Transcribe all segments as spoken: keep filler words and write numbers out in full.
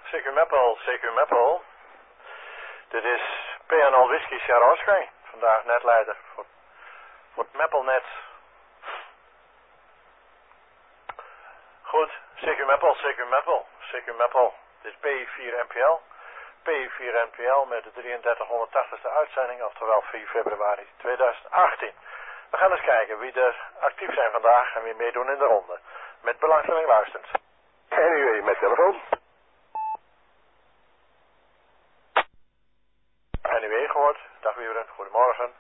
C Q Meppel, C Q Meppel. Dit is P N L Whisky Sierra Oscar. Vandaag netleider voor, voor het Meppelnet. Goed, C Q Meppel, C Q Meppel, C Q Meppel. Dit is P vier N P L. P vier N P L met de drieëndertighonderdtachtigste uitzending, oftewel vier februari tweeduizend achttien. We gaan eens kijken wie er actief zijn vandaag en wie meedoen in de ronde. Met belangstelling luisterend. En u met telefoon. N U E gehoord. Dag Wieberen, goedemorgen.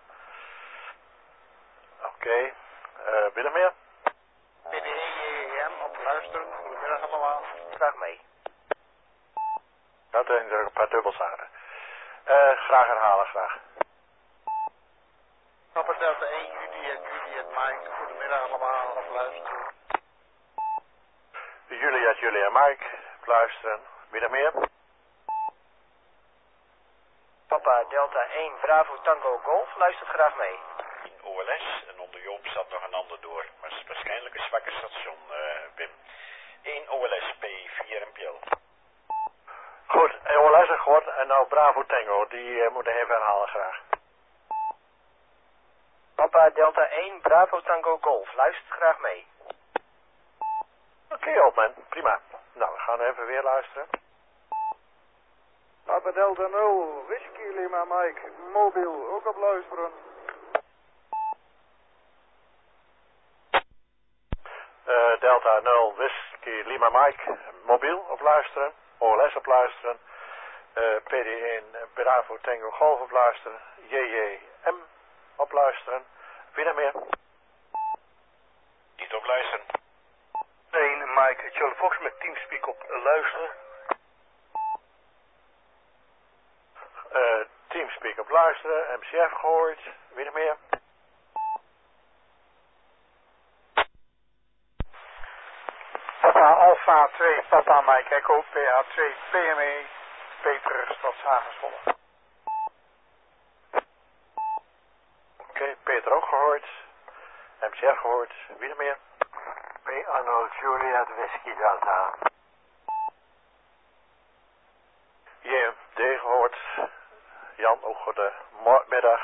Oké, okay. uh, Willem meer? B D E M op luisteren. Goedemiddag allemaal. Graag mee. Dat er een paar dubbels aan. Uh, graag herhalen, graag. Papa Delta één, Juliet, Juliet, Mike. Goedemiddag allemaal op luisteren. Juliet, Juliet, Mike. Op luisteren. Wie er meer? Papa Delta één, Bravo Tango Golf. Luistert graag mee. In O L S en onder Joop zat nog een ander door. Maar het is waarschijnlijk een zwakke station, uh, Wim. één O L S P vier N P L. Goed, O L S is gehoord en nou Bravo Tango. Die uh, moet ik even herhalen graag. Papa Delta één, Bravo Tango Golf. Luistert graag mee. Oké, okay, Opman. Prima. Nou, we gaan even weer luisteren. Papa Delta nul, Whisky Lima Mike, mobiel, ook op luisteren. Uh, Delta nul, Whisky Lima Mike, mobiel op luisteren. O L S op luisteren. Uh, P D één, Bravo Tango Golf op luisteren. J J M op luisteren. Wie er meer? Niet op luisteren. één, Mike, Charlie Fox met Teamspeak op luisteren. Uh, Teamspeak op luisteren, M C F gehoord. Wie er meer? Papa Alpha twee, Papa Mike Echo, P H twee, P M E, Peter Stadshagen. Oké, okay, Peter ook gehoord. M C F gehoord. Wie er meer? P Arnold Juliet Whisky Delta. J M D gehoord. Jan, ook goedemiddag.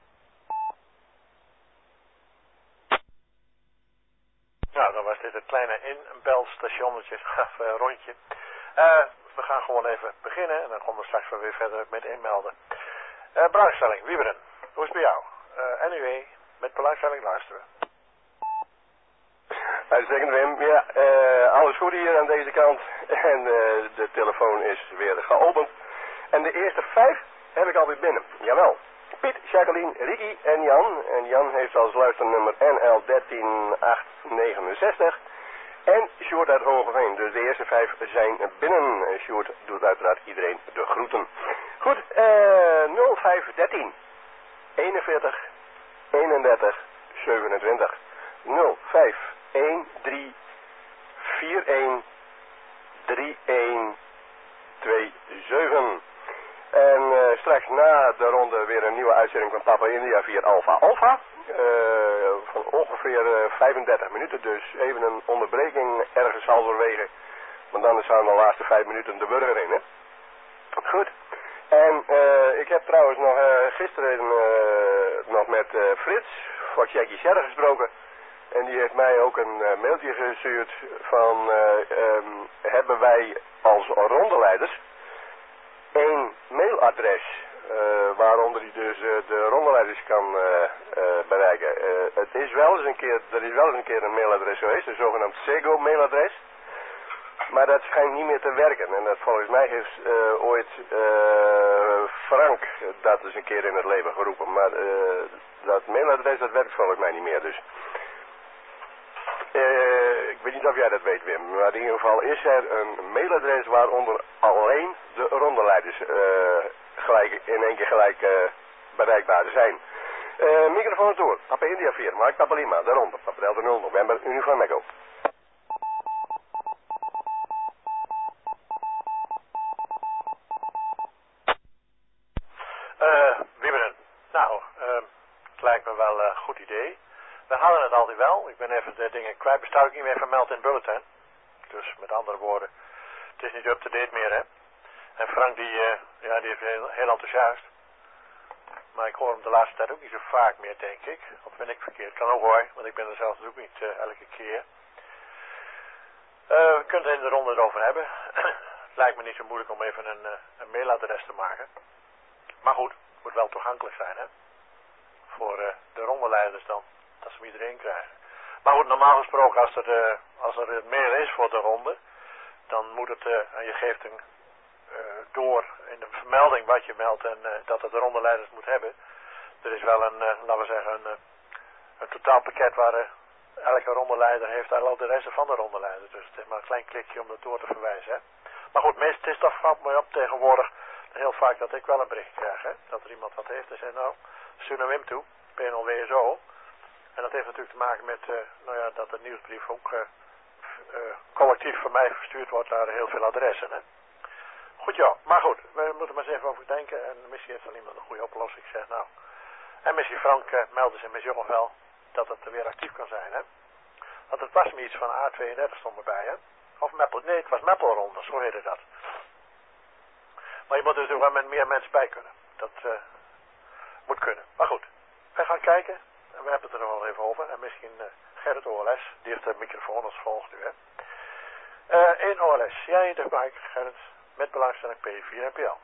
Nou, dan was dit een kleine inbelstationnetje, of uh, rondje. Uh, we gaan gewoon even beginnen en dan komen we straks wel weer verder met inmelden. Uh, belangstelling, Wieberen, hoe is het bij jou? Uh, N U E, met belangstelling luisteren. Uitstekend Wim, ja, uh, alles goed hier aan deze kant en uh, de telefoon is weer geopend. En de eerste vijf heb ik alweer binnen, jawel. Piet, Jacqueline, Ricky en Jan. En Jan heeft als luisternummer N L een drie acht zes negen. En Sjoerd uit Hogeveen. Dus de eerste vijf zijn binnen. Sjoerd doet uiteraard iedereen de groeten. Goed, uh, nul vijf een drie eenenveertig eenendertig zevenentwintig. nul vijf een drie vier een drie een twee zeven. En uh, straks na de ronde weer een nieuwe uitzending van Papa India via Alpha Alpha. Uh, van ongeveer uh, vijfendertig minuten, dus even een onderbreking ergens halverwege. Want dan zijn de laatste vijf minuten de burger in, hè. Goed. En uh, ik heb trouwens nog uh, gisteren uh, nog met uh, Frits van Jackie Sherry gesproken. En die heeft mij ook een uh, mailtje gestuurd van uh, um, hebben wij als rondeleiders één mailadres uh, waaronder hij dus uh, de rondeleiders kan uh, uh, bereiken. Uh, het is wel eens een keer, er is wel eens een keer een mailadres geweest, een zogenaamd Sego mailadres. Maar dat schijnt niet meer te werken. En dat volgens mij heeft uh, ooit uh, Frank dat eens een keer in het leven geroepen. Maar uh, dat mailadres dat werkt volgens mij niet meer dus. Uh, ik weet niet of jij dat weet Wim, maar in ieder geval is er een mailadres waaronder alleen de rondeleiders uh, gelijk, in één keer gelijk uh, bereikbaar zijn. Uh, microfoon door, Papa India vier, Mike Papa Lima, daaronder, Papa Delta nul, November, Uniform Echo. Uh, Wieberen, nou, uh, het lijkt me wel een goed idee. We hadden het altijd wel. Ik ben even de dingen kwijt. Bestel ik niet meer vermeld in het bulletin. Dus met andere woorden, het is niet up-to-date meer, hè. En Frank die, uh, ja, die is heel, heel enthousiast. Maar ik hoor hem de laatste tijd ook niet zo vaak meer, denk ik. Of ben ik verkeerd? Kan ook hoor, want ik ben er zelf ook niet uh, elke keer. Uh, we kunnen het in de ronde erover hebben. Het lijkt me niet zo moeilijk om even een, uh, een mailadres te maken. Maar goed, het moet wel toegankelijk zijn, hè. Voor uh, de rondeleiders dan, dat ze hem iedereen krijgen. Maar goed, normaal gesproken, als er, uh, als er een mail is voor de ronde, dan moet het, uh, en je geeft een uh, door in de vermelding wat je meldt en uh, dat het de rondeleiders moet hebben. Er is wel een, uh, laten we zeggen, een, uh, een totaalpakket waar uh, elke rondeleider heeft al de resten van de rondeleider. Dus het is maar een klein klikje om dat door te verwijzen, hè. Maar goed, meestal is dat valt me op tegenwoordig heel vaak dat ik wel een bericht krijg, hè. Dat er iemand wat heeft en zegt, nou, stuur naar Wim toe, P N L W S O. En dat heeft natuurlijk te maken met, uh, nou ja, dat de nieuwsbrief ook uh, uh, collectief van mij verstuurd wordt naar heel veel adressen, hè. Goed, ja, maar goed, we moeten maar eens even over denken en misschien heeft dan iemand een goede oplossing, zeg nou. En misschien Frank uh, meldde zich met nog wel dat het weer actief kan zijn, hè. Want het was me iets van A tweeëndertig stond erbij, hè. Of Meppel, nee, het was Meppelronde, zo heette dat. Maar je moet er dus wel met meer mensen bij kunnen. Dat uh, moet kunnen. Maar goed, wij gaan kijken. En we hebben het er nog wel even over. En misschien uh, Gerrit O L S, die heeft de microfoon als volgt nu, hè. Uh, één O L S, jij de bike, Gerrit, met belangstelling P vier N P L.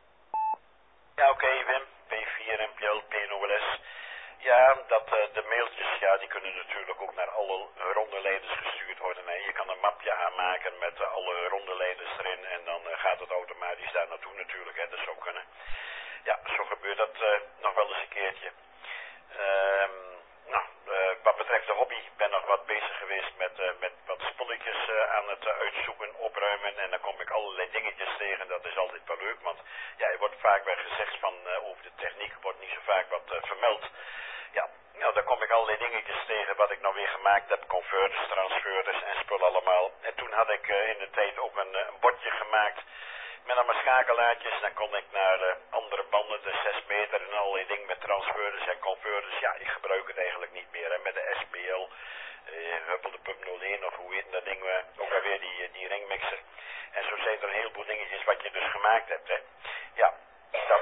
Ja, oké, okay, Wim, P vier N P L, P N O L S. Ja, dat uh, de mailtjes, ja, die kunnen natuurlijk ook naar alle rondeleiders gestuurd worden. Hè. Je kan een mapje aanmaken met uh, alle rondeleiders erin en dan uh, gaat het automatisch daar naartoe natuurlijk, hè. Dat zou kunnen. Ja, zo gebeurt dat uh, nog wel eens een keertje. Uh, nou, uh, wat betreft de hobby, ik ben nog wat bezig geweest met, uh, met wat spulletjes uh, aan het uh, uitzoeken, opruimen en dan kom ik allerlei dingetjes tegen. Dat is altijd wel leuk, want ja, er wordt vaak bij gezegd van uh, over de techniek, wordt niet zo vaak wat uh, vermeld. Ja, nou, daar kom ik allerlei dingetjes tegen wat ik nou weer gemaakt heb, converters, transferers en spullen allemaal. En toen had ik uh, in de tijd ook een, een bordje gemaakt met allemaal schakelaartjes. Dan kon ik naar uh, andere banden, de zes meter en allerlei dingen met transferers en converters. Ja, ik gebruik het eigenlijk niet meer. En met de S P L, uh, Huppel de Pub nul één of hoe heet dat ding, uh, ook alweer die, die ringmixer. En zo zijn er een heleboel dingetjes wat je dus gemaakt hebt, hè. Ja. Dat,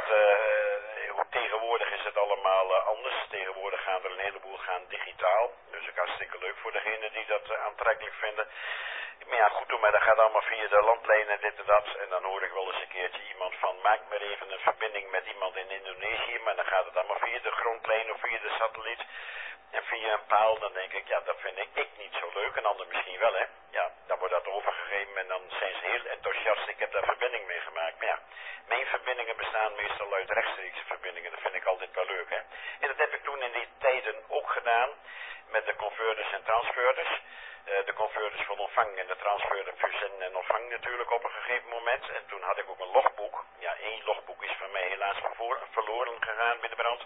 uh, tegenwoordig is het allemaal uh, anders. Tegenwoordig gaan er een heleboel gaan digitaal. Dus ook hartstikke leuk voor degenen die dat uh, aantrekkelijk vinden. Maar ja, goed, maar dat gaat allemaal via de landlijnen en dit en dat. En dan hoor ik wel eens een keertje iemand van, maak maar even een verbinding met iemand in Indonesië. Maar dan gaat het allemaal via de grondlijn of via de satelliet. En via een paal, dan denk ik, ja, dat vind ik, ik niet zo leuk. En ander misschien wel, hè. Ja, dan wordt dat overgegeven en dan zijn ze heel enthousiast. Ik heb daar verbinding mee gemaakt. Maar ja, mijn verbindingen bestaan meestal uit rechtstreekse verbindingen. Dat vind ik altijd wel leuk, hè. En dat heb ik toen in die tijden ook gedaan met de converters en transferers. Uh, de converters van ontvang en de transfer voor zenden en ontvang natuurlijk op een gegeven moment. En toen had ik ook een logboek. Ja, één logboek is van mij helaas vervoor, verloren gegaan bij de brand.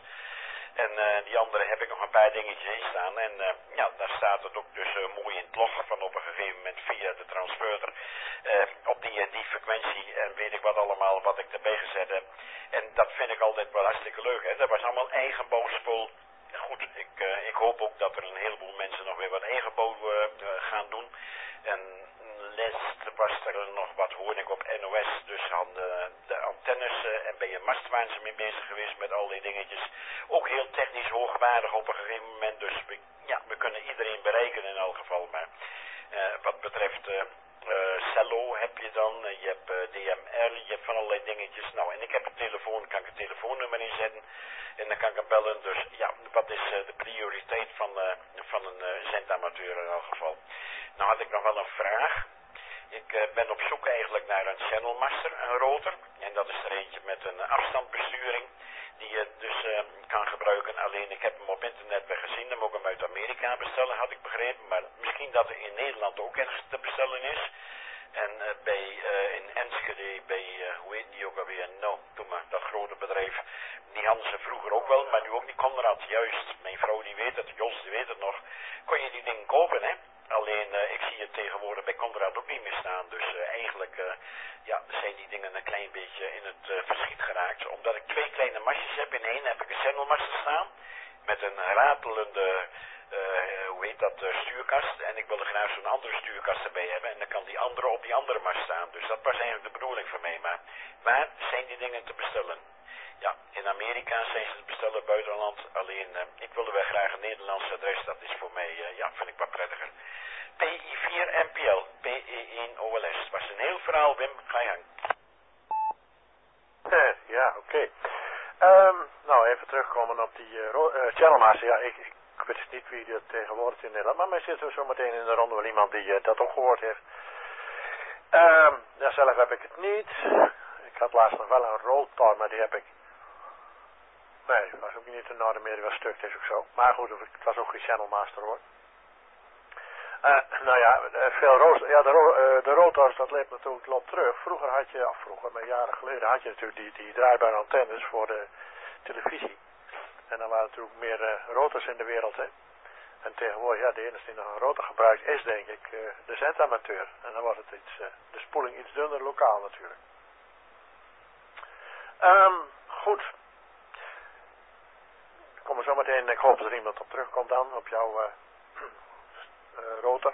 En uh, die andere heb ik nog een paar dingetjes in staan. En uh, ja, daar staat het ook dus uh, mooi in het log van op een gegeven moment via de transferder. Uh, op die, uh, die frequentie en weet ik wat allemaal wat ik erbij gezet heb. En dat vind ik altijd wel hartstikke leuk, hè. Dat was allemaal eigen bouwspul. Goed, ik, uh, ik hoop ook dat er een heleboel mensen nog weer wat eigen bouw uh, gaan doen. En les was er nog wat, hoorde ik op N O S, dus aan de, de antennes uh, en bij een mast waren ze mee bezig geweest met al die dingetjes. Ook heel technisch hoogwaardig op een gegeven moment, dus we, ja, we kunnen iedereen bereiken in elk geval. Maar uh, wat betreft uh, uh, cello heb je dan, uh, je hebt uh, D M R, je hebt van allerlei dingetjes. Nou, en ik heb een telefoon, kan ik een telefoonnummer inzetten. En dan kan ik hem bellen, dus ja, wat is uh, de prioriteit van, uh, van een uh, zendamateur in elk geval. Nou had ik nog wel een vraag. Ik uh, ben op zoek eigenlijk naar een Channel Master, een rotor. En dat is er eentje met een afstandsbesturing die je dus uh, kan gebruiken. Alleen ik heb hem op internet weer gezien, dan moet ik hem uit Amerika bestellen, had ik begrepen. Maar misschien dat er in Nederland ook ergens te bestellen is. En uh, bij, uh, in Enschede, bij, uh, hoe heet die ook alweer? Nou, doe maar, dat grote bedrijf. Die hadden ze vroeger ook wel, maar nu ook niet Conrad. Juist, mijn vrouw die weet het, Jos die weet het nog. Kon je die dingen kopen, hè? Alleen, uh, ik zie het tegenwoordig bij Conrad ook niet meer staan. Dus uh, eigenlijk, uh, ja, zijn die dingen een klein beetje in het uh, verschiet geraakt. Omdat ik twee kleine mastjes heb. In één heb ik een zendelmaster staan. Met een ratelende, uh, hoe heet dat, uh, stuurkast. En ik wil er graag zo'n andere stuurkast erbij hebben. En dan kan die andere op die andere mast staan. Dus dat was eigenlijk de bedoeling voor mij. Maar zijn die dingen te bestellen? Ja, in Amerika zijn ze te bestellen, buitenland. Alleen, uh, ik wilde wel graag een Nederlands adres. Dat is voor mij, uh, ja, vind ik wat prettiger. P I vier N P L, P E één O L S. Het was een heel verhaal, Wim. Ga je gang. Eh, ja, oké. Okay. Um, nou, even terugkomen op die uh, uh, channelmaster. Ja, ik, ik weet niet wie dat tegenwoordig in Nederland, maar mij zit er zo meteen in de ronde wel iemand die uh, dat ook gehoord heeft. Um, ja, zelf heb ik het niet. Ik had laatst nog wel een rotor, maar die heb ik... Nee, het was ook niet in orde meer, die was stuk, is ook zo. Maar goed, het was ook geen channelmaster hoor. Uh, nou ja, veel roos, ja, de, ro uh, de rotors, dat leeft natuurlijk loopt terug. Vroeger had je, of vroeger, maar jaren geleden had je natuurlijk die, die draaibare antennes voor de televisie. En dan waren natuurlijk meer uh, rotors in de wereld, hè. En tegenwoordig, ja, de enige die nog een rotor gebruikt is, denk ik, uh, de zendamateur. En dan wordt het iets, uh, de spoeling iets dunner lokaal natuurlijk. Um, goed. Ik kom er zo meteen, ik hoop dat er iemand op terugkomt dan, op jouw... Uh, Uh, rotor.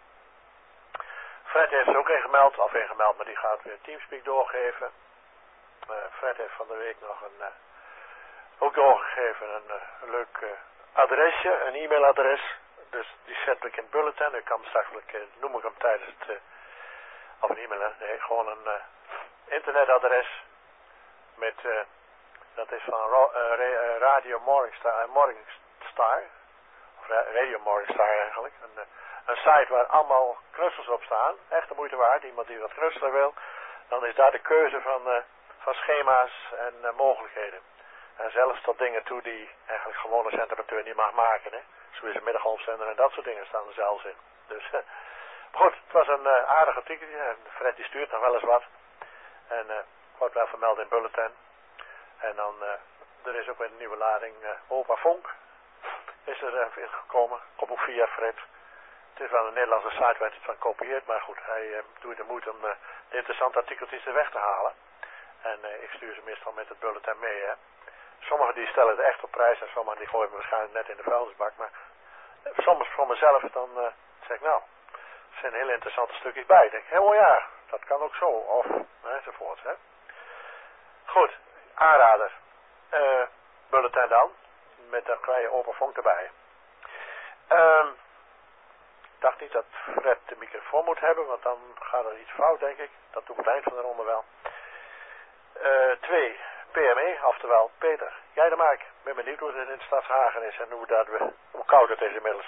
Fred heeft er ook ingemeld, of ingemeld, maar die gaat weer Teamspeak doorgeven. Uh, Fred heeft van de week nog een, uh, ook doorgegeven een, uh, een leuk uh, adresje, een e-mailadres. Dus die zet ik in het bulletin. Ik kan hem straks, uh, noem ik hem tijdens het, uh, of een e-mail, nee, gewoon een uh, internetadres met, uh, dat is van uh, Radio Morningstar, Morningstar. Radio Morningstar eigenlijk. Een, een site waar allemaal knutsels op staan. Echt de moeite waard. Iemand die wat knutselen wil. Dan is daar de keuze van, uh, van schema's en uh, mogelijkheden. En zelfs tot dingen toe die eigenlijk gewone zendamateur niet mag maken. Hè. Zoals een middengolfzender en dat soort dingen staan er zelfs in. Dus uh, goed, het was een uh, aardig artikeltje. En Fred die stuurt nog wel eens wat. En uh, wordt wel vermeld in bulletin. En dan, uh, er is ook weer een nieuwe lading uh, Opa Vonk. Is er uh, gekomen, komt ook via Fred. Het is wel een Nederlandse site waar hij het van kopieert, maar goed, hij uh, doet de moeite om uh, de interessante artikeltjes er weg te halen. En uh, ik stuur ze meestal met het bulletin mee, hè. Sommigen die stellen het echt op prijs en sommigen die gooien me waarschijnlijk net in de vuilnisbak, maar uh, soms voor mezelf dan uh, zeg ik nou, er zijn hele interessante stukjes bij. Ik denk, hé, oh ja, dat kan ook zo, of enzovoort, hè. Goed, aanrader. Uh, bulletin dan. Met een kleine open vonk erbij. Um, ik dacht niet dat Fred de microfoon moet hebben, want dan gaat er iets fout, denk ik. Dat doe ik het eind van de ronde wel. Uh, twee, P M E, oftewel Peter. Jij de maak. Ik ben benieuwd hoe het in de stad Hagen is en hoe, dat we, hoe koud het is inmiddels.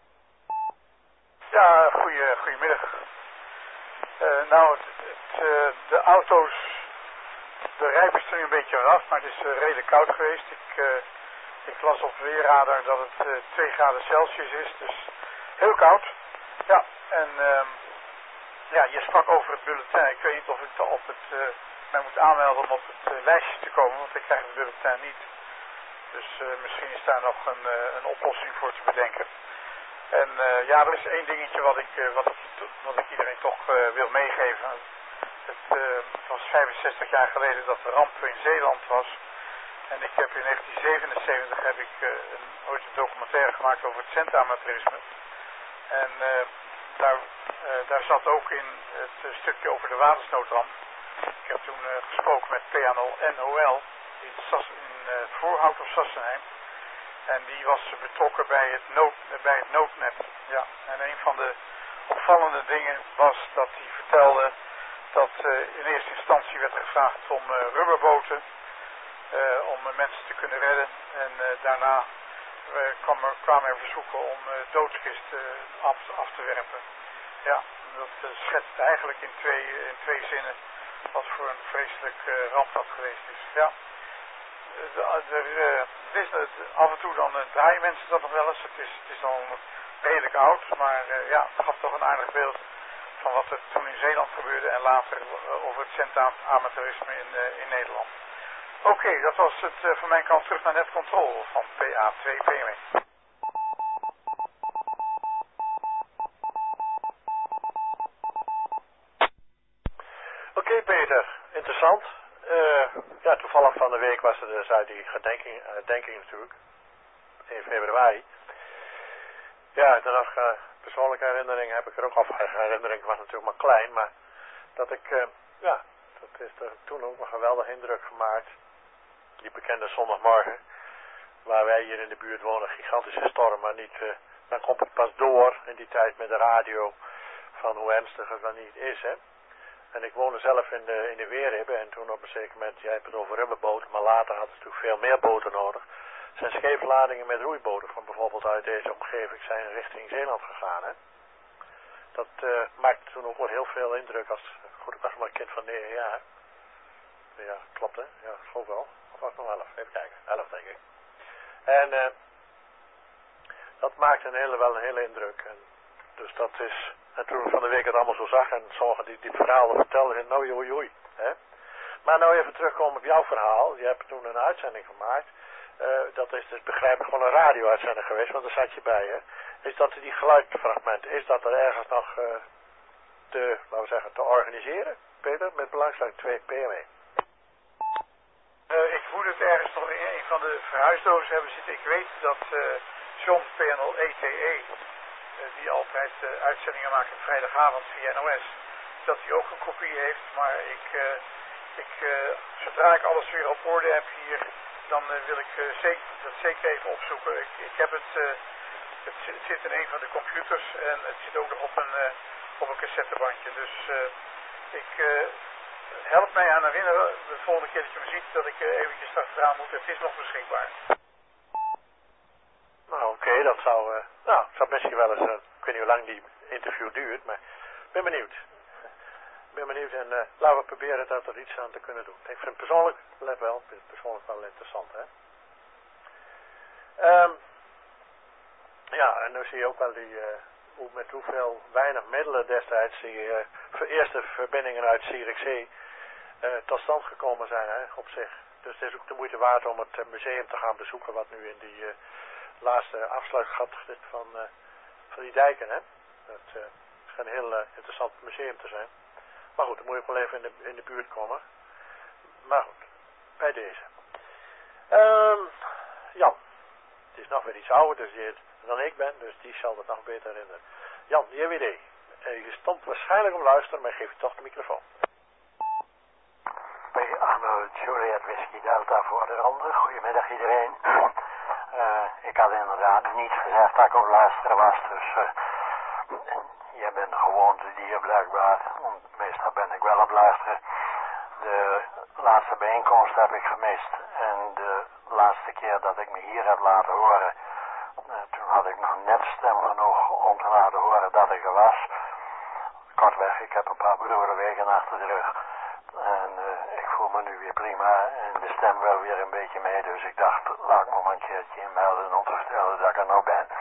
Ja, goeie, goedemiddag. Uh, nou, het, het, uh, de auto's, de rijbesturing een beetje eraf, maar het is uh, redelijk koud geweest. Ik... Uh, Ik las op Weerradar dat het uh, twee graden Celsius is, dus heel koud. Ja, en uh, ja, je sprak over het bulletin. Ik weet niet of ik op het, uh, mij moet aanmelden om op het uh, lijstje te komen, want ik krijg het bulletin niet. Dus uh, misschien is daar nog een, uh, een oplossing voor te bedenken. En uh, ja, er is één dingetje wat ik, uh, wat ik, wat ik iedereen toch uh, wil meegeven. Het, uh, het was vijfenzestig jaar geleden dat de ramp in Zeeland was. En ik heb in negentien zevenenzeventig heb ik uh, een, ooit een documentaire gemaakt over het zendamateurisme. En uh, daar, uh, daar zat ook in het uh, stukje over de watersnoodramp. Ik heb toen uh, gesproken met P N O L in, Sas, in uh, Voorhout of Sassenheim. En die was betrokken bij het, nood, uh, bij het noodnet. Ja. En een van de opvallende dingen was dat hij vertelde dat uh, in eerste instantie werd gevraagd om uh, rubberboten. Uh, om uh, mensen te kunnen redden. En uh, daarna uh, kwam er, kwamen er verzoeken om uh, doodskisten uh, af, af te werpen. Ja, dat uh, schetst eigenlijk in twee, uh, in twee zinnen wat voor een vreselijk uh, ramp dat geweest is. Ja. Uh, de, uh, het is, uh, af en toe dan uh, draaien mensen dat nog wel eens. Het is, het is al redelijk oud, maar uh, ja, het gaf toch een aardig beeld van wat er toen in Zeeland gebeurde en later uh, over het zendamateurisme in, uh, in Nederland. Oké, okay, dat was het uh, van mijn kant terug naar netcontrol van P A twee P M E. Oké okay, Peter, interessant. Uh, ja, toevallig van de week was er dus uit die gedenking, herdenking natuurlijk. in februari. Ja, dan nog uh, persoonlijke herinnering heb ik er ook af. Herinnering was natuurlijk maar klein, maar dat ik, uh, ja, dat is er toen ook een geweldige indruk gemaakt. Die bekende zondagmorgen, waar wij hier in de buurt wonen, gigantische storm, maar niet, uh, dan komt het pas door in die tijd met de radio van hoe ernstig het dan niet is, hè. En ik woonde zelf in de, in de Weerhibbe en toen op een zeker moment, jij hebt het over rubberboten, maar later hadden ze natuurlijk veel meer boten nodig. Er zijn scheepsladingen met roeiboten van bijvoorbeeld uit deze omgeving zijn richting Zeeland gegaan, hè. Dat uh, maakte toen ook wel heel veel indruk als, goed, ik was maar een kind van negen jaar. Ja, klopt hè, ja, dat geloof wel. Of was het nog elf, even kijken, elf denk ik. En uh, dat maakte een hele, wel een hele indruk. En dus dat is, en toen ik van de week het allemaal zo zag en sommigen die die verhalen vertelden, nou oei oei. Hè? Maar nou even terugkomen op jouw verhaal. Je hebt toen een uitzending gemaakt. Uh, dat is dus begrijp ik gewoon een radio-uitzending geweest, want daar zat je bij hè. Is dat die geluidsfragment, is dat er ergens nog uh, te, laten we zeggen, te organiseren? Peter, met belangstelling twee P M E. Uh, ik moet het ergens nog in een van de verhuisdozen hebben zitten. Ik weet dat uh, John P N L E T E, uh, die altijd uh, uitzendingen maakt op vrijdagavond via N O S, dat hij ook een kopie heeft. Maar ik, uh, ik uh, zodra ik alles weer op orde heb hier, dan uh, wil ik uh, zeker, dat zeker even opzoeken. Ik, ik heb het, uh, het, het zit in een van de computers en het zit ook nog op een, uh, op een cassettebandje. Dus uh, ik... Uh, help mij aan herinneren de volgende keer dat je me ziet dat ik uh, eventjes achteraan moet. Het is nog beschikbaar. Nou oké, okay, dat zou, uh, nou, het zou misschien wel eens, uh, ik weet niet hoe lang die interview duurt, maar ik ben benieuwd. Ik ben benieuwd en uh, laten we proberen dat er iets aan te kunnen doen. Ik vind het persoonlijk, let wel, ik vind het persoonlijk wel interessant hè. Um, ja, en nu zie je ook wel die, uh, hoe, met hoeveel weinig middelen destijds die uh, voor eerste verbindingen uit Zierikzee uh, tot stand gekomen zijn hè, op zich. Dus het is ook de moeite waard om het uh, museum te gaan bezoeken wat nu in die uh, laatste afsluitgat zit van, uh, van die dijken hè. Dat uh, schijnt een heel uh, interessant museum te zijn. Maar goed, dan moet je ook wel even in de, in de buurt komen. Maar goed, bij deze. Um, Jan, het is nog weer iets ouder dus die, dan ik ben, dus die zal het nog beter herinneren. Jan, J W D, uh, je stond waarschijnlijk om luisteren, maar ik geef je toch de microfoon. Bij Arno Juliet Whisky Delta voor de ronde. Goedemiddag iedereen. Uh, ik had inderdaad niet gezegd dat ik op luisteren was, dus uh, jij bent gewoon de dier blijkbaar. Meestal ben ik wel op luisteren. De laatste bijeenkomst heb ik gemist en de laatste keer dat ik me hier heb laten horen, uh, toen had ik nog net stem genoeg om te laten horen dat ik er was. Kortweg, ik heb een paar beroerde weken achter de rug. En uh, ik voel me nu weer prima en de stem wel weer een beetje mee, dus ik dacht, laat ik me maar een keertje inmelden om te vertellen dat ik er nou ben.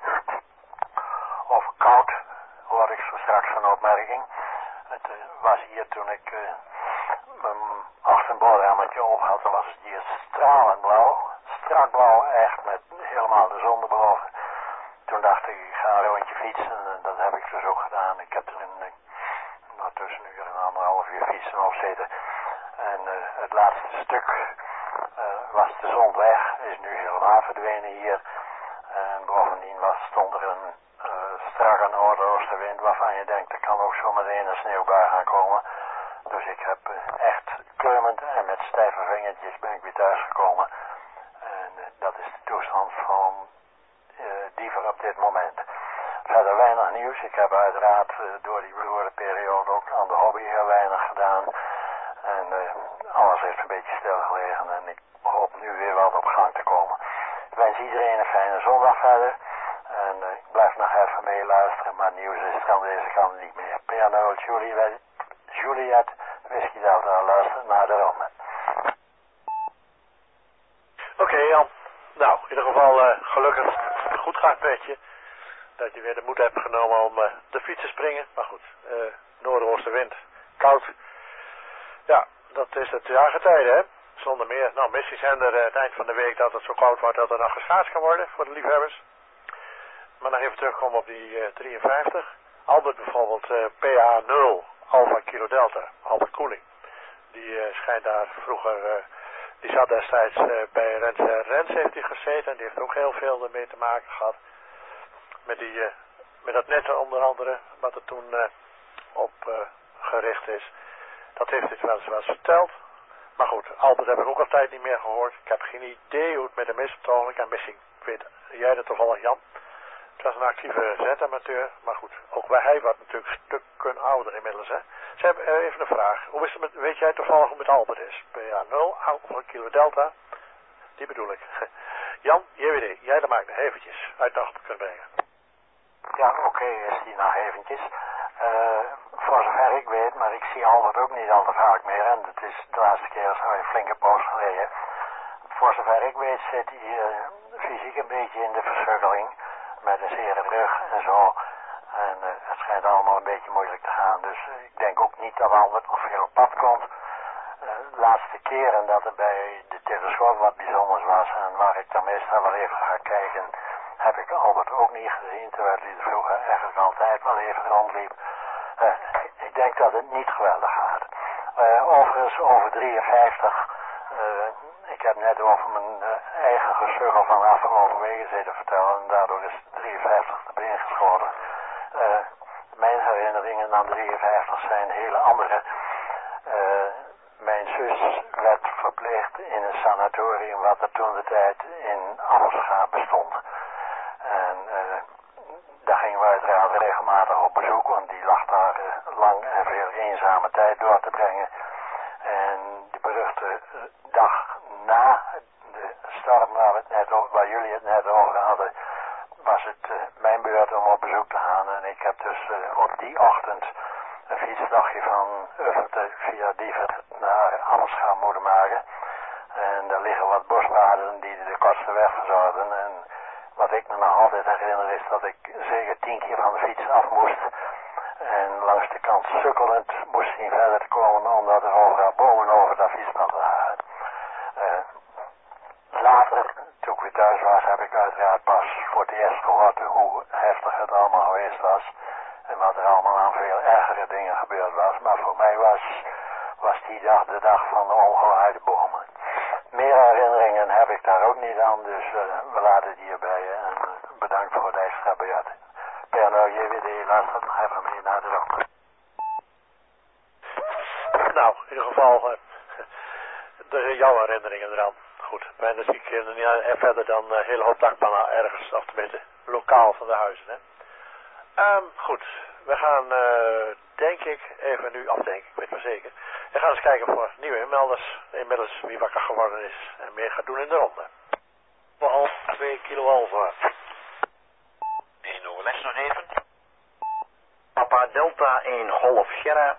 Of koud, hoor ik zo straks van opmerking. Het uh, was hier toen ik uh, mijn achterboordrammetje op had, dan was het hier stralend blauw. Strak blauw, echt met helemaal de zon erboven. Toen dacht ik, ik ga een rondje fietsen en dat heb ik dus ook gedaan. Ik heb er een, nou, tussen een uur en anderhalf uur fietsen op zitten. En uh, het laatste stuk uh, was de zon weg, is nu helemaal verdwenen hier. En bovendien was, stond er een uh, strakke noordoostenwind waarvan je denkt, er kan ook zo meteen een sneeuwbui gaan komen. Dus ik heb uh, echt kleurend en met stijve vingertjes ben ik weer thuis gekomen. En uh, dat is de toestand van uh, Diever op dit moment. Verder weinig nieuws. Ik heb uiteraard uh, door die beroerde periode ook aan de hobby heel weinig gedaan. En uh, alles heeft een beetje stilgelegen en ik hoop nu weer wat op gang te komen. Ik wens iedereen een fijne zondag verder. En uh, ik blijf nog even meeluisteren, maar nieuws is het aan deze kant niet meer. P N O Juliet, Juliet Whisky Delta, luister naar de ronde. Oké okay, Jan, nou in ieder geval uh, gelukkig dat het goed gaat met je. Dat je weer de moed hebt genomen om uh, de fiets te springen. Maar goed, uh, noordoostenwind, koud. Ja, dat is het jaargetijde hè. Zonder meer. Nou, misschien zijn er uh, het eind van de week dat het zo koud wordt dat er nog geschaatst kan worden voor de liefhebbers. Maar nog even terugkomen op die uh, drieënvijftig. Albert bijvoorbeeld uh, P A nul, Alpha Kilo Delta, Albert Koeling. Die uh, schijnt daar vroeger, uh, die zat destijds uh, bij Rens uh, Rens heeft hij gezeten en die heeft ook heel veel ermee te maken gehad. Met, die, uh, met dat net onder andere, wat er toen uh, op uh, gericht is. Dat heeft hij wel eens wel eens verteld. Maar goed, Albert heb ik ook altijd niet meer gehoord. Ik heb geen idee hoe het met hem is op het ogenblik. En misschien weet jij dat toevallig, Jan. Het was een actieve zetamateur. Maar goed, ook wij, hij wordt natuurlijk stukken ouder inmiddels. Hè. Ze hebben uh, even een vraag. Hoe is het met, weet jij toevallig hoe het met Albert is? P A nul, Alpha Kilo Delta. Die bedoel ik. Jan, J W D, jij dat maakt nog eventjes uit de achter kunnen brengen. Ja, oké, okay, is die nog eventjes. Uh, voor zover ik weet, maar ik zie Albert ook niet al te vaak meer. En het is de laatste keer zo een flinke poos geleden. Voor zover ik weet zit hij uh, fysiek een beetje in de versukkeling. Met een zere rug en zo. En uh, het schijnt allemaal een beetje moeilijk te gaan. Dus uh, ik denk ook niet dat Albert nog veel op pad komt. Uh, de laatste keren dat er bij de telescoop wat bijzonders was en waar ik dan meestal wel even ga kijken, heb ik Albert ook niet gezien, terwijl hij er vroeger eigenlijk altijd wel even rondliep. Uh, ik denk dat het niet geweldig gaat. Uh, overigens over drieënvijftig, uh, ik heb net over mijn uh, eigen gesugel van de afgelopen weken zitten vertellen en daardoor is drieënvijftig erin geschoten. Uh, mijn herinneringen aan drieënvijftig zijn hele andere. Uh, Mijn zus werd verpleegd in een sanatorium wat er toen de tijd in Amsterdam bestond. En uh, daar gingen we uiteraard regelmatig op bezoek, want die lag daar uh, lang en veel eenzame tijd door te brengen. En die beruchte uh, dag na de storm waar, we het net over, waar jullie het net over hadden, was het uh, mijn beurt om op bezoek te gaan. En ik heb dus uh, op die ochtend een fietsdagje van Ufferten via Dievert naar Amsterdam moeten maken. En daar liggen wat bospaden die de kortste weg verzorgden. En wat ik me nog altijd herinner is dat ik zeker tien keer van de fiets af moest. En langs de kant sukkelend moest hij verder te komen omdat er overal bomen over dat fietspad waren. Uh, later, toen ik weer thuis was, heb ik uiteraard pas voor het eerst gehoord hoe heftig het allemaal geweest was. En wat er allemaal aan veel ergere dingen gebeurd was. Maar voor mij was, was die dag de dag van de omgewaaide bomen. Meer herinneringen heb ik daar ook niet aan. Dus uh, we laten het hierbij. En uh, bedankt voor het extra beurt. Pernod J W D, luistert nog even mee naar de dokter. Nou, in ieder geval, uh, de, jouw herinneringen eraan. Goed, mijn zie ik uh, niet uh, verder dan een uh, hele hoop dakpannen ergens, of tenminste, lokaal van de huizen. Hè. Um, goed, we gaan uh, denk ik even nu afdenken, ik weet maar zeker. We gaan eens kijken voor nieuwe inmelders, inmiddels wie wakker geworden is en meer gaat doen in de ronde. Al twee kilo alfa. één O L S nog even. Papa Delta één Golf Sierra.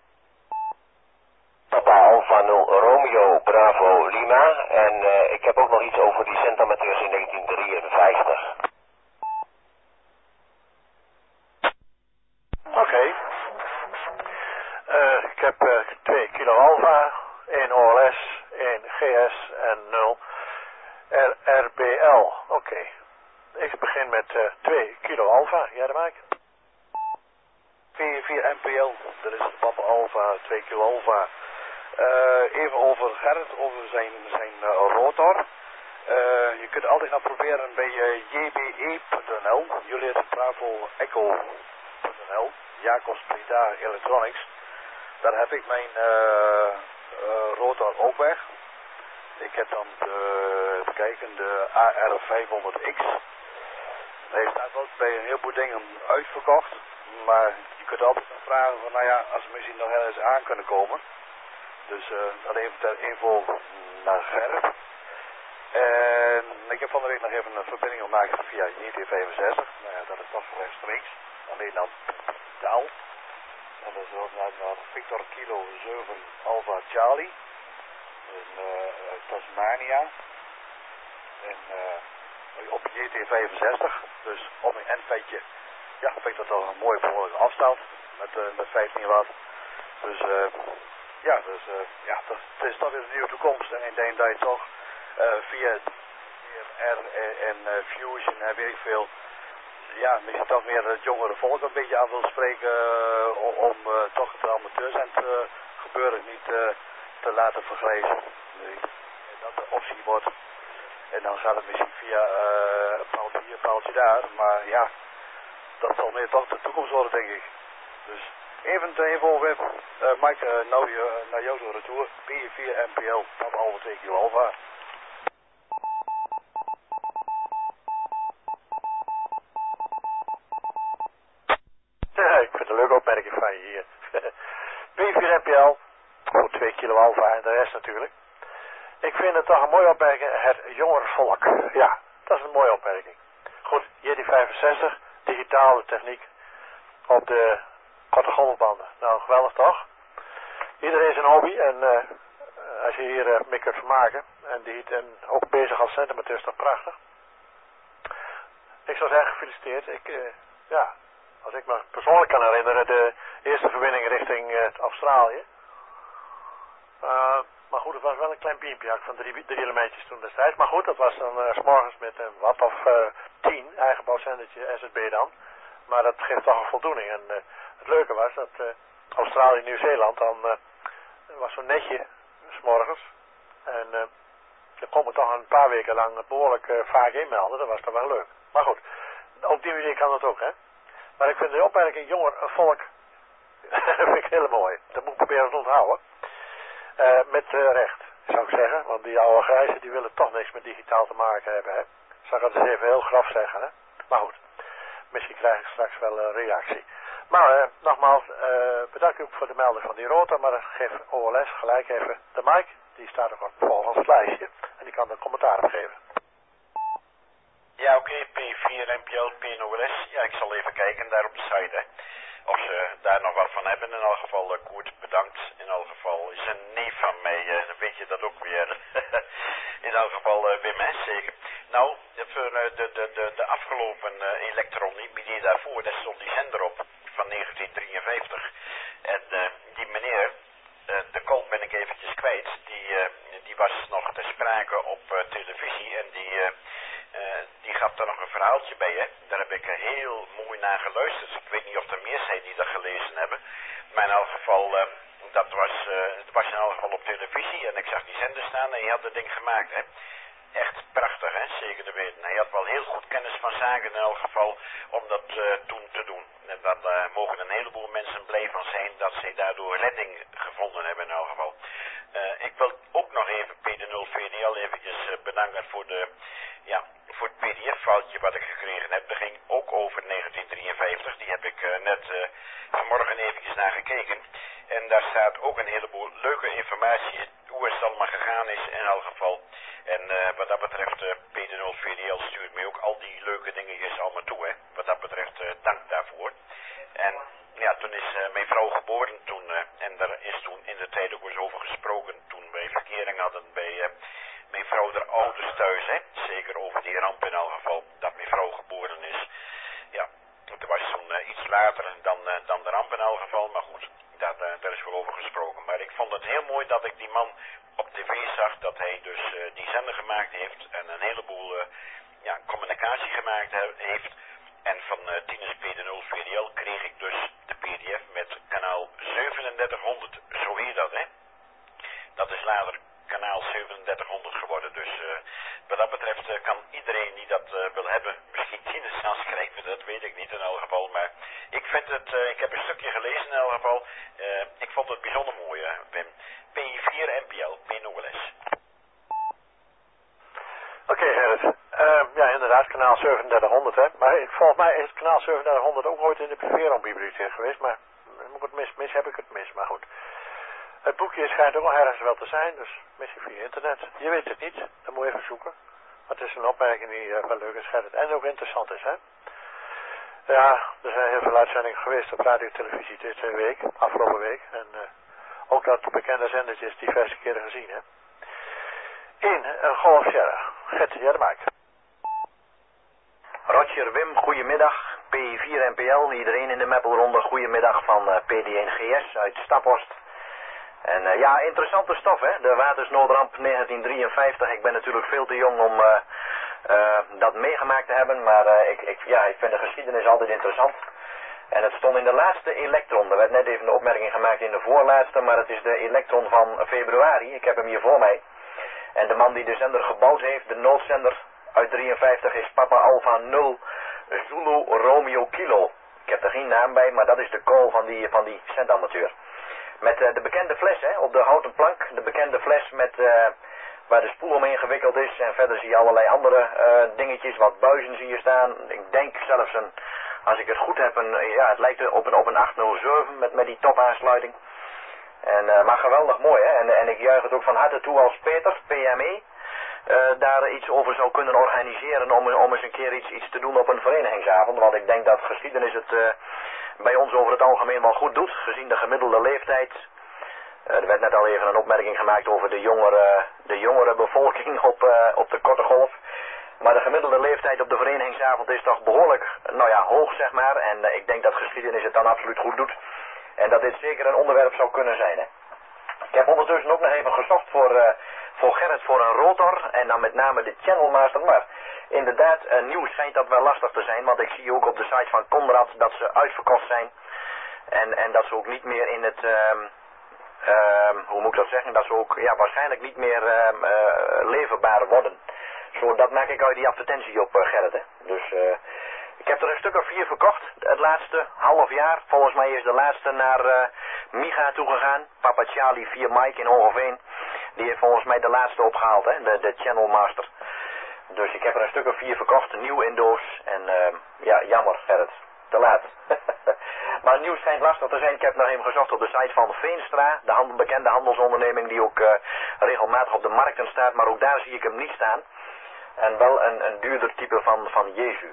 Papa Alpha nul Romeo Bravo Lima. En uh, ik heb ook nog iets over die centamateurs in negentien drieënvijftig. Oké. Okay. Uh, ik heb uh, twee kilo alfa, één O L S, één G S en nul R R B L. Oké. Okay. Ik begin met uh, twee kilo alfa. Jij dat maakt? vier vier M P L. Dat is de Papa Alpha, twee kilo alfa. Uh, even over Gerrit, over zijn, zijn uh, rotor. Uh, je kunt altijd gaan proberen bij uh, J B E punt N L, Juliet Bravo Echo punt N L, Jacobs Breda Electronics. Daar heb ik mijn uh, uh, rotor ook weg. Ik heb dan de, even kijken, de A R vijfhonderd X. Hij staat wel bij een heleboel dingen uitverkocht. Maar je kunt altijd nog vragen van, nou ja, als we misschien nog ergens aan kunnen komen. Dus uh, dat even ter info naar Gerrit. En ik heb van de week nog even een verbinding gemaakt via J T vijfenzestig. Nou ja, dat is toch rechtstreeks. Alleen dan taal. En dat is ook naar, naar Victor Kilo zeven Alpha Charlie. In uh, Tasmania. En uh, op J T vijfenzestig. Dus op een endfeitje. Ja, vind ik dat al een mooie behoorlijke afstand. Met, uh, met vijftien watt. Dus uh, ja, dus, uh, ja dat, het is toch weer een nieuwe toekomst. En ik denk dat je toch uh, via D M R en uh, Fusion en weet ik veel. Ja, misschien toch weer het jongere volk een beetje aan wil spreken. Uh, om om uh, toch het amateurs en het uh, gebeuren niet uh, te laten vergrijzen. Nee. En dat de optie wordt. En dan gaat het misschien via uh, een paaltje hier, een paaltje daar. Maar ja, dat zal meer toch de toekomst worden, denk ik. Dus Even de info, Wim. Uh, Mike, uh, nou uh, naar jou de retour. P vier M P L, Papa Alfa twee kilo Alfa. Ja, ik vind het een leuke opmerking van je hier. P vier M P L, voor twee kilo Alfa en de rest natuurlijk. Ik vind het toch een mooie opmerking, het jongere volk. Ja, dat is een mooie opmerking. Goed, hier die vijfenzestig, digitale techniek op de korte golfbanden. Nou, geweldig toch? Iedereen zijn hobby en uh, als je hier uh, mee kunt vermaken en, die, en ook bezig als centimeter is toch prachtig. Ik zou zeggen gefeliciteerd. Ik, uh, ja, als ik me persoonlijk kan herinneren, de eerste verbinding richting uh, Australië. Uh, maar goed, het was wel een klein piempje van drie, drie elementjes toen destijds. Maar goed, dat was dan uh, 's morgens met een watt of uh, tien, eigenbouwzendertje S Z B dan. Maar dat geeft toch een voldoening. En uh, het leuke was dat uh, Australië en Nieuw-Zeeland dan uh, was zo'n netje 's morgens. En uh, er komen toch een paar weken lang behoorlijk uh, vaak inmelden. Dat was toch wel leuk. Maar goed, op die manier kan dat ook, hè. Maar ik vind de opmerking jonger volk vind ik heel mooi. Dat moet ik proberen te onthouden. Uh, met uh, recht, zou ik zeggen. Want die oude grijzen die willen toch niks met digitaal te maken hebben, hè. Zal ik het eens even heel graf zeggen, hè. Maar goed, misschien krijg ik straks wel een reactie. Maar uh, nogmaals, uh, bedankt ook voor de melding van die rota. Maar geef O L S gelijk even de mic. Die staat ook volgens het lijstje. En die kan er commentaar op geven. Ja, oké, okay, P vier M P L, P N O L S. Ja, ik zal even kijken daar op de site, hè. Of ze daar nog wat van hebben. In elk geval, uh, Koert, bedankt. In elk geval is een neef van mij, uh, dan weet je dat ook weer. In elk geval, uh, Wim, hè, zeker. Nou, voor uh, de, de, de, de afgelopen uh, elektron, die daarvoor, daar stond die zender op van negentien drieënvijftig. En uh, die meneer, uh, de kol ben ik eventjes kwijt, die, uh, die was nog ter sprake op uh, televisie en die... Uh, Uh, die gaf daar nog een verhaaltje bij, hè. Daar heb ik uh, heel mooi naar geluisterd. Ik weet niet of er meer zijn die dat gelezen hebben. Maar in elk geval, uh, dat was, uh, het was in elk geval op televisie. En ik zag die zender staan en hij had dat ding gemaakt, hè. Echt prachtig, hè, zeker te weten. Hij had wel heel goed kennis van zaken in elk geval om dat uh, toen te doen. En dan uh, mogen een heleboel mensen blij van zijn dat zij daardoor redding gevonden hebben in elk geval. Uh, ik wil ook nog even P D nul V D L eventjes uh, bedanken voor de... Ja, voor het P D F-foutje wat ik gekregen heb. Dat ging ook over negentien drieënvijftig. Die heb ik uh, net uh, vanmorgen eventjes naar gekeken. En daar staat ook een heleboel leuke informatie in. Hoe het allemaal gegaan is in elk geval. En uh, wat dat betreft, uh, P D nul V D L stuurt me ook al die leuke dingetjes allemaal toe. Hè. Wat dat betreft, uh, dank daarvoor. En ja, toen is uh, mijn vrouw geboren toen. Uh, en daar is toen in de tijd ook eens over gesproken. Toen wij verkering hadden bij... Uh, mijn vrouw de ouders thuis, hè. Zeker over die ramp in elk geval, dat mijn vrouw geboren is. Ja, dat was toen uh, iets later dan, uh, dan de ramp in elk geval, maar goed, daar, uh, daar is wel over gesproken. Maar ik vond het heel mooi dat ik die man op tv zag, dat hij dus uh, die zender gemaakt heeft en een heleboel uh, ja, communicatie gemaakt he heeft. En van uh, Tinus P D nul V D L kreeg ik dus de P D F met kanaal zevenendertighonderd, zo heet dat, hè. Dat is later kanaal zevenendertighonderd geworden. Dus uh, wat dat betreft uh, kan iedereen die dat uh, wil hebben, misschien Tinus zelfs krijgen, dat weet ik niet in elk geval. Maar ik vind het, uh, ik heb een stukje gelezen in elk geval. Uh, ik vond het bijzonder mooi, uh, Wim. P vier M P L, P N O L S. Oké, okay, Gerrit. Uh, ja, inderdaad, kanaal zevenendertighonderd, hè. Maar ik, volgens mij is het kanaal zevenendertighonderd ook ooit in de Veron-bibliotheek geweest, maar moet ik het mis, mis, heb ik het mis, maar goed. Het boekje schijnt ook nog ergens wel te zijn, dus misschien via internet. Je weet het niet, dan moet je even zoeken. Maar het is een opmerking die uh, wel leuk is, Gerrit, en ook interessant is, hè. Ja, er zijn heel veel uitzendingen geweest op radio en televisie deze week, afgelopen week. En uh, ook dat bekende zendertjes diverse keren gezien, hè. In een Golf Sierra. Gert, jij de mic. Roger, Wim, goedemiddag. P vier M P L, iedereen in de Meppelronde, goedemiddag van uh, P D één G S uit Staphorst. En uh, ja, interessante stof, hè, de watersnoodramp negentien drieënvijftig. Ik ben natuurlijk veel te jong om uh, uh, dat meegemaakt te hebben, maar uh, ik, ik, ja, ik vind de geschiedenis altijd interessant. En het stond in de laatste elektron, er werd net even een opmerking gemaakt in de voorlaatste, maar het is de elektron van februari, ik heb hem hier voor mij. En de man die de zender gebouwd heeft, de noodzender uit drieënvijftig, is Papa Alfa nul Zulu Romeo Kilo. Ik heb er geen naam bij, maar dat is de call van die, van die centamateur. Met uh, de bekende fles, hè, op de houten plank. De bekende fles met, uh, waar de spoel omheen gewikkeld is. En verder zie je allerlei andere uh, dingetjes, wat buizen zie je staan. Ik denk zelfs een, als ik het goed heb, een, ja, het lijkt op een, op een achthonderdzeven met, met die topaansluiting. En, uh, maar geweldig mooi, hè. En, en ik juich het ook van harte toe als Peter, P M E, uh, daar iets over zou kunnen organiseren om, om eens een keer iets, iets te doen op een verenigingsavond. Want ik denk dat geschiedenis het uh, bij ons over het algemeen wel goed doet, gezien de gemiddelde leeftijd. Uh, er werd net al even een opmerking gemaakt over de jongere, de jongere bevolking op, uh, op de korte golf. Maar de gemiddelde leeftijd op de verenigingsavond is toch behoorlijk, nou ja, hoog zeg maar. En uh, ik denk dat geschiedenis het dan absoluut goed doet. En dat dit zeker een onderwerp zou kunnen zijn, hè. Ik heb ondertussen ook nog even gezocht voor, uh, voor Gerrit voor een rotor. En dan met name de Channel Master. Maar inderdaad, uh, nieuw schijnt dat wel lastig te zijn. Want ik zie ook op de site van Conrad dat ze uitverkocht zijn. En, en dat ze ook niet meer in het... Uh, uh, hoe moet ik dat zeggen? Dat ze ook ja, waarschijnlijk niet meer uh, uh, leverbaar worden. Zo, dat maak ik uit die advertentie op, uh, Gerrit, hè. Dus... Uh, Ik heb er een stuk of vier verkocht, het laatste half jaar. Volgens mij is de laatste naar uh, Micha toegegaan. Papa Charlie vier Mike in Hogeveen. Die heeft volgens mij de laatste opgehaald, hè, de, de Channel Master. Dus ik heb er een stuk of vier verkocht, nieuw in doos. En uh, ja, jammer Gerrit, te laat. Maar nieuw schijnt lastig te zijn. Ik heb nog even gezocht op de site van Veenstra, de handel, bekende handelsonderneming die ook uh, regelmatig op de markten staat. Maar ook daar zie ik hem niet staan. En wel een, een duurder type van, van Jezu.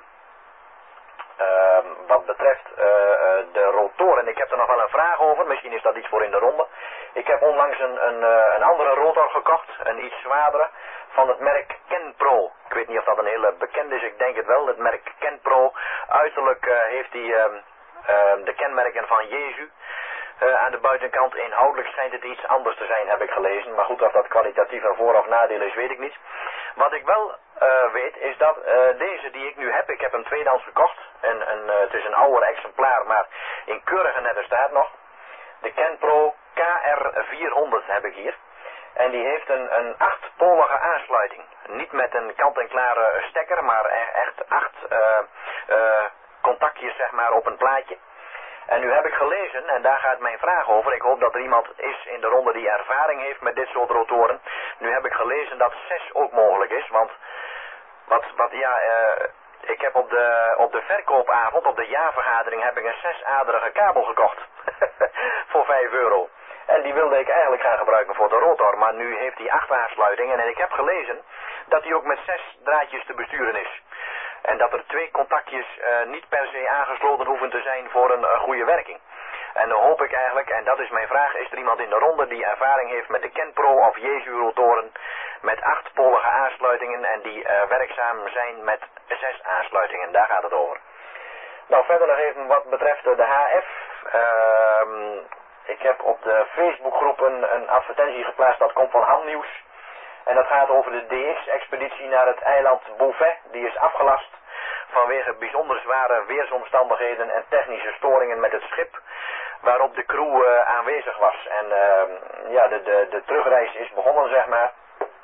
Uh, wat betreft uh, uh, de rotoren, ik heb er nog wel een vraag over, misschien is dat iets voor in de ronde. Ik heb onlangs een, een, uh, een andere rotor gekocht, een iets zwaardere, van het merk Kenpro. Ik weet niet of dat een hele bekende is, ik denk het wel, het merk Kenpro. Uiterlijk uh, heeft hij uh, uh, de kenmerken van Jezu. Uh, aan de buitenkant inhoudelijk schijnt het iets anders te zijn, heb ik gelezen. Maar goed, of dat kwalitatief een voor- of nadeel is, weet ik niet. Wat ik wel uh, weet, is dat uh, deze die ik nu heb, ik heb hem tweedehands gekocht. En, en, uh, het is een ouder exemplaar, maar in keurige nette staat nog. De Kenpro K R vierhonderd heb ik hier. En die heeft een, een achtpolige aansluiting. Niet met een kant-en-klare stekker, maar echt acht uh, uh, contactjes zeg maar op een plaatje. En nu heb ik gelezen, en daar gaat mijn vraag over, ik hoop dat er iemand is in de ronde die ervaring heeft met dit soort rotoren. Nu heb ik gelezen dat zes ook mogelijk is, want wat, wat ja, uh, ik heb op de, op de verkoopavond, op de jaarvergadering, heb ik een zesaderige kabel gekocht. Voor vijf euro. En die wilde ik eigenlijk gaan gebruiken voor de rotor, maar nu heeft hij acht aansluitingen en ik heb gelezen dat hij ook met zes draadjes te besturen is. En dat er twee contactjes uh, niet per se aangesloten hoeven te zijn voor een uh, goede werking. En dan hoop ik eigenlijk, en dat is mijn vraag, is er iemand in de ronde die ervaring heeft met de Kenpro of Jezu rotoren met achtpolige aansluitingen en die uh, werkzaam zijn met zes aansluitingen. Daar gaat het over. Nou, verder nog even wat betreft de H F. Uh, ik heb op de Facebookgroep een, een advertentie geplaatst, dat komt van Hamnieuws. En dat gaat over de D X-expeditie naar het eiland Beauvais. Die is afgelast vanwege bijzonder zware weersomstandigheden en technische storingen met het schip waarop de crew uh, aanwezig was. En uh, ja, de, de, de terugreis is begonnen, zeg maar.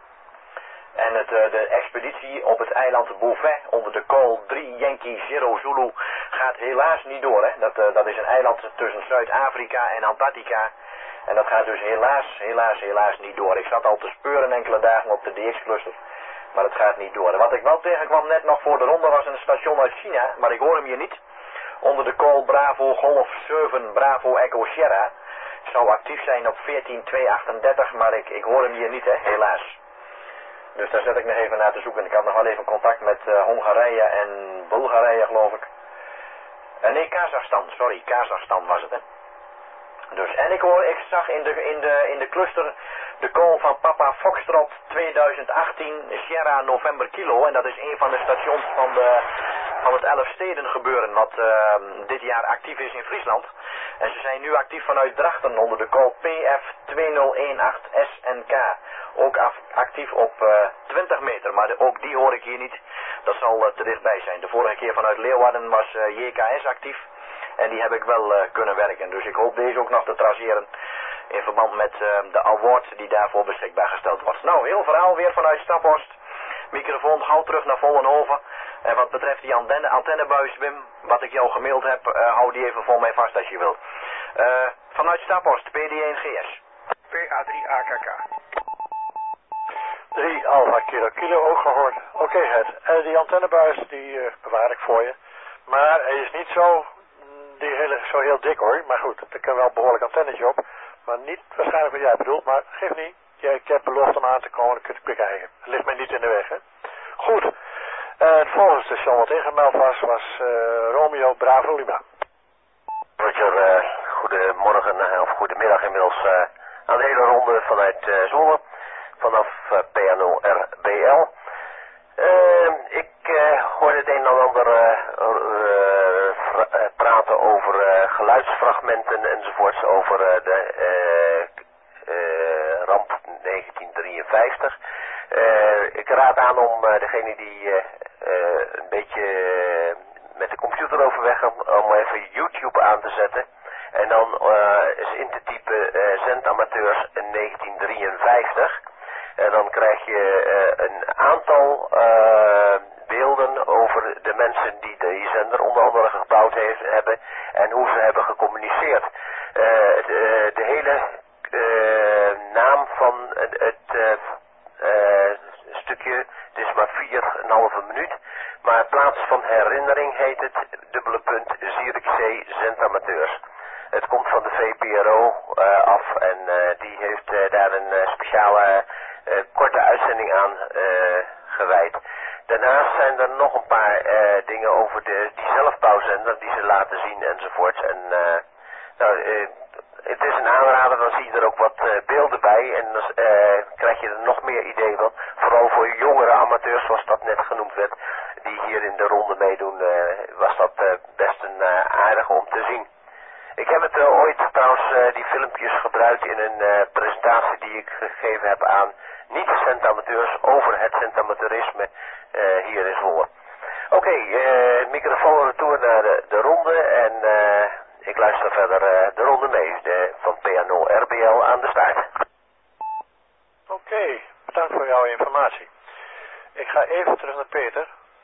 En het, uh, de expeditie op het eiland Beauvais onder de call drie Yankee Zero Zulu gaat helaas niet door. Hè? Dat, uh, dat is een eiland tussen Zuid-Afrika en Antarctica. En dat gaat dus helaas, helaas, helaas niet door. Ik zat al te speuren enkele dagen op de D X-cluster, maar het gaat niet door. En wat ik wel tegenkwam net nog voor de ronde was een station uit China, maar ik hoor hem hier niet. Onder de call Bravo Golf zeven Bravo Echo Sierra. Zou actief zijn op veertien twee achtendertig, maar ik, ik hoor hem hier niet, hè, helaas. Dus daar zet ik nog even naar te zoeken. Ik had nog wel even contact met uh, Hongarije en Bulgarije, geloof ik. Uh, nee, Kazachstan, sorry, Kazachstan was het, hè. Dus, en ik hoor, ik zag in de, in de, in de cluster de call van Papa Foxtrot tweeduizend achttien Sierra November Kilo. En dat is een van de stations van, de, van het Elfsteden gebeuren, wat uh, dit jaar actief is in Friesland. En ze zijn nu actief vanuit Drachten onder de call P F tweeduizend achttien S N K. Ook af, actief op uh, twintig meter, maar de, ook die hoor ik hier niet. Dat zal uh, te dichtbij zijn. De vorige keer vanuit Leeuwarden was uh, J K S actief. En die heb ik wel uh, kunnen werken. Dus ik hoop deze ook nog te traceren in verband met uh, de award die daarvoor beschikbaar gesteld wordt. Nou, heel verhaal weer vanuit Staphorst. Microfoon gauw terug naar Vollenhoven. En wat betreft die antenne, antennebuis, Wim, wat ik jou gemaild heb, uh, hou die even voor mij vast als je wilt. Uh, vanuit Staphorst, P D één G S. P A drie A K K. drie Alpha Kilo Kilo, ook gehoord. Oké, okay, het. Uh, die antennebuis, die uh, bewaar ik voor je. Maar hij is niet zo, die hele, zo heel dik hoor. Maar goed, er kan wel een behoorlijk antennetje op. Maar niet waarschijnlijk wat jij bedoelt, maar geef niet. Ja, ik heb beloofd om aan te komen, dan kun je het bekijken. Het ligt mij niet in de weg, hè. Goed. Uh, het volgende station wat ingemeld was, was uh, Romeo Bravo Lima. Roger, uh, goedemorgen uh, of goedemiddag inmiddels uh, aan de hele ronde vanuit uh, Zwolle. Vanaf uh, P A nul R B L. Uh, ik uh, hoorde het een en ander uh, uh, uh, praten over uh, geluidsfragmenten enzovoorts over uh, de uh, uh, ramp negentien drieënvijftig. Uh, ik raad aan om uh, degene die uh, uh, een beetje uh, met de computer overweg om, om even YouTube aan te zetten. En dan uh, eens in te typen uh, zendamateurs negentien drieënvijftig. En dan krijg je uh, een aantal uh, beelden over de mensen die die zender onder andere gebouwd heeft, hebben en hoe ze hebben gecommuniceerd. Uh, de, de hele uh, naam van het, het uh, uh, stukje, het is maar vier en een halve minuut, maar in plaats van herinnering heet het dubbele punt Zierikzee zendamateurs. Het komt van de V P R O uh, af en uh, die heeft uh, daar een uh, speciale uh, korte uitzending aan uh, gewijd. Daarnaast zijn er nog een paar uh, dingen over de, die zelfbouwzender die ze laten zien enzovoorts. En uh, nou, uh, het is een aanrader, dan zie je er ook wat uh, beelden bij en dan uh, krijg je er nog meer idee van. Vooral voor jongere amateurs, zoals dat net genoemd werd, die hier in de ronde meedoen, uh, was dat uh, best een uh, aardige om te zien. Ik heb het uh, ooit trouwens uh, die filmpjes gebruikt in een uh, presentatie die ik gegeven heb aan niet-centamateurs over het centamateurisme uh, hier in Zwolle. Oké, okay, uh, microfoon retour naar de, de ronde en uh, ik luister verder uh, de ronde mee de, van P A nul R B L aan de staart. Oké, okay, bedankt voor jouw informatie. Ik ga even terug naar Peter.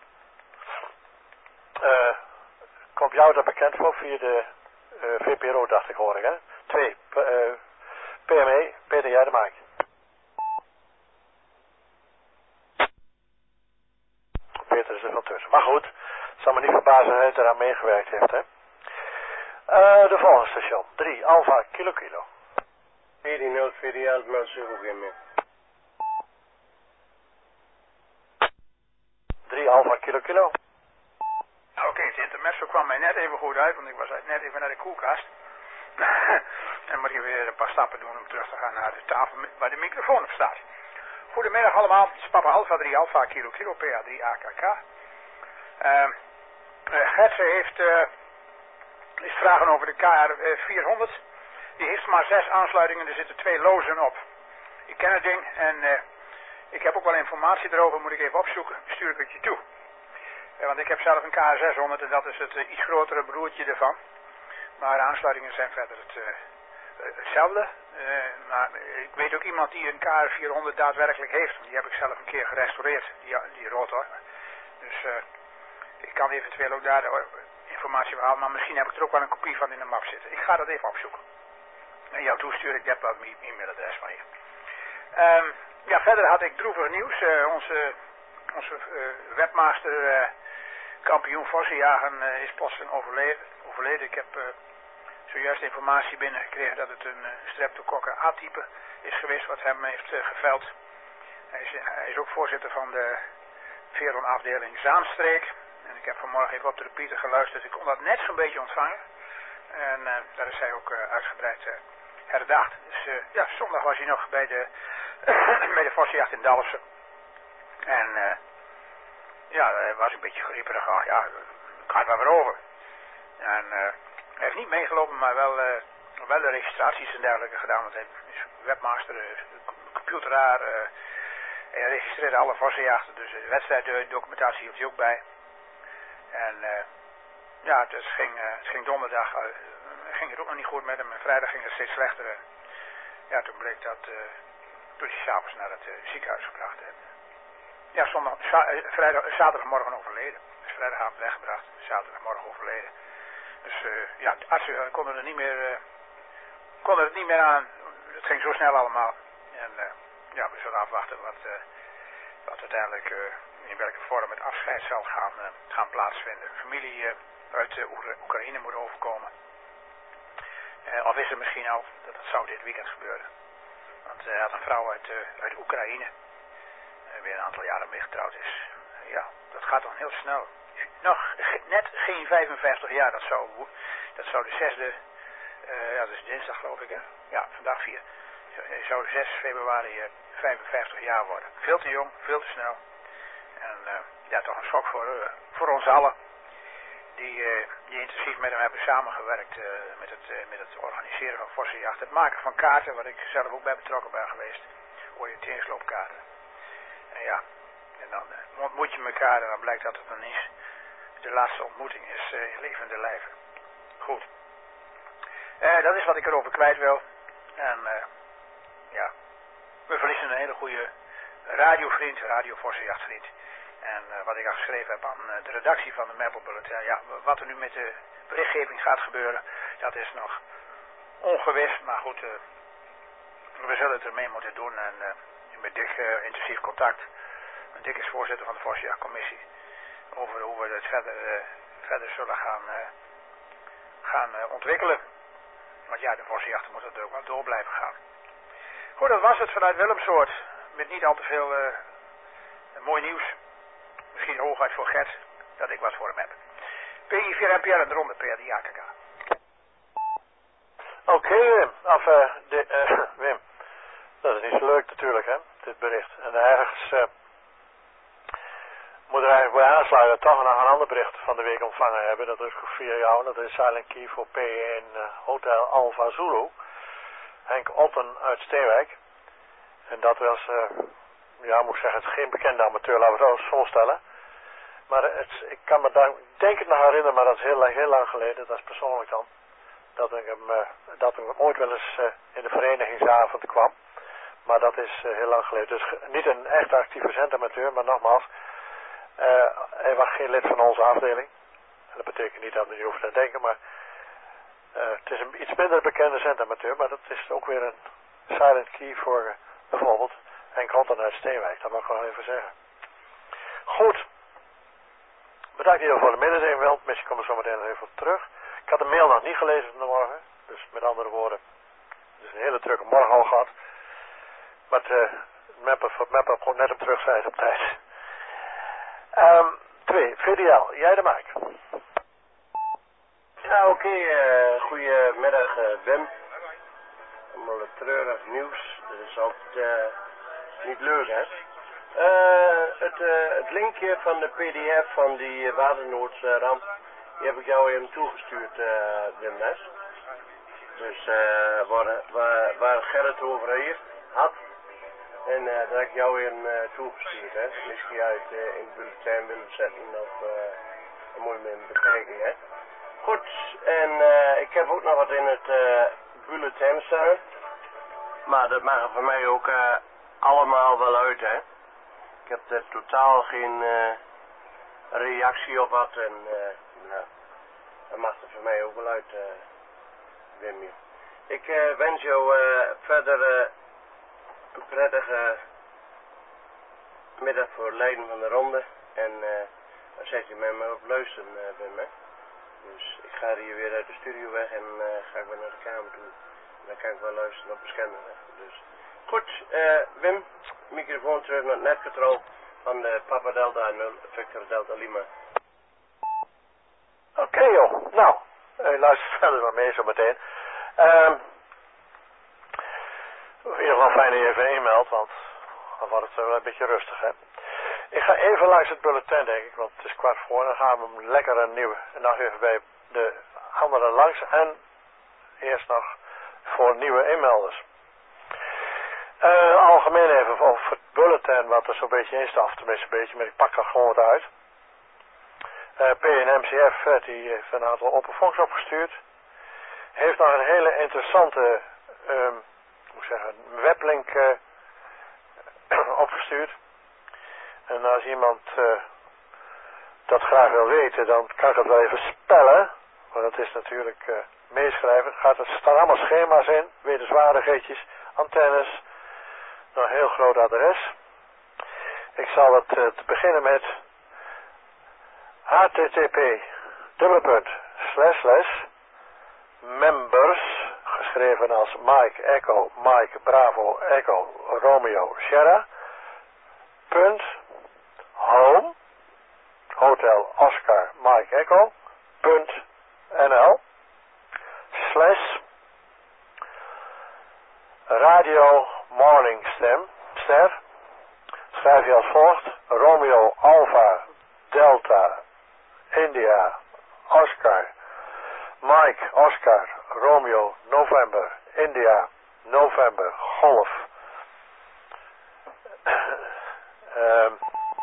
Uh, komt jou dat bekend voor via de uh, V P R O, dacht ik hoor ik, hè? Twee, uh, P M E, Peter, jij de maak. Peter is er van tussen. Maar goed, het zal me niet verbazen dat hij eraan meegewerkt heeft, hè? Uh, de volgende station, drie Alpha Kilo Kilo. veertien nul veertien elf mensen, hoe geen meer. drie Alpha Kilo Kilo. Oké, okay, het intermezzo kwam mij net even goed uit, want ik was net even naar de koelkast. En moet je weer een paar stappen doen om terug te gaan naar de tafel waar de microfoon op staat. Goedemiddag allemaal, het is Papa Alpha drie Alpha Kilo Kilo P A drie A K K. Uh, Gertse heeft uh, is vragen over de K R vierhonderd. Die heeft maar zes aansluitingen, er zitten twee lozen op. Ik ken het ding en uh, ik heb ook wel informatie erover, moet ik even opzoeken, stuur ik het je toe. Uh, want ik heb zelf een K R zeshonderd en dat is het uh, iets grotere broertje ervan. Maar de aansluitingen zijn verder het, uh, hetzelfde. Uh, maar ik weet ook iemand die een K R vierhonderd daadwerkelijk heeft. Want die heb ik zelf een keer gerestaureerd, die, die rotor. Dus uh, ik kan eventueel ook daar de informatie halen. Maar misschien heb ik er ook wel een kopie van in de map zitten. Ik ga dat even opzoeken. En jou toesturen, ik heb wel mijn e-mailadres van je. Um, ja, verder had ik droevig nieuws. Uh, onze onze uh, webmaster uh, kampioen Vossenjagen uh, is plotseling overleden. overleden. Ik heb uh, zojuist informatie binnengekregen dat het een uh, streptokokken A-type is geweest wat hem heeft uh, geveld. Hij is, hij is ook voorzitter van de Veron-afdeling Zaanstreek. En ik heb vanmorgen even op de repeater geluisterd. Ik kon dat net zo'n beetje ontvangen. En uh, daar is hij ook uh, uitgebreid uh, herdacht. Dus uh, ja, zondag was hij nog bij de, bij de Vossenjacht in Dalfsen. En uh, ja, hij was een beetje grieperig. Oh, ja, het gaat wel weer over. En uh, hij heeft niet meegelopen, maar wel, uh, wel de registraties en dergelijke gedaan. Want hij is webmaster, uh, computeraar. Uh, hij registreerde alle Vossenjachten, dus de wedstrijddocumentatie hield hij ook bij. En uh, ja, het, dus ging, uh, het ging donderdag, uh, ging het ook nog niet goed met hem. En vrijdag ging het steeds slechter. En ja, toen bleek dat, uh, toen hij s'avonds naar het uh, ziekenhuis gebracht. En, ja, zondag, za vrijdag, zaterdagmorgen overleden. Dus vrijdagavond weggebracht, zaterdagmorgen overleden. Dus uh, ja, de artsen konden er niet meer, uh, konden het niet meer aan. Het ging zo snel allemaal. En uh, ja, we zullen afwachten wat, uh, wat uiteindelijk uh, in welke vorm het afscheid zal gaan, uh, gaan plaatsvinden. Familie uh, uit uh, Oekraïne moet overkomen. Uh, of is het misschien al, dat, dat zou dit weekend gebeuren. Want hij had een vrouw uit, uh, uit Oekraïne, uh, weer een aantal jaren mee getrouwd is. Uh, ja, dat gaat dan heel snel. Nog net geen vijfenvijftig jaar, dat zou, dat zou de zesde, uh, ja dat is dinsdag geloof ik hè. Ja, vandaag vier. Hij zou zes februari uh, vijfenvijftig jaar worden. Veel te jong, veel te snel. En uh, ja, toch een schok voor, uh, voor ons allen. Die, uh, die intensief met hem hebben samengewerkt uh, met, het, uh, met het organiseren van vossenjacht. Het maken van kaarten, waar ik zelf ook bij betrokken ben geweest. Oriënteringsloopkaarten. En ja, en dan uh, ontmoet je elkaar en dan blijkt dat het dan is. De laatste ontmoeting is uh, in levende lijven. Goed. Uh, dat is wat ik erover kwijt wil. En uh, ja, we verliezen een hele goede radiovriend, radiovossenjachtvriend. En uh, wat ik al geschreven heb aan uh, de redactie van de Meppel Bulletin. Ja, wat er nu met de berichtgeving gaat gebeuren, dat is nog ongewis. Maar goed, uh, we zullen het ermee moeten doen. En uh, met Dick uh, intensief contact. Dick is voorzitter van de Vossenjachtcommissie. Over hoe we het verder, uh, verder zullen gaan, uh, gaan uh, ontwikkelen. Want ja, de vossenjachten moet natuurlijk wel door blijven gaan. Goed, dat was het vanuit Willemsoort. Met niet al te veel uh, mooi nieuws. Misschien hooguit voor Gert, dat ik wat voor hem heb. P I vier N P L en de ronde, P R D A K K. Oké, okay, Wim. Of, uh, de, uh, Wim. Dat is niet zo leuk natuurlijk, hè, dit bericht. En ergens uh, moet er eigenlijk bij aansluiten toch nog een ander bericht van de week ontvangen hebben. Dat is via jou, dat is Silent Key voor P één uh, Hotel Alpha Zulu. Henk Otten uit Steenwijk. En dat was, uh, ja, moet ik zeggen, het is geen bekende amateur, laten we het zo voorstellen. Maar het, ik kan me daar, denk het nog herinneren, maar dat is heel lang, heel lang geleden, dat is persoonlijk dan. Dat ik hem, uh, dat ik hem ooit wel eens uh, in de verenigingsavond kwam. Maar dat is uh, heel lang geleden. Dus niet een echt actieve zendamateur, maar nogmaals, uh, hij was geen lid van onze afdeling. En dat betekent niet dat we niet over te denken, maar uh, het is een iets minder bekende zendamateur, maar dat is ook weer een silent key voor uh, bijvoorbeeld Henk Otten uit Steenwijk. Dat mag ik wel even zeggen. Goed. Bedankt in ieder geval voor de mededeling wel. Misschien komen we zo meteen nog even op terug. Ik had de mail nog niet gelezen vanmorgen. Dus met andere woorden. Het is een hele drukke morgen al gehad. Maar het uh, Mapper voor Mapper gewoon net op terug zijn op tijd. Um, twee. V D L. Jij de maak. Ja, oké. Okay, uh, goedemiddag uh, Wim. Allemaal treurig nieuws. Dat is altijd uh, niet leuk, hè. Uh, het, uh, het linkje van de P D F van die uh, waternoodramp, die heb ik jou even toegestuurd, uh, Wim Nes. Dus uh, waar, waar, waar Gerrit over hier had. En uh, dat heb ik jou even uh, toegestuurd, hè. Misschien uit uh, in het bulletin willen zetten of uh, dan moet je me even bekijken, hè. Goed, en uh, ik heb ook nog wat in het uh, bulletin staan. Maar dat mag er voor mij ook uh, allemaal wel uit, hè. Ik heb er totaal geen uh, reactie op wat en uh, nou, dat mag er voor mij ook wel uit, uh, Wim. Ik uh, wens jou uh, verder uh, een prettige middag voor het leiden van de ronde en uh, dan zet je mij maar op luisteren, uh, Wim, hè. Dus ik ga hier weer uit de studio weg en uh, ga ik weer naar de kamer toe. En dan kan ik wel luisteren op de scanner, hè. Dus goed, uh, Wim, microfoon terug naar het netcontrol van de Papa Delta nul, Victor Delta Lima. Oké okay, joh, nou, uh, luister verder maar mee zo meteen. Um, in ieder geval fijn dat je even inmeldt, want dan wordt het wel een beetje rustig, hè. Ik ga even langs het bulletin, denk ik, want het is kwart voor, dan gaan we hem lekker een nieuwe, en nog even bij de anderen langs en eerst nog voor nieuwe inmelders. Uh, algemeen even over het bulletin wat er zo'n beetje in staat, tenminste een beetje, maar ik pak er gewoon wat uit. Uh, P N M C F uh, die heeft een aantal openvongs opgestuurd. Heeft nog een hele interessante um, hoe zeg ik, weblink uh, opgestuurd. En als iemand uh, dat graag wil weten, dan kan ik het wel even spellen. Want dat is natuurlijk uh, meeschrijven. Gaat het, er staan allemaal schema's in, wetenswaardigheidjes, antennes. Nog een heel groot adres. Ik zal het uh, te beginnen met H T T P dubbele punt slash slash members, geschreven als Mike Echo, Mike Bravo Echo Romeo Sierra, punt home Hotel Oscar Mike Echo punt nl slash Radio Morning Stem ster. Schrijf je als volgt: Romeo Alpha Delta India Oscar Mike Oscar Romeo November India November Golf um,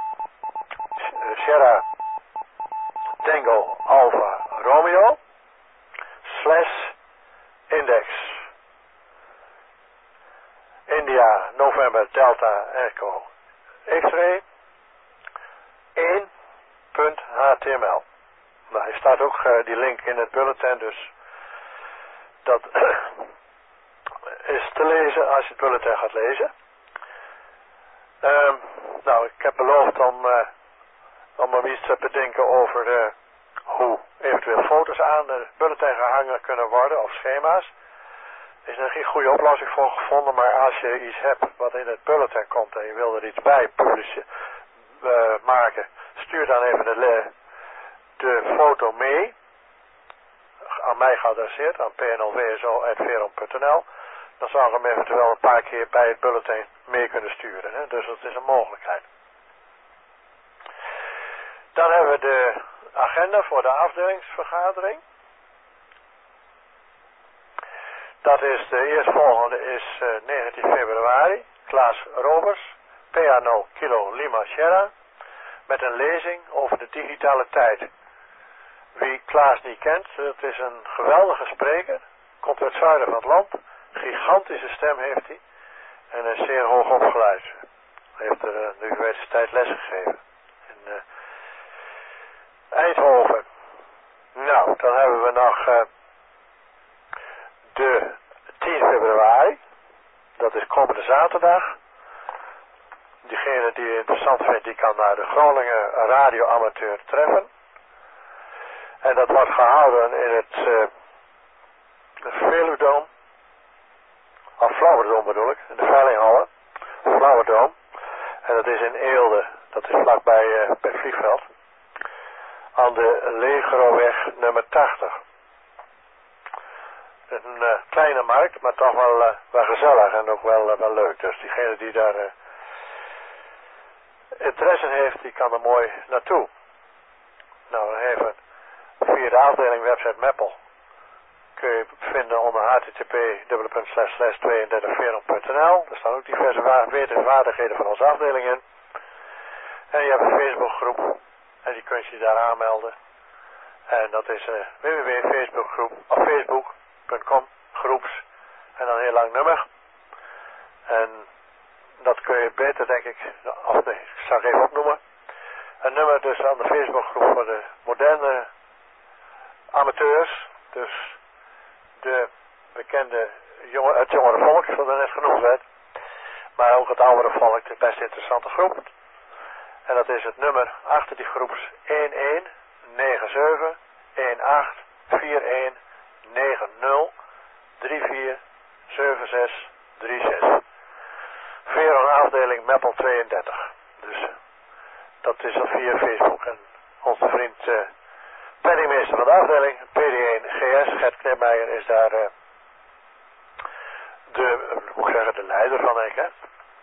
Sierra Tango Alpha Romeo slash index India November Delta Echo X-ray één punt H T M L. Nou, er staat ook uh, die link in het bulletin, dus dat is te lezen als je het bulletin gaat lezen. Um, nou, ik heb beloofd om, uh, om er iets te bedenken over uh, hoe eventueel foto's aan de bulletin gehangen kunnen worden, of schema's. Er is nog geen goede oplossing voor gevonden, maar als je iets hebt wat in het bulletin komt en je wil er iets bij publiceren, uh, maken, stuur dan even de, de foto mee, aan mij geadresseerd, aan p n l w s o punt veron punt n l. Dan zou ik hem eventueel een paar keer bij het bulletin mee kunnen sturen. Hè? Dus dat is een mogelijkheid. Dan hebben we de agenda voor de afdelingsvergadering. Dat is de eerstvolgende is uh, negentien februari. Klaas Robers, P A nul Kilo Lima Sierra, met een lezing over de digitale tijd. Wie Klaas niet kent, het is een geweldige spreker. Komt uit het zuiden van het land. Gigantische stem heeft hij. En is zeer hoog opgeleid. Hij heeft er aan de universiteit les gegeven. In uh, Eindhoven. Nou, dan hebben we nog uh, de tien februari. Dat is komende zaterdag. Diegene die het interessant vindt, die kan naar de Groningen radioamateur treffen. En dat wordt gehouden in het uh, Veluwedoom. Of Flauwerdoom bedoel ik, in de Veilinghallen. Flauwerdoom. En dat is in Eelde, dat is vlakbij uh, bij het vliegveld. Aan de Legroweg nummer tachtig. Een uh, kleine markt, maar toch wel, uh, wel gezellig en ook wel, uh, wel leuk. Dus diegene die daar uh, interesse in heeft, die kan er mooi naartoe. Nou, dan even via de afdeling website Meppel kun je vinden onder h t t p dubbele punt slash slash tweeëndertig veron punt n l. Er staan ook diverse wetenswaardigheden van onze afdeling in. En je hebt een Facebookgroep en die kun je daar aanmelden. En dat is uh, w w w punt facebookgroep of facebook punt com groeps en dan een heel lang nummer. En dat kun je beter, denk ik, of nee, ik zal het even opnoemen. Een nummer dus aan de Facebookgroep voor de moderne amateurs. Dus de bekende jonge, het jongere volk, zoals dat net genoemd werd. Maar ook het oudere volk, de best interessante groep. En dat is het nummer achter die groeps een een negen zeven een acht vier een negen nul drie vier zeven zes drie zes. Veron afdeling Meppel tweeëndertig. Dus dat is al via Facebook. En onze vriend uh, penningmeester van de afdeling, P D één G S, Gert Knipmeijer, is daar uh, de, uh, moet ik zeggen, de leider van, denk ik, hè.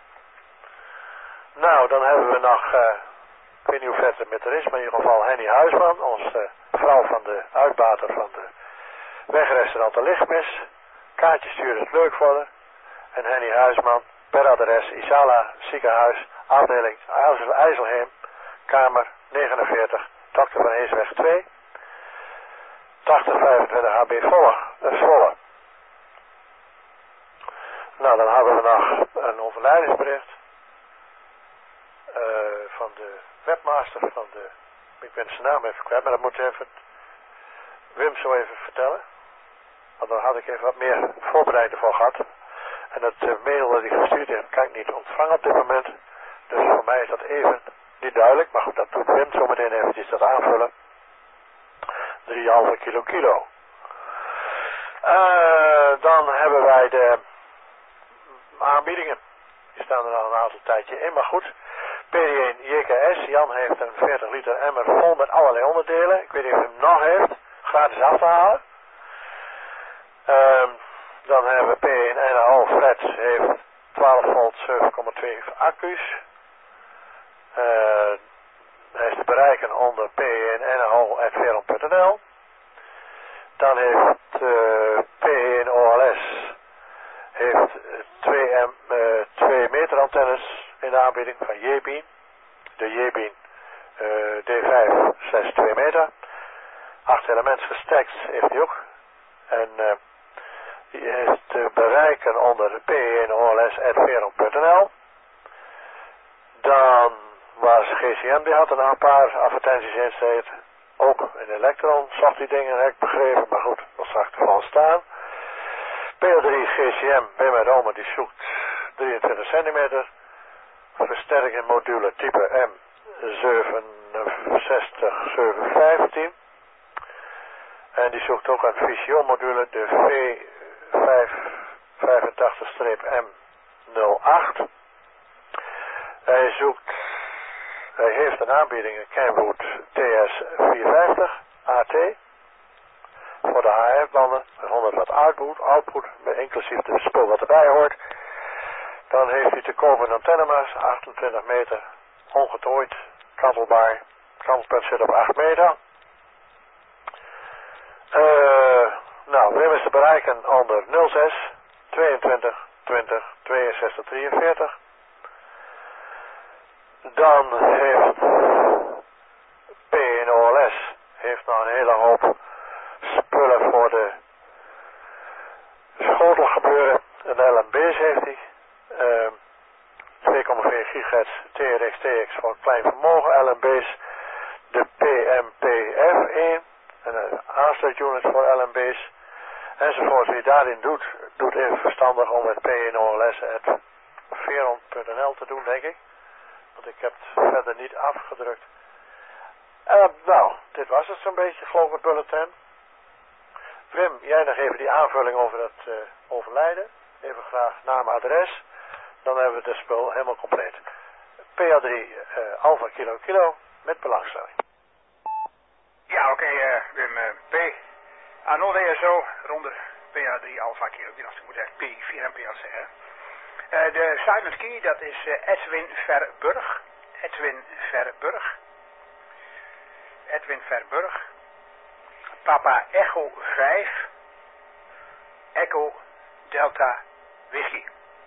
Nou, dan hebben we nog, uh, ik weet niet hoe ver het met er is, maar in ieder geval Henny Huisman, onze uh, vrouw van de uitbater van de wegrestaurant De Lichtmis. Kaartjes sturen het leuk voor haar. En Henny Huisman, per adres Isala ziekenhuis, afdeling IJsselheem, kamer negenenveertig, dokter Van Heesweg twee, tachtig vijfentwintig H B Volle, uh, Zwolle. Nou, dan hadden we nog een overlijdensbericht uh, van de webmaster van de, ik ben zijn naam even kwijt, maar dat moet even Wim zo even vertellen. Want dan had ik even wat meer voorbereid ervoor gehad. En het uh, mail dat ik gestuurd heb, kan ik niet ontvangen op dit moment. Dus voor mij is dat even niet duidelijk. Maar goed, dat doet Wim zo meteen eventjes dat aanvullen. drie komma vijf kilo kilo. Uh, dan hebben wij de aanbiedingen. Die staan er al een aantal tijdje in, maar goed. P D één J K S, Jan heeft een veertig liter emmer vol met allerlei onderdelen. Ik weet niet of hij hem nog heeft. Gratis af te halen. Um, dan hebben we P één N H O Freds heeft twaalf volt zeven komma twee accu's. Uh, hij is te bereiken onder P één N H O at veron punt n l. Dan heeft uh, P één O L S heeft twee, M, uh, twee meter antennes in de aanbieding van J-Beam. De J-Beam uh, D vijf zes twee meter. acht elements gestackt heeft hij ook. En uh, die is te bereiken onder P één O L S at veron punt n l. Dan was G C M, die had een paar advertenties insteed. Ook in Electron zocht die dingen, heb ik begrepen, maar goed, dat zag ik ervan staan. P O drie G C M, Wim en Rome, die zoekt drieëntwintig centimeter. Versterking module type M zevenenzestig zevenhonderdvijftien. En die zoekt ook een Vision module, de V vijfhonderdvijfentachtig M nul acht. Hij zoekt, hij heeft een aanbieding, een Kenwood T S vierhonderdvijftig A T. Voor de H F-banden, met honderd watt output, output, met inclusief de spul wat erbij hoort. Dan heeft hij te kopen een antennemaas, achtentwintig meter, ongetooid, kantelbaar. Kantelpunt zit op acht meter. Uh, nou, Wim is te bereiken onder nul zes tweeëntwintig twintig tweeënzestig drieënveertig. Dan heeft P één O L S heeft nog een hele hoop spullen voor de schotelgebeuren. Een L M B's heeft hij. Uh, twee komma vier gigahertz T R X T X voor klein vermogen L M B's. De P M P F één. En een aansluitunit voor L M B's. Enzovoort. Wie daarin doet, doet even verstandig om het P één O L S at veron punt n l te doen, denk ik. Want ik heb het verder niet afgedrukt. Uh, nou, dit was het zo'n beetje, geloof ik, het bulletin. Wim, jij nog even die aanvulling over het uh, overlijden. Even graag naam, adres. Dan hebben we de spul helemaal compleet. P A drie uh, Alpha Kilo Kilo met belangstelling. Ja, oké, okay, uh, Wim uh, P. Arno W S O, ronde P A drie Alpha Kilo Kilo. Ik moet echt P vier M P L zeggen. Uh, de silent key, dat is uh, Edwin Verburg. Edwin Verburg. Edwin Verburg. Papa Echo vijf. Echo Delta Whisky.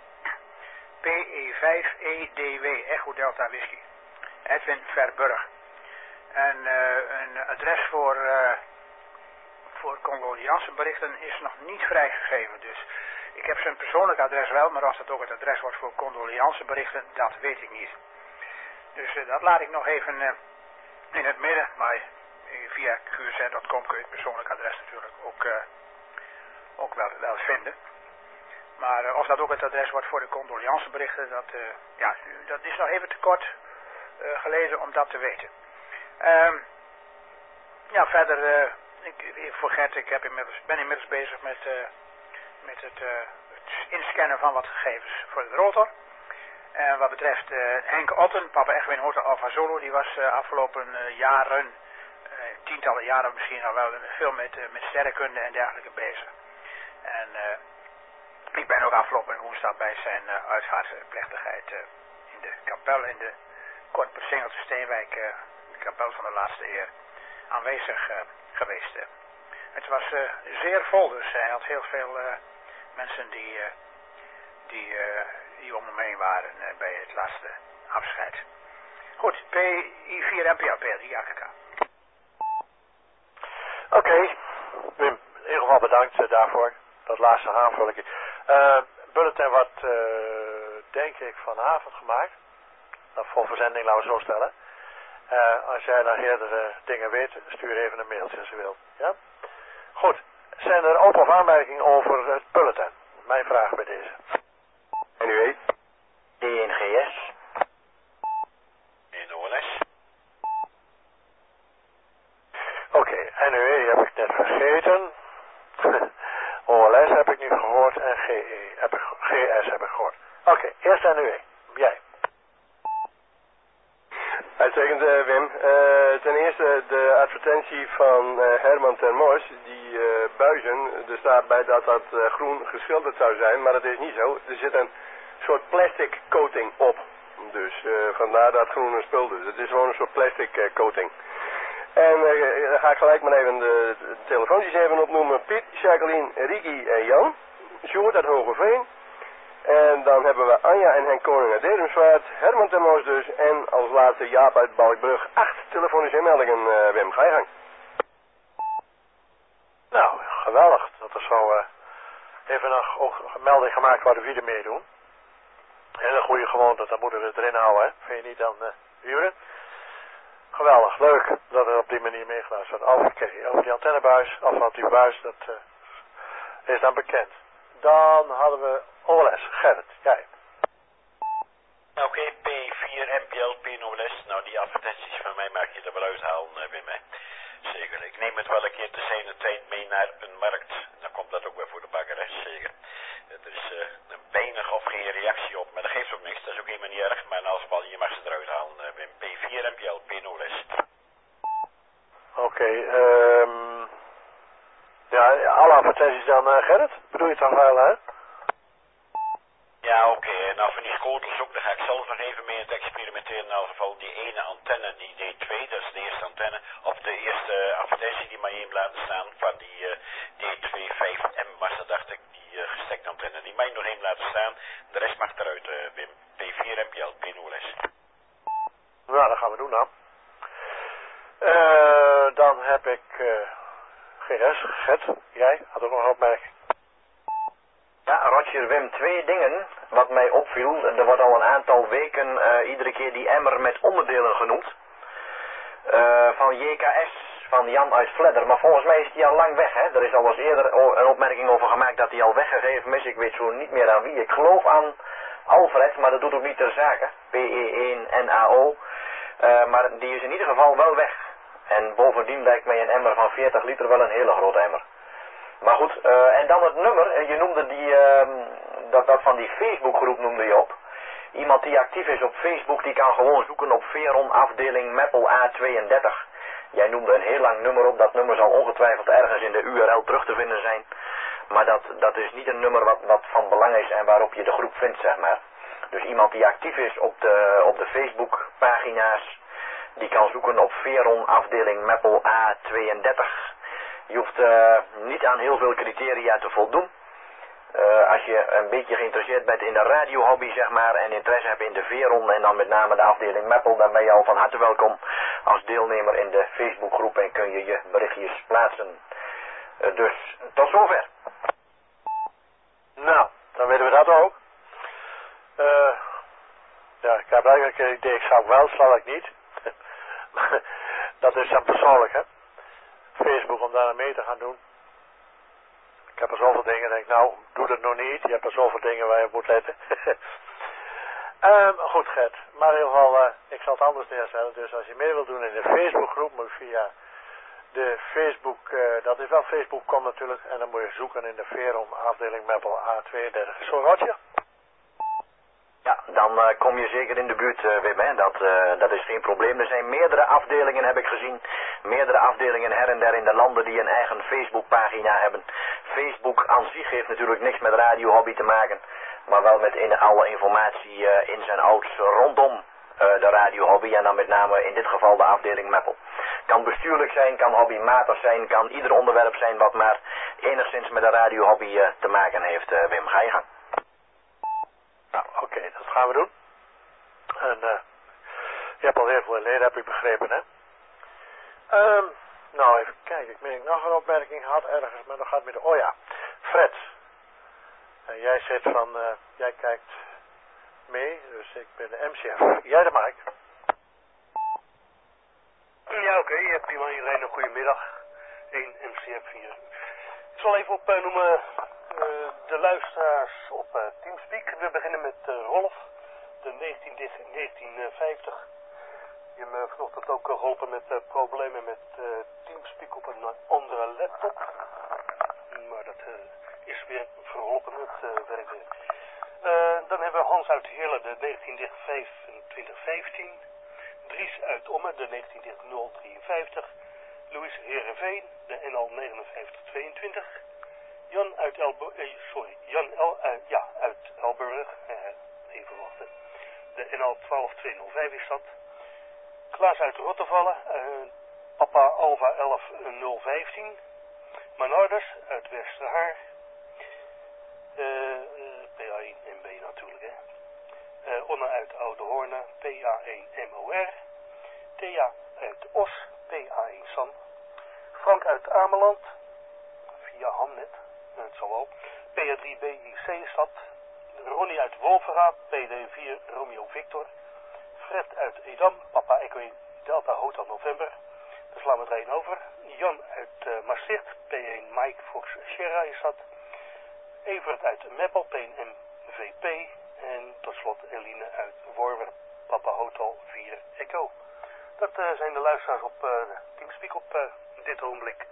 P E vijf E D W, Echo Delta Whisky. Edwin Verburg. En uh, een adres voor, uh, voor condolianceberichten is nog niet vrijgegeven. Dus ik heb zijn persoonlijk adres wel, maar als dat ook het adres wordt voor condolianceberichten, dat weet ik niet. Dus uh, dat laat ik nog even uh, in het midden, maar uh, via Q Z punt com kun je het persoonlijk adres natuurlijk ook, uh, ook wel, wel vinden. Maar uh, of dat ook het adres wordt voor de condolianceberichten, dat, uh, ja, dat is nog even te kort uh, geleden om dat te weten. Um, ja, verder, uh, ik, voor Gert, ik heb inmiddels, ben inmiddels bezig met, uh, met het, uh, het inscannen van wat gegevens voor de rotor. En wat betreft uh, Henk Otten, papa Edwin Hotel Alpha Zulu, die was uh, afgelopen uh, jaren, uh, tientallen jaren misschien al wel, veel met, uh, met sterrenkunde en dergelijke bezig. En uh, ik ben ook afgelopen woensdag bij zijn uh, uitvaartplechtigheid uh, in de kapel in de Kort-Persingelte Steenwijk, uh, de kapel van de laatste eer, aanwezig uh, geweest. Uh. Het was uh, zeer vol, dus hij had heel veel uh, mensen die, uh, die, uh, die om hem heen waren uh, bij het laatste afscheid. Goed, P I vier M P L, P drie A K K. Oké, okay. Wim, in ieder geval bedankt uh, daarvoor. Dat laatste aanvulletje. Uh, bulletin wat, uh, denk ik, vanavond gemaakt. Of voor verzending, laten we zo stellen. Uh, als jij nog eerdere dingen weet, stuur even een mailtje als je wilt. Ja? Goed. Zijn er op- of aanmerkingen over het bulletin? Mijn vraag bij deze. En u weet? D één G S. N O L S. Oké, okay, N U E heb ik net vergeten. O L S heb ik nu gehoord en G E heb ik, G S heb ik gehoord. Oké, okay, eerst N U E. Jij. Uitstekend, uh, Wim. Uh, ten eerste de advertentie van uh, Herman ten Mors, die uh, buizen, er staat bij dat dat uh, groen geschilderd zou zijn, maar dat is niet zo. Er zit een soort plastic coating op. Dus uh, vandaar dat groene spul dus. Het is gewoon een soort plastic uh, coating. En uh, dan ga ik gelijk maar even de, de telefoontjes even opnoemen. Piet, Jacqueline, Ricky en Jan. Sjoerd uit Hogeveen. En dan hebben we Anja en Henk Koning uit Derenswaard, Herman ten Moos dus, en als laatste Jaap uit Balkbrug. Acht telefonische inmeldingen, uh, Wim, ga je gang. Nou, geweldig dat er zo uh, even nog ook een melding gemaakt wordt wie er meedoen. Hele goede gewoonte, dat moeten we erin houden, hè? Vind je niet dan, uh, Juren? Geweldig, leuk dat er op die manier meegeluisterd wordt. Oké, okay, over die antennebuis, of op die buis, dat uh, is dan bekend. Dan hadden we O L S, Gerrit, jij. Oké, okay, P vier M P L, P N O L S. Nou, die advertenties van mij mag je er wel uithalen, uh, Wim. Zeker. Ik neem het wel een keer te zijn tijd mee naar een markt. Dan komt dat ook weer voor de bakker, hè? Zeker. Er is uh, weinig of geen reactie op, maar dat geeft ook niks. Dat is ook helemaal niet erg, maar in elk geval, je mag ze eruit halen, uh, Wim. P vier M P L, P N O L S. Oké, okay, um, ja, alle advertenties dan, uh, Gerrit? Bedoel je het dan wel, hè? Ja, oké. Okay. Nou, van die schotels ook, daar ga ik zelf nog even mee in het experimenteren. In elk geval, die ene antenne, die D twee, dat is de eerste antenne, of de eerste advertentie die maar één laten staan, van die uh, D twee vijf M was dat, dacht ik, die uh, gestekte antenne. Die mag je nog één laten staan, de rest mag eruit, uh, Wim. P vier M P L, P N O L S. Nou, dat gaan we doen dan. Uh, dan heb ik uh, G S, Gert, jij had ook nog een opmerking. Ja, Roger, Wim, twee dingen wat mij opviel. Er wordt al een aantal weken uh, iedere keer die emmer met onderdelen genoemd. Uh, van J K S, van Jan uit Vledder. Maar volgens mij is die al lang weg, hè. Er is al eens eerder een opmerking over gemaakt dat die al weggegeven is. Ik weet zo niet meer aan wie. Ik geloof aan Alfred, maar dat doet ook niet ter zake. P E één N A O. Uh, maar die is in ieder geval wel weg. En bovendien lijkt mij een emmer van veertig liter wel een hele grote emmer. Maar goed, uh, en dan het nummer, je noemde die, uh, dat, dat van die Facebookgroep noemde je op. Iemand die actief is op Facebook, die kan gewoon zoeken op Veron afdeling Meppel A tweeëndertig. Jij noemde een heel lang nummer op, dat nummer zal ongetwijfeld ergens in de U R L terug te vinden zijn. Maar dat, dat is niet een nummer wat, wat van belang is en waarop je de groep vindt, zeg maar. Dus iemand die actief is op de, op de Facebook pagina's, die kan zoeken op Veron afdeling Meppel A tweeëndertig. Je hoeft uh, niet aan heel veel criteria te voldoen. Uh, als je een beetje geïnteresseerd bent in de radiohobby, zeg maar, en interesse hebt in de Veron en dan met name de afdeling Meppel, dan ben je al van harte welkom als deelnemer in de Facebookgroep en kun je je berichtjes plaatsen. Uh, dus, tot zover. Nou, dan weten we dat ook. Uh, ja, ik heb eigenlijk een idee, ik zou wel, zal ik niet. Dat is dan persoonlijk, hè. Facebook om daar aan mee te gaan doen. Ik heb er zoveel dingen, denk ik, nou, doe dat nog niet. Je hebt er zoveel dingen waar je op moet letten. um, goed, Gert. Maar in ieder geval, uh, ik zal het anders neerzetten. Dus als je mee wilt doen in de Facebookgroep, moet je via de Facebook, uh, dat is wel Facebook punt com natuurlijk. En dan moet je zoeken in de Veron afdeling Meppel A tweeëndertig. Zo, Rotje? Ja, dan uh, kom je zeker in de buurt, uh, Wim, hè. Dat, uh, dat is geen probleem. Er zijn meerdere afdelingen, heb ik gezien. Meerdere afdelingen her en der in de landen die een eigen Facebookpagina hebben. Facebook aan zich heeft natuurlijk niks met radiohobby te maken. Maar wel met in alle informatie uh, in zijn ouds rondom uh, de radiohobby. En dan met name in dit geval de afdeling Meppel. Kan bestuurlijk zijn, kan hobbymatig zijn, kan ieder onderwerp zijn wat maar enigszins met de radiohobby uh, te maken heeft. Uh, Wim, ga je gang. Nou, oké, okay, dat gaan we doen. En uh, je hebt al heel veel leden, heb ik begrepen, hè? Um, nou, even kijken. Ik meen ik nog een opmerking had ergens, maar dan gaat het met de... Oh ja, Fred. En jij zit van... Uh, jij kijkt mee, dus ik ben de M C F. Jij de Mike. Ja, oké, okay. Prima iedereen een goede middag. één M C F hier. Ik zal even opnoemen uh, de luisteraars op uh, Teamspeak. We beginnen met uh, Rolf, de negentien vijftig. Je hebt me vanochtend ook geholpen met uh, problemen met uh, Teamspeak op een andere laptop. Maar dat uh, is weer verholpen, het uh, werkt weer. Uh, dan hebben we Hans uit Heerlen, de negentien vijfentwintig vijftien. Dries uit Ommen, de negentien nul drieënvijftig. Louis Heerenveen, de N L negenenvijftig tweeëntwintig. Jan uit Elburg, eh, sorry, Jan El, uh, ja, uit Elburg, uh, even wachten. De N L twaalf tweehonderdvijf is dat. Klaas uit Rottevallen, uh, Papa Alva elf nul vijftien. Manardus uit Westerhaar. Uh, uh, P A één M B natuurlijk, hè. Uh, Onna uit Oude Hoornen, P A één M O R. Thea uit Os, P A één San. Frank uit Ameland, via Hamnet, het zal wel. P A drie B I C is dat. Ronnie uit Wolvera, P D vier Romeo Victor. Fred uit Edam, Papa Echo Delta Hotel November. Daar slaan we er één over. Jan uit uh, Maastricht, P één Mike Fox Sierra is dat. Evert uit Meppel, P één M V P. En tot slot Eline uit Wormer, Papa Hotel vier Echo. Dat uh, zijn de luisteraars op uh, Teamspeak op uh, dit ogenblik.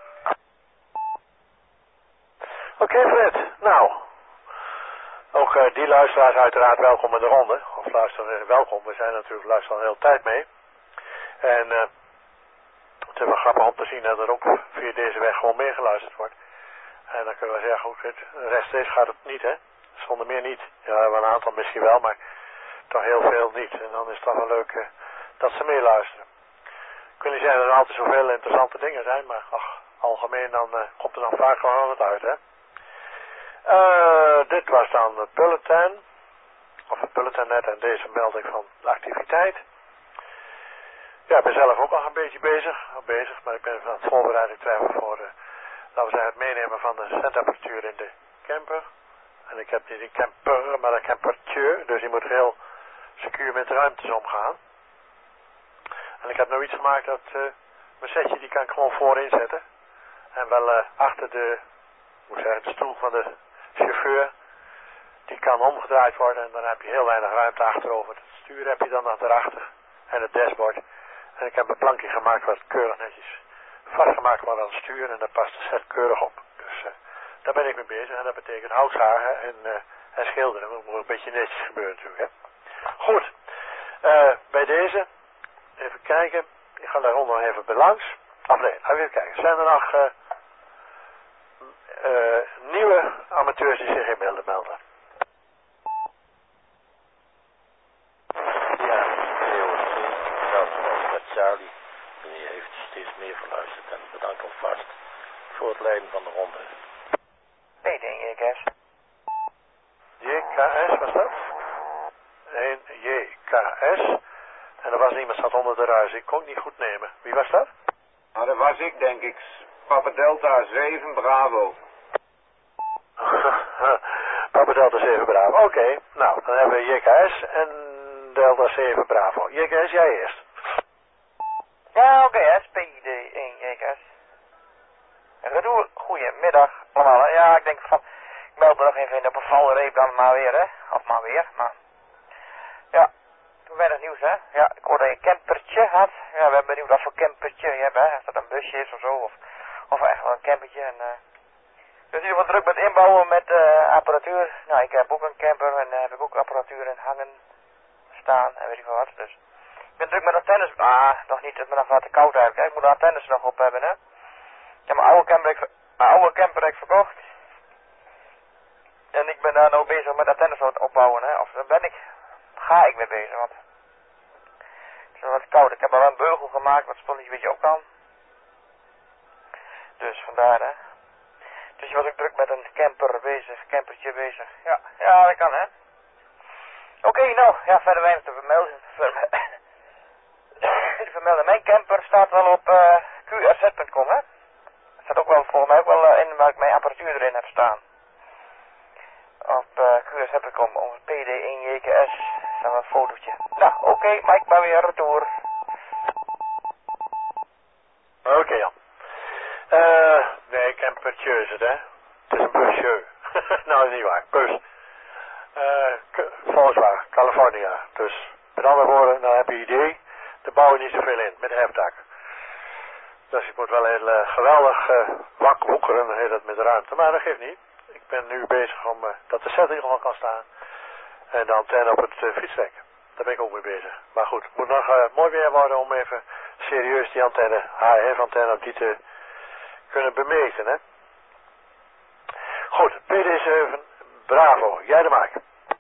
Oké okay, Fred, nou, ook uh, die luisteraars uiteraard welkom in de ronde. Of luisteren, welkom, we zijn natuurlijk luisteren al een hele tijd mee. En uh, het is wel grappig om te zien dat er ook via deze weg gewoon meegeluisterd wordt. En dan kunnen we zeggen, goed, het, rechtstreeks gaat het niet, hè. Zonder meer niet. Ja, wel een aantal misschien wel, maar toch heel veel niet. En dan is het toch wel leuk uh, dat ze meeluisteren. Ik wil niet zeggen dat er altijd zoveel interessante dingen zijn, maar ach, algemeen dan uh, komt er dan vaak gewoon wat uit, hè. Uh, dit was dan het bulletin, of het bulletin net en deze melding van de activiteit. Ja, ik ben zelf ook nog een beetje bezig, bezig maar ik ben van het voorbereiding treffen voor, uh, laten we zeggen, het meenemen van de zendapparatuur in de camper. En ik heb niet een camper, maar een campertje, dus die moet heel secuur met ruimtes omgaan. En ik heb nou iets gemaakt dat uh, mijn setje, die kan ik gewoon voorin zetten. En wel uh, achter de, moet ik zeggen, de stoel van de chauffeur. Die kan omgedraaid worden en dan heb je heel weinig ruimte achterover. Het stuur heb je dan nog erachter en het dashboard. En ik heb een plankje gemaakt wat keurig netjes vastgemaakt wordt aan het stuur en daar past de set keurig op. Dus uh, daar ben ik mee bezig en dat betekent houtzagen en, uh, en schilderen. Dat moet een beetje netjes gebeuren natuurlijk, hè. Goed, uh, bij deze, even kijken, ik ga daaronder nog even belangs. Of nee, laten we even kijken, zijn er nog uh, uh, nieuwe amateurs die zich in willen melden? Ja, Theo is met Charlie. Die heeft steeds meer geluisterd en bedankt alvast voor het leiden van de ronde. Nee, denk J K S. J K S, was dat? een J K S. En er was iemand zat onder de ruis. Ik kon het niet goed nemen. Wie was dat? Nou, dat was ik, denk ik. Papa Delta zeven Bravo. Papa Delta zeven Bravo. Oké, okay. Nou, dan hebben we J K S en Delta zeven Bravo. J K S, jij eerst. Ja, oké, okay, S P I D één J K S. Redoer, goedemiddag allemaal. Hè. Ja, ik denk van, ik meld me nog even in de bevalreep dan maar weer, hè. Of maar weer, maar... Ja, weinig nieuws, hè. Ja, ik hoorde dat je een campertje had. Ja, we zijn benieuwd wat voor campertje je hebt, hè. Of dat een busje is of zo, of, of echt wel een campertje. En, uh... dus hier wat druk met inbouwen met uh, apparatuur. Nou, ik heb ook een camper en uh, heb ik ook apparatuur in hangen staan en weet ik veel wat, dus... Ik ben druk met antennes. Ah, nog niet, het is me nog wat te koud eigenlijk, hè. Ik moet de antennes nog op hebben, hè. Ja, mijn oude camper, ik, mijn oude camper heb ik verkocht. En ik ben daar nou bezig met antennes opbouwen, hè. Of daar ben ik, ga ik mee bezig, want het is wel wat koud. Ik heb al wel een beugel gemaakt, wat spulletjes een beetje op kan. Dus vandaar, hè. Dus je was ook druk met een camper bezig, campertje bezig. Ja, ja, dat kan, hè. Oké, okay, nou, ja, verder weinig te vermelden. Te vermelden. Mijn camper staat wel op uh, Q R Z punt com, hè. Er staat ook wel, volgens mij ook wel uh, in waar ik mijn apparatuur erin heb staan. Op uh, Q R Z punt com, onze P D één J K G S. Dan een fotootje. Nou, oké, okay, maar ik ben weer retour. Oké, okay, Jan. Uh, nee, campertje is het, hè. Het is een busje. Nou, dat is niet waar. Bus. Uh, Volkswagen, California. Dus, met andere woorden, nou heb je idee. Er bouwen niet zoveel in, met hefdak. Dus ik moet wel heel uh, geweldig uh, wak woekeren, heet dat met ruimte. Maar dat geeft niet. Ik ben nu bezig om uh, dat de set in ieder geval kan staan. En de antenne op het uh, fietsdek. Daar ben ik ook mee bezig. Maar goed, het moet nog uh, mooi weer worden om even serieus die antenne, H F antenne, op die te kunnen bemeten, hè. Goed, P D zeven, bravo. Jij de maak.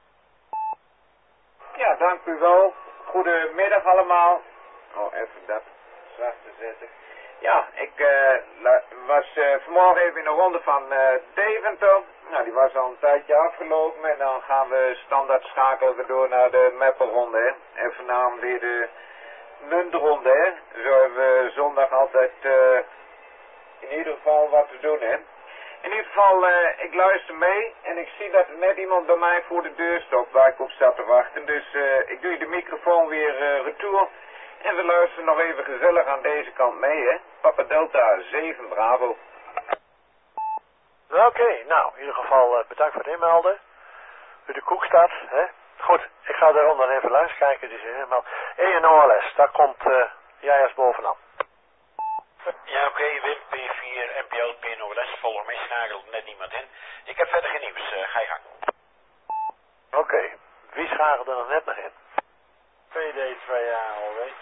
Ja, dank u wel. Goedemiddag allemaal. Oh, even dat zachter zetten. Ja, ik uh, was uh, vanmorgen even in een ronde van uh, Deventer. Nou, die was al een tijdje afgelopen en dan gaan we standaard schakelen we door naar de Meppelronde, hè. En vanavond weer de muntronde, hè. Zo hebben we zondag altijd uh, in ieder geval wat te doen, hè. In ieder geval, uh, ik luister mee en ik zie dat er net iemand bij mij voor de deur stopt waar ik op zat te wachten. Dus uh, ik doe je de microfoon weer uh, retour en we luisteren nog even gezellig aan deze kant mee, hè. Papa Delta zeven, bravo. Oké, okay, nou, in ieder geval uh, bedankt voor het inmelden. U de koek staat, hè. Goed, ik ga daaronder even langs kijken. Die is helemaal E N O L S, daar komt uh, jij als bovenaan. Ja, oké, okay, Wim, P vier, M P L, P N O L S, volgens mij schakelt net niemand in. Ik heb verder geen nieuws, uh, ga je gang. Oké, okay. Wie schakelde er nog net nog in? P D twee A L W.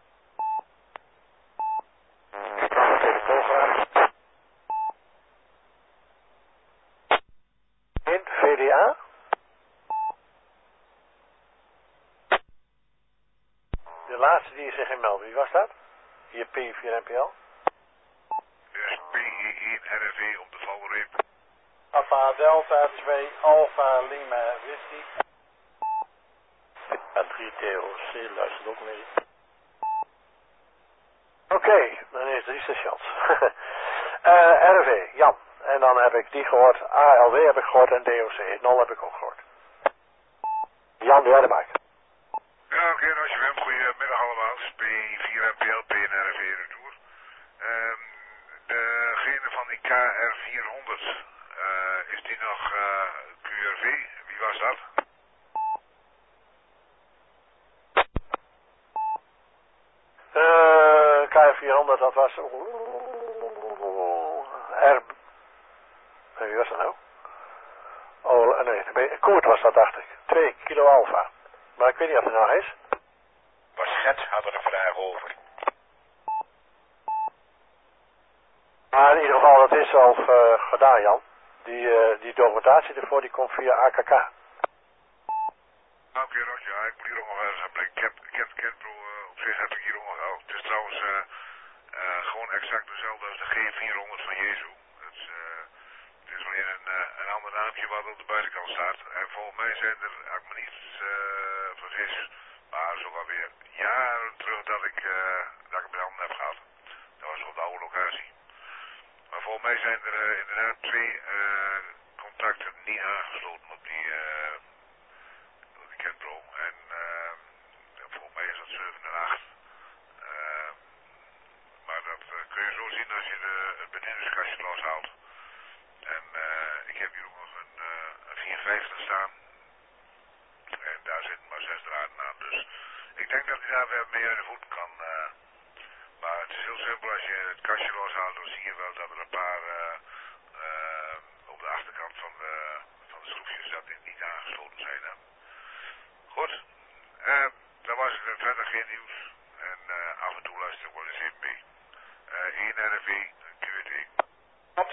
In V D A? De laatste die zich inmeldde, wie was dat? Hier P vier N P L? Dus P E één R V op de valreep. Papa Delta twee Alpha Lima Whisky. A drie T O C luistert ook mee. Oké, okay, dan is drie stations. uh, R V, Jan. En dan heb ik die gehoord. A L W heb ik gehoord en D O C. nul heb ik ook gehoord. Jan, doe jij de maak. Ja, oké, okay, als je Wim, goedemiddag allemaal. P vier N P L, P N R V retour. Um, degene van die K R vierhonderd, uh, is die nog uh, Q R V? Wie was dat? Uh, K R vierhonderd, dat was... R... Nee, wie was dat nou? Oh, nee, Koert was dat, dacht ik. twee kilo alfa. Maar ik weet niet of het nog is. Was Gert had er een vraag over. Maar in ieder geval, dat is al uh, gedaan, Jan. Die, uh, die documentatie ervoor, die komt via A K K. Oké, okay, Roger, ja, ik moet hier ook nog ergens hebben. Ik heb, ik heb Kentro, uh, op zich heb ik hier ook nog gehad. Het is trouwens uh, uh, gewoon exact dezelfde als de G vierhonderd van Jezu. Het is, uh, het is alleen een, uh, een ander naampje wat op de buitenkant staat. En volgens mij zijn er, als ik me niet uh, vergis, maar zo alweer jaren terug dat ik, uh, dat ik het bij handen heb gehad. Dat was op de oude locatie. Maar volgens mij zijn er uh, inderdaad twee uh, contacten niet aangesloten op die, uh, op die Kentro. En uh, volgens mij is dat zeven en acht. Uh, maar dat uh, kun je zo zien als je de, het bedieningskastje loshaalt. En uh, ik heb hier ook nog een, uh, een vierhonderdvijftig staan. En daar zitten maar zes draden aan. Dus ik denk dat hij daar weer mee aan de voet kan. Uh, maar het is heel simpel, als je het kastje loshaalt, dan zie je wel dat er een paar uh, uh, op de achterkant van de, van de schroefjes dat die niet aangesloten zijn. Hè. Goed, uh, dan was het verder geen nieuws. En uh, af en toe luister ik wel eens even mee. Uh, één R V, Q T. Oké,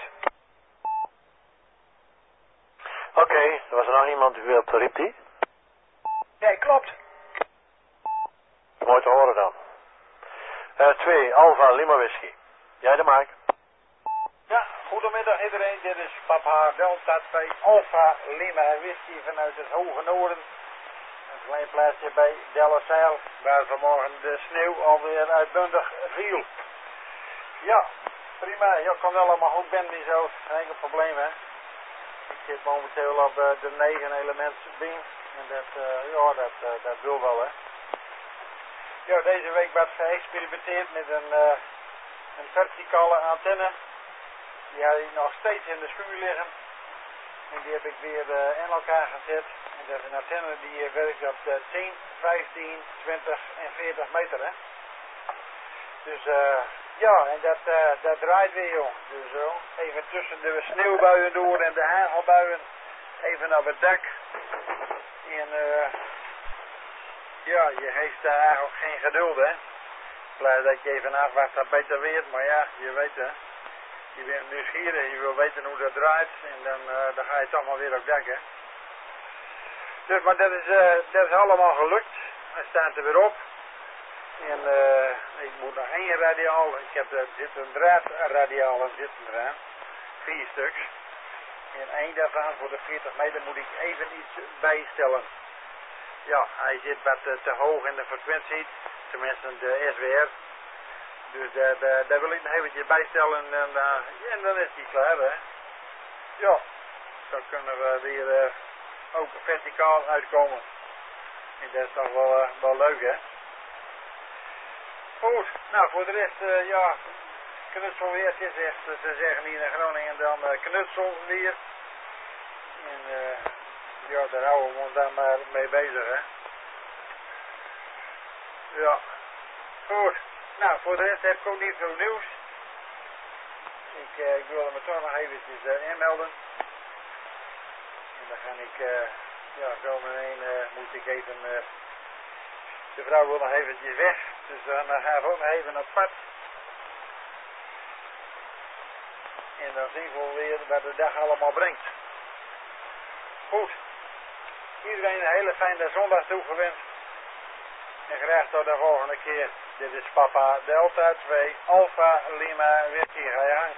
okay, er was er nog iemand die wil riep die? Nee, klopt. Mooi te horen dan. Uh, twee, Alpha Lima Whisky. Jij de maak. Ja, goedemiddag iedereen. Dit is Papa Delta twee Alpha Lima Whisky vanuit het hoge noorden. Een klein plaatsje bij Delfzijl, waar vanmorgen de sneeuw alweer uitbundig viel. Ja, prima. Je kan allemaal goed ben die zo. Geen enkel probleem, hè. Ik zit momenteel op uh, de negen elements beam. En dat, uh, ja, dat, uh, dat wil wel, hè. Ja, deze week werd geëxperimenteerd met een, uh, een verticale antenne. Die had ik nog steeds in de schuur liggen. En die heb ik weer uh, in elkaar gezet. En dat is een antenne die uh, werkt op de tien, vijftien, twintig en veertig meter, hè. Dus uh, ja, en dat, uh, dat draait weer, joh. Dus zo, uh, even tussen de sneeuwbuien door en de hagelbuien. Even op het dak. En uh, ja, je heeft daar eigenlijk geen geduld, hè. Blij dat je even afwacht dat het beter weer, maar ja, je weet, hè. Je bent nieuwsgierig, je wil weten hoe dat draait en dan, uh, dan ga je toch maar weer op dak, hè. Dus, maar dat is, uh, dat is allemaal gelukt. Hij staat er weer op. En uh, ik moet nog één radiaal, ik heb er zit een draadradiaal en zit eraan. Vier stuks. En één daarvan voor de veertig meter moet ik even iets bijstellen. Ja, hij zit wat uh, te hoog in de frequentie, tenminste de S W R. Dus daar, daar, daar wil ik nog eventjes bijstellen en, uh, en dan is hij klaar, hè. Ja, dan kunnen we weer uh, ook verticaal uitkomen. En dat is toch wel, uh, wel leuk, hè. Goed, nou voor de rest, uh, ja, knutselweer, het is echt, ze zeggen hier in Groningen dan uh, knutselweer. En uh, ja, daar houden we ons dan maar mee bezig, hè. Ja, goed. Nou, voor de rest heb ik ook niet veel nieuws. Ik, uh, ik wilde me toch nog eventjes uh, inmelden. En dan ga ik, uh, ja, zo meteen uh, moet ik even, uh, de vrouw wil nog eventjes weg. Dus dan uh, gaan we ook nog even op pad. En dan zien we weer wat de dag allemaal brengt. Goed. Iedereen een hele fijne zondag toegewenst. En graag tot de volgende keer. Dit is Papa Delta twee Alpha Lima Whiskey. Ga je gang.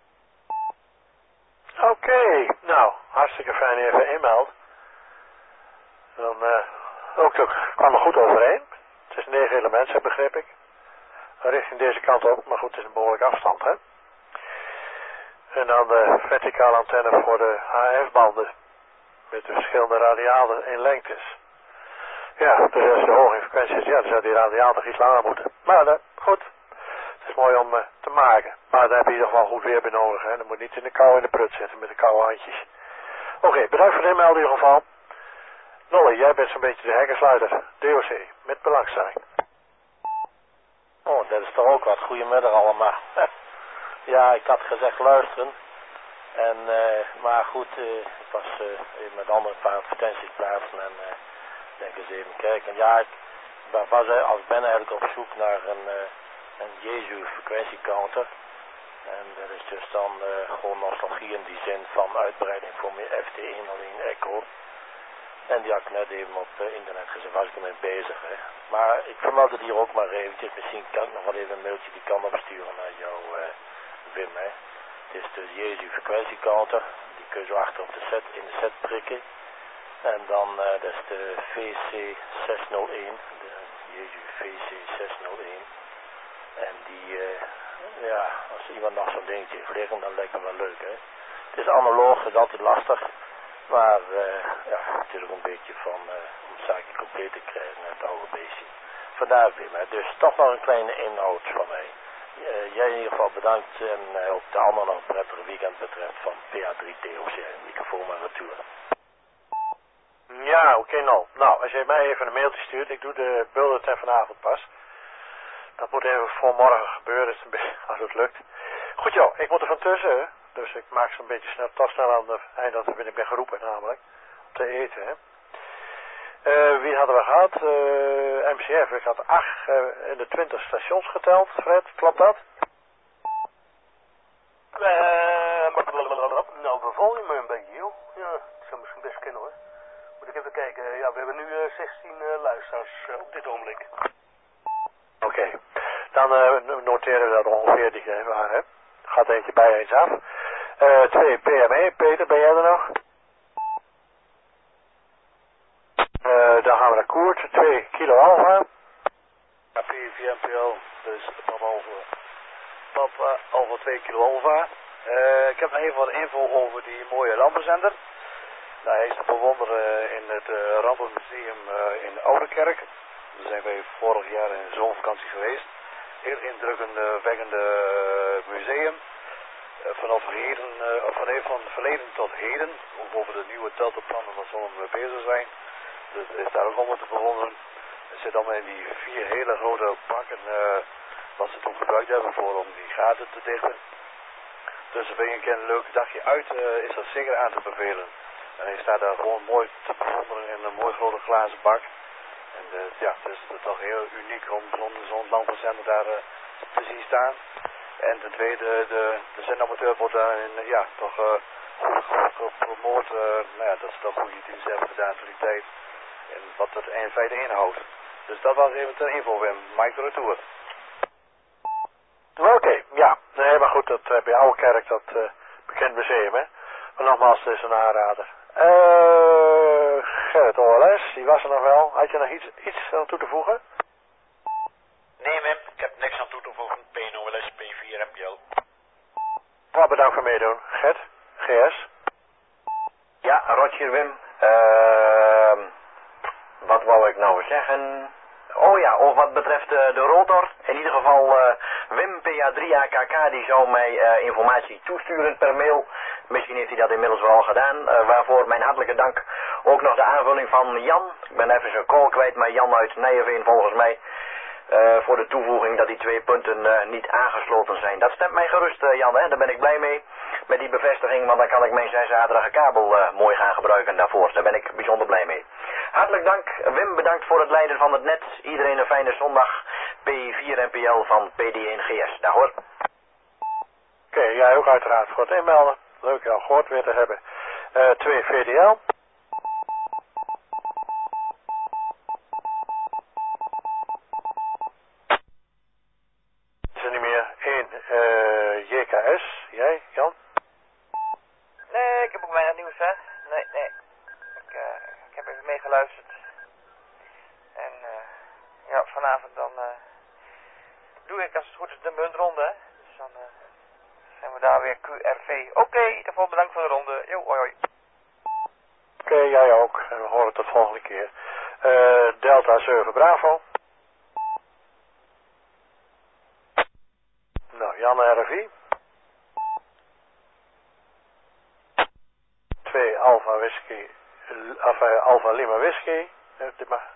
Oké, okay, nou, hartstikke fijn even inmeld. Dan uh, ook, ook kwam er goed overeen. Het is negen elementen, begreep ik. Richting deze kant op, maar goed, het is een behoorlijke afstand, hè. En dan de verticale antenne voor de H F-banden. Met de verschillende radialen in lengtes. Ja, dus als je hoog in frequentie is, ja, dan zou die radiaal toch iets langer moeten. Maar uh, goed, het is mooi om uh, te maken. Maar daar heb je in ieder geval goed weer bij nodig, hè. Dan moet je niet in de kou in de prut zitten met de koude handjes. Oké, okay, bedankt voor de inmelding in ieder geval. Nolly, jij bent zo'n beetje de hekkensluiter. D O C, met belangstelling. Oh, dat is toch ook wat. Goedemiddag allemaal. Ja, ik had gezegd luisteren. En, uh, maar goed, uh, ik was uh, even met andere paar advertenties plaatsen en uh, denk eens even kijken. Ja, ik was, uh, als ben eigenlijk op zoek naar een, uh, een Jezu frequentiecounter. En dat is dus dan uh, gewoon nostalgie in die zin van uitbreiding voor meer F T één alleen Echo. En die had ik net even op uh, internet gezet, was ik ermee bezig. Hè. Maar ik vermeld het hier ook maar eventjes. Misschien kan ik nog wel even een mailtje die kan opsturen naar jou, uh, Wim. Hè. Het is de Jezu frequentiecounter. Die kun je zo achter op de set, in de set prikken. En dan, uh, dat is de V C zeshonderdéén. De Jezu V C zeshonderdéén. En die, uh, ja, als iemand nog zo'n dingetje heeft liggen, dan lijkt het wel leuk, hè. Het is analoog, het is altijd lastig. Maar uh, ja, het is ook een beetje van uh, om het zaakje compleet te krijgen, het oude beestje. Vandaar weer, maar dus toch nog een kleine inhoud van mij. Uh, jij in ieder geval bedankt en uh, ook de anderen nog een prettige weekend betreft van P A drie T O C, microfoon en retour. Ja, oké, okay, nou. Nou, als jij mij even een mailtje stuurt, ik doe de bulletin vanavond pas. Dat moet even voor morgen gebeuren, als het lukt. Goed joh, ik moet er van tussen, dus ik maak zo'n beetje snel, toch snel aan het eind dat ik ben geroepen namelijk, om te eten, hè. Uh, wie hadden we gehad? Uh, M C F, ik had acht uh, in de twintig stations geteld, Fred, klopt dat? Uh, nou, verval je me een beetje, joh. Ja, dat zou misschien best kennen, hoor. Moet ik even kijken. Ja, we hebben nu uh, zestien uh, luisteraars uh, op dit ogenblik. Oké, okay. Dan uh, noteren we dat ongeveer die uh, waren, hè. Gaat eentje bij eens af. Uh, twee P M E, Peter, ben jij er nog? Uh, dan gaan we naar Koert, twee kilo Alpha. Ja, P vier M P L, dus Papa Alpha. Papa Alpha twee kilo Alpha. Uh, ik heb nog even wat info over die mooie lampenzender. Nou, hij is te bewonderen in het uh, Rampenmuseum uh, in Oudekerk. Daar zijn wij vorig jaar in de zomervakantie geweest. Heel indrukwekkende uh, museum. Uh, vanaf heden, uh, van, van verleden tot heden. Ook over de nieuwe teltenplannen, waar zullen we mee bezig zijn. Dus is daar ook allemaal te bewonderen. Er zit allemaal in die vier hele grote bakken, uh, wat ze toen gebruikt hebben voor om die gaten te dichten. Dus ben je een keer een leuk dagje uit, uh, is dat zeker aan te bevelen. En hij staat daar gewoon mooi te bewonderen in een mooi grote glazen bak. En uh, ja, het is toch heel uniek om zo'n zo'n landbouwcentrum daar uh, te zien staan. En ten tweede, de, de zendamateur wordt daarin uh, ja, toch uh, goed gepromoot. Uh, nou ja, dat ze toch goede diensten hebben gedaan voor die tijd. En wat het in feite inhoudt. Dus dat was even ter info, Wim. Mike de Retour. Oké, okay, ja. Nee, maar goed, dat uh, bij Oudekerk, dat uh, bekend museum, hè. Maar nogmaals, het is een aanrader. Uh, Gerrit O L S, die was er nog wel. Had je nog iets, iets aan toe te voegen? Nee, Wim, ik heb niks aan toe te voegen. P N O L S, P vier M P L. Nou, bedankt voor meedoen. Gert, G S. Ja, Roger Wim. Uh, wat wou ik nou zeggen? Oh ja, of wat betreft uh, de rotor. In ieder geval uh, Wim P A drie A K K die zou mij uh, informatie toesturen per mail. Misschien heeft hij dat inmiddels wel al gedaan. Uh, waarvoor mijn hartelijke dank. Ook nog de aanvulling van Jan. Ik ben even zijn call kwijt, maar Jan uit Nijenveen volgens mij. Uh, voor de toevoeging dat die twee punten uh, niet aangesloten zijn. Dat stemt mij gerust, uh, Jan, hè? Daar ben ik blij mee met die bevestiging, want dan kan ik mijn zesdradige kabel uh, mooi gaan gebruiken daarvoor. Daar ben ik bijzonder blij mee. Hartelijk dank, Wim, bedankt voor het leiden van het net. Iedereen een fijne zondag. P vier M P L van P D één G S. Dag hoor. Oké, okay, jij ook uiteraard voor het inmelden. Leuk jou gehoord weer te hebben. Uh, twee V D L. Is er niet meer. één uh, J K S. Jij, Jan? Nee, ik heb ook weinig nieuws, hè. Nee, nee. Ik, uh, ik heb even meegeluisterd. En uh, ja, vanavond dan uh, doe ik als het goed is de muntronde, hè. Dus dan uh, zijn we daar weer Q R V. Oké, okay, daarvoor bedankt voor de ronde. Jo, hoi hoi. Oké, okay, jij ook. En we horen het de volgende keer. Uh, Delta zeven Bravo. Nou, Jan R V I. twee Alpha Whisky, of uh, Alpha Lima Whisky. Uh, dit maar.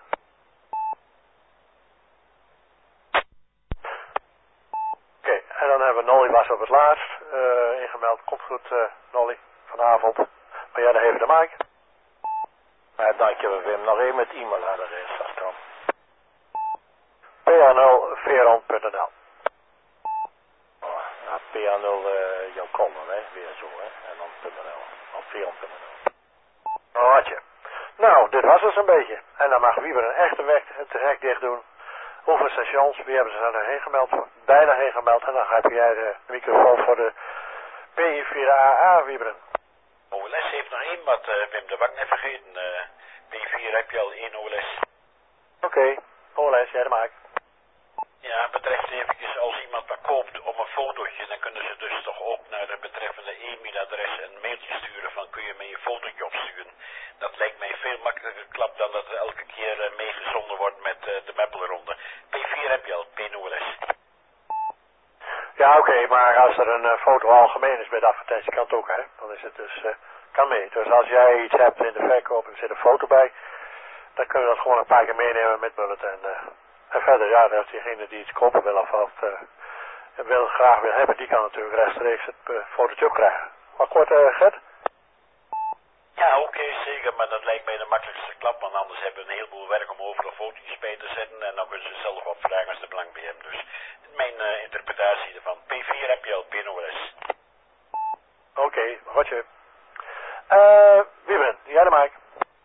Oké, okay, en dan hebben we Nolly was op het laatst uh, ingemeld. Komt goed, uh, Nolly, vanavond. Maar jij, daar even de mic. Ja, dankjewel Wim. Nog even met e-mailadres als kan. P A nul veron punt n l. Oh, ja, P A nul uh, jouw kolom, hè, weer zo, hè. En dan .nl. Of veron punt n l. Oh, had je. Nou, dit was het zo'n beetje. En dan mag Wieber een echte weg het hek dicht doen. Hoeveel stations, wie hebben ze er heen gemeld? Bijna heen gemeld. En dan heb jij de microfoon voor de P vier A A, Wieberen. O L S heeft nog één, wat uh, Wim de Wang net vergeten. Uh, P vier heb je al één O L S. Oké, okay. O L S, jij de maak. Ja, betreft eventjes als iemand wat koopt om een fotootje, dan kunnen ze dus toch ook naar de betreffende e-mailadres een mailtje sturen van kun je me je fotootje opsturen. Dat lijkt mij veel makkelijker klap dan dat er elke keer uh, meegezonden wordt met uh, de Meppelronde. P vier heb je al, geen O L S. Ja, oké, okay, maar als er een uh, foto algemeen is bij de advertentie, kan het ook, hè. Dan is het dus, uh, kan mee. Dus als jij iets hebt in de verkoop en er zit een foto bij, dan kunnen we dat gewoon een paar keer meenemen met bulletin. En, uh, en verder, ja, als diegene die iets kopen wil of wat, uh, wil, graag wil hebben, die kan natuurlijk rechtstreeks het uh, fotootje ook krijgen. Wat kort, uh, Gert? Ja, oké, okay, zeker, maar dat lijkt mij de makkelijkste klap, want anders hebben we een heleboel werk om overal fotootjes bij te zetten en dan kunnen ze zelf wat vragen als de belang bij hebben. Dus mijn uh, interpretatie ervan, P vier heb je al, geen O L S. Oké, okay, Rotje. Uh, Wieberen, jij de maak.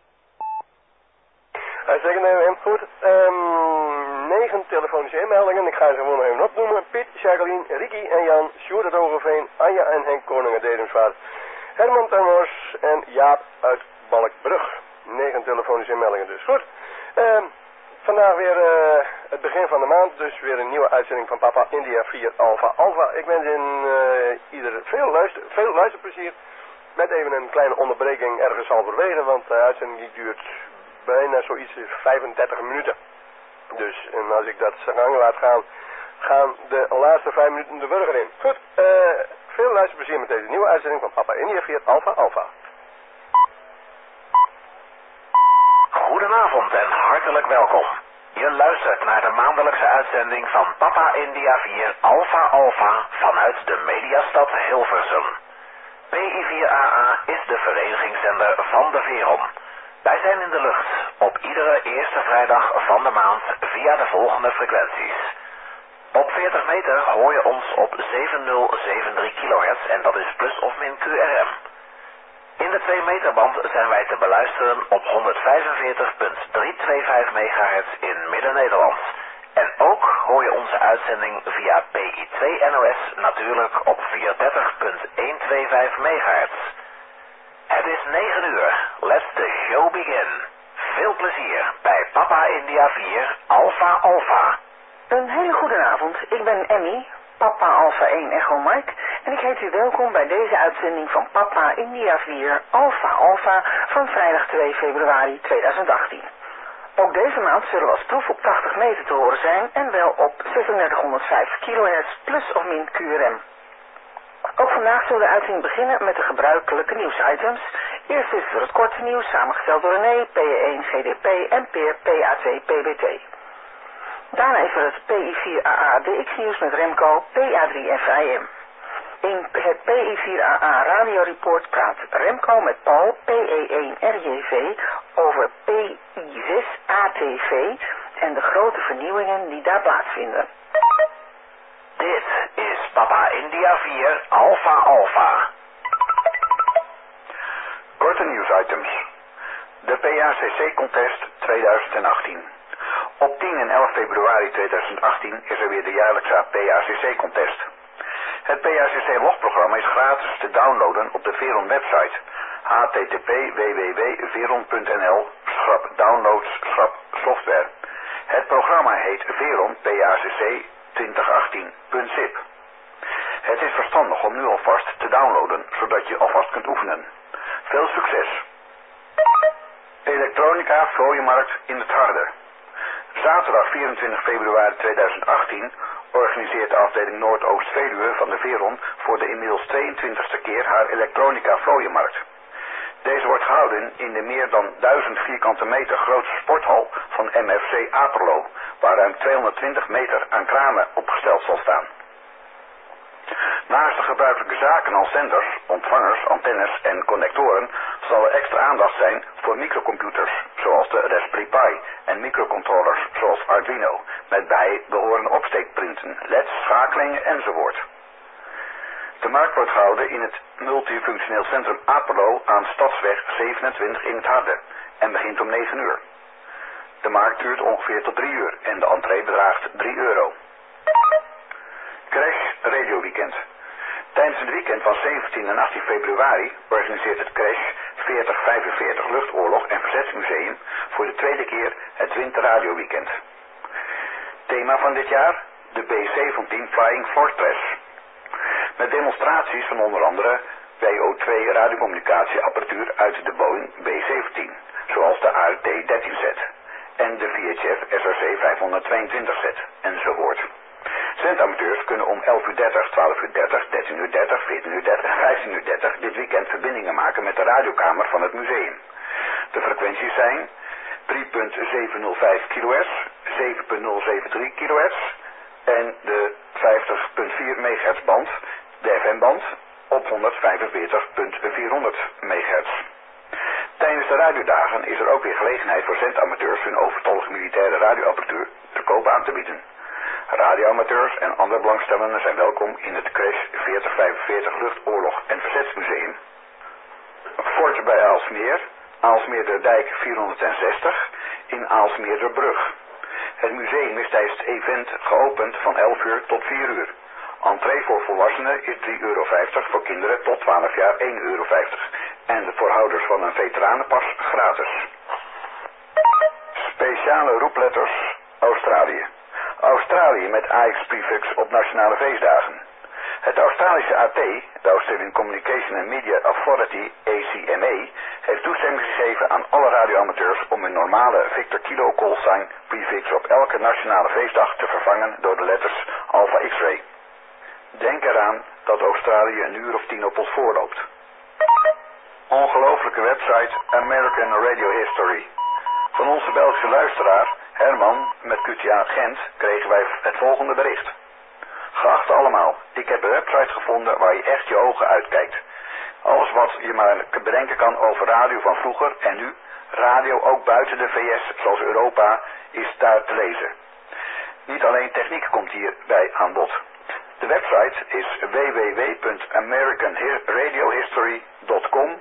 Uitstekend, uh, goed. Um, negen telefonische inmeldingen. Ik ga ze gewoon even opnoemen. Piet, Jacqueline, Ricky en Jan, Sjoerd uit Overveen, Anja en Henk Koningen Dedemsvaart, Herman Tanmors en Jaap uit Balkbrug. Negen telefonische inmeldingen dus. Goed. Um, vandaag weer uh, het begin van de maand, dus weer een nieuwe uitzending van Papa India vier Alpha Alpha. Ik wens in uh, ieder veel, luister, veel luisterplezier Met even een kleine onderbreking ergens halverwege, want de uitzending die duurt bijna zoiets vijfendertig minuten. Dus, en als ik dat zijn gang laat gaan, gaan de laatste vijf minuten de burger in. Goed, uh, veel luisterplezier met deze nieuwe uitzending van Papa India vier Alpha Alpha. Goedenavond en hartelijk welkom. Je luistert naar de maandelijkse uitzending van Papa India vier Alpha Alpha vanuit de mediastad Hilversum. P I vier A A is de verenigingszender van de Veron. Wij zijn in de lucht op iedere eerste vrijdag van de maand via de volgende frequenties. Op veertig meter hoor je ons op zevenduizend zevenenzeventig kilohertz en dat is plus of min Q R M. In de twee meter band zijn wij te beluisteren op honderdvijfenveertig komma driehonderdvijfentvijftig megahertz in Midden-Nederland. En ook hoor je onze uitzending via P I twee N O S natuurlijk op vierhonderddertig komma honderdvijfenvijftig megahertz. Het is negen uur. Let the show begin. Veel plezier bij Papa India vier Alpha Alpha. Een hele goede avond. Ik ben Emmy, Papa Alpha één Echo Mike, en ik heet u welkom bij deze uitzending van Papa India vier Alpha Alpha van vrijdag twee februari tweeduizend achttien. Ook deze maand zullen we als proef op tachtig meter te horen zijn en wel op zesendertighonderdvijf kilohertz plus of min Q R M. Ook vandaag zullen de uitzending beginnen met de gebruikelijke nieuwsitems. Eerst is er het korte nieuws samengesteld door René, P E één G D P en Peer P A twee P B T. Daarna is er het P I vier A A D X nieuws met Remco, P A drie F I M. In het P I vier A A radioreport praat Remco met Paul, P E één R J V, over P I zes A T V en de grote vernieuwingen die daar plaatsvinden. Dit is Papa India vier Alpha Alpha. Korte nieuwsitems. De P A C C-contest tweeduizend achttien. Op tien en elf februari tweeduizend achttien is er weer de jaarlijkse P A C C-contest. Het P A C C-logprogramma is gratis te downloaden op de Veron website h t t p w w w punt veron punt n l schrap downloads schrap software. Het programma heet Veron P A C C twintig achttien punt zip. Het is verstandig om nu alvast te downloaden, zodat je alvast kunt oefenen. Veel succes! Elektronica Vlooienmarkt in het Harde. Zaterdag vierentwintig februari tweeduizend achttien organiseert de afdeling Noordoost-Veluwe van de Veron voor de inmiddels tweeëntwintigste keer haar Elektronica Vlooienmarkt. Deze wordt gehouden in de meer dan duizend vierkante meter grote sporthal van M F C Aperlo, waar ruim tweehonderdtwintig meter aan kranen opgesteld zal staan. Naast de gebruikelijke zaken als zenders, ontvangers, antennes en connectoren zal er extra aandacht zijn voor microcomputers, zoals de Raspberry Pi, en microcontrollers, zoals Arduino, met bijbehorende opsteekprinten, L E D's, schakelingen enzovoort. De markt wordt gehouden in het multifunctioneel centrum Aperlo aan Stadsweg zevenentwintig in het Harde en begint om negen uur. De markt duurt ongeveer tot drie uur en de entree bedraagt drie euro. Crash Radio Weekend. Tijdens het weekend van zeventien en achttien februari organiseert het Crash veertig vijfenveertig Luchtoorlog en Verzetsmuseum voor de tweede keer het Winter Radio Weekend. Thema van dit jaar? De B zeventien Flying Fortress. Met demonstraties van onder andere W O twee radiocommunicatieapparatuur uit de Boeing B zeventien, zoals de A R T dertien Z en de V H F S R C vijfhonderdtweeëntwintig Z enzovoort. Zendamateurs kunnen om elf uur dertig, twaalf uur dertig, dertien uur dertig, veertien uur dertig en vijftien uur dertig dit weekend verbindingen maken met de radiokamer van het museum. De frequenties zijn drie komma zevenhonderdvijf kilohertz, zeven komma nul zeven drie kilohertz en de vijftig komma vier megahertz band, de F M-band, op honderdvijfenveertig komma vierhonderd megahertz. Tijdens de radiodagen is er ook weer gelegenheid voor zendamateurs hun overtollige militaire radioapparatuur te koop aan te bieden. Radioamateurs en andere belangstellenden zijn welkom in het Crash veertig vijfenveertig Luchtoorlog en Verzetsmuseum. Fort bij Aalsmeer, Aalsmeerderdijk vierhonderdzestig in Aalsmeerderbrug. Het museum is tijdens het event geopend van elf uur tot vier uur. Entree voor volwassenen is drie euro vijftig, voor kinderen tot twaalf jaar één euro vijftig en voor houders van een veteranenpas gratis. Speciale roepletters Australië. Australië met A X prefix op nationale feestdagen. Het Australische A T, de Australian Communication and Media Authority, A C M A, heeft toestemming gegeven aan alle radioamateurs om hun normale Victor Kilo callsign prefix op elke nationale feestdag te vervangen door de letters Alpha X-ray. Denk eraan dat Australië een uur of tien op ons voorloopt. Ongelooflijke website American Radio History. Van onze Belgische luisteraar Herman met Q T A Gent kregen wij het volgende bericht. Geachte allemaal, ik heb een website gevonden waar je echt je ogen uitkijkt. Alles wat je maar bedenken kan over radio van vroeger en nu, radio ook buiten de V S zoals Europa, is daar te lezen. Niet alleen techniek komt hierbij aan bod. De website is w w w punt american radio history punt com.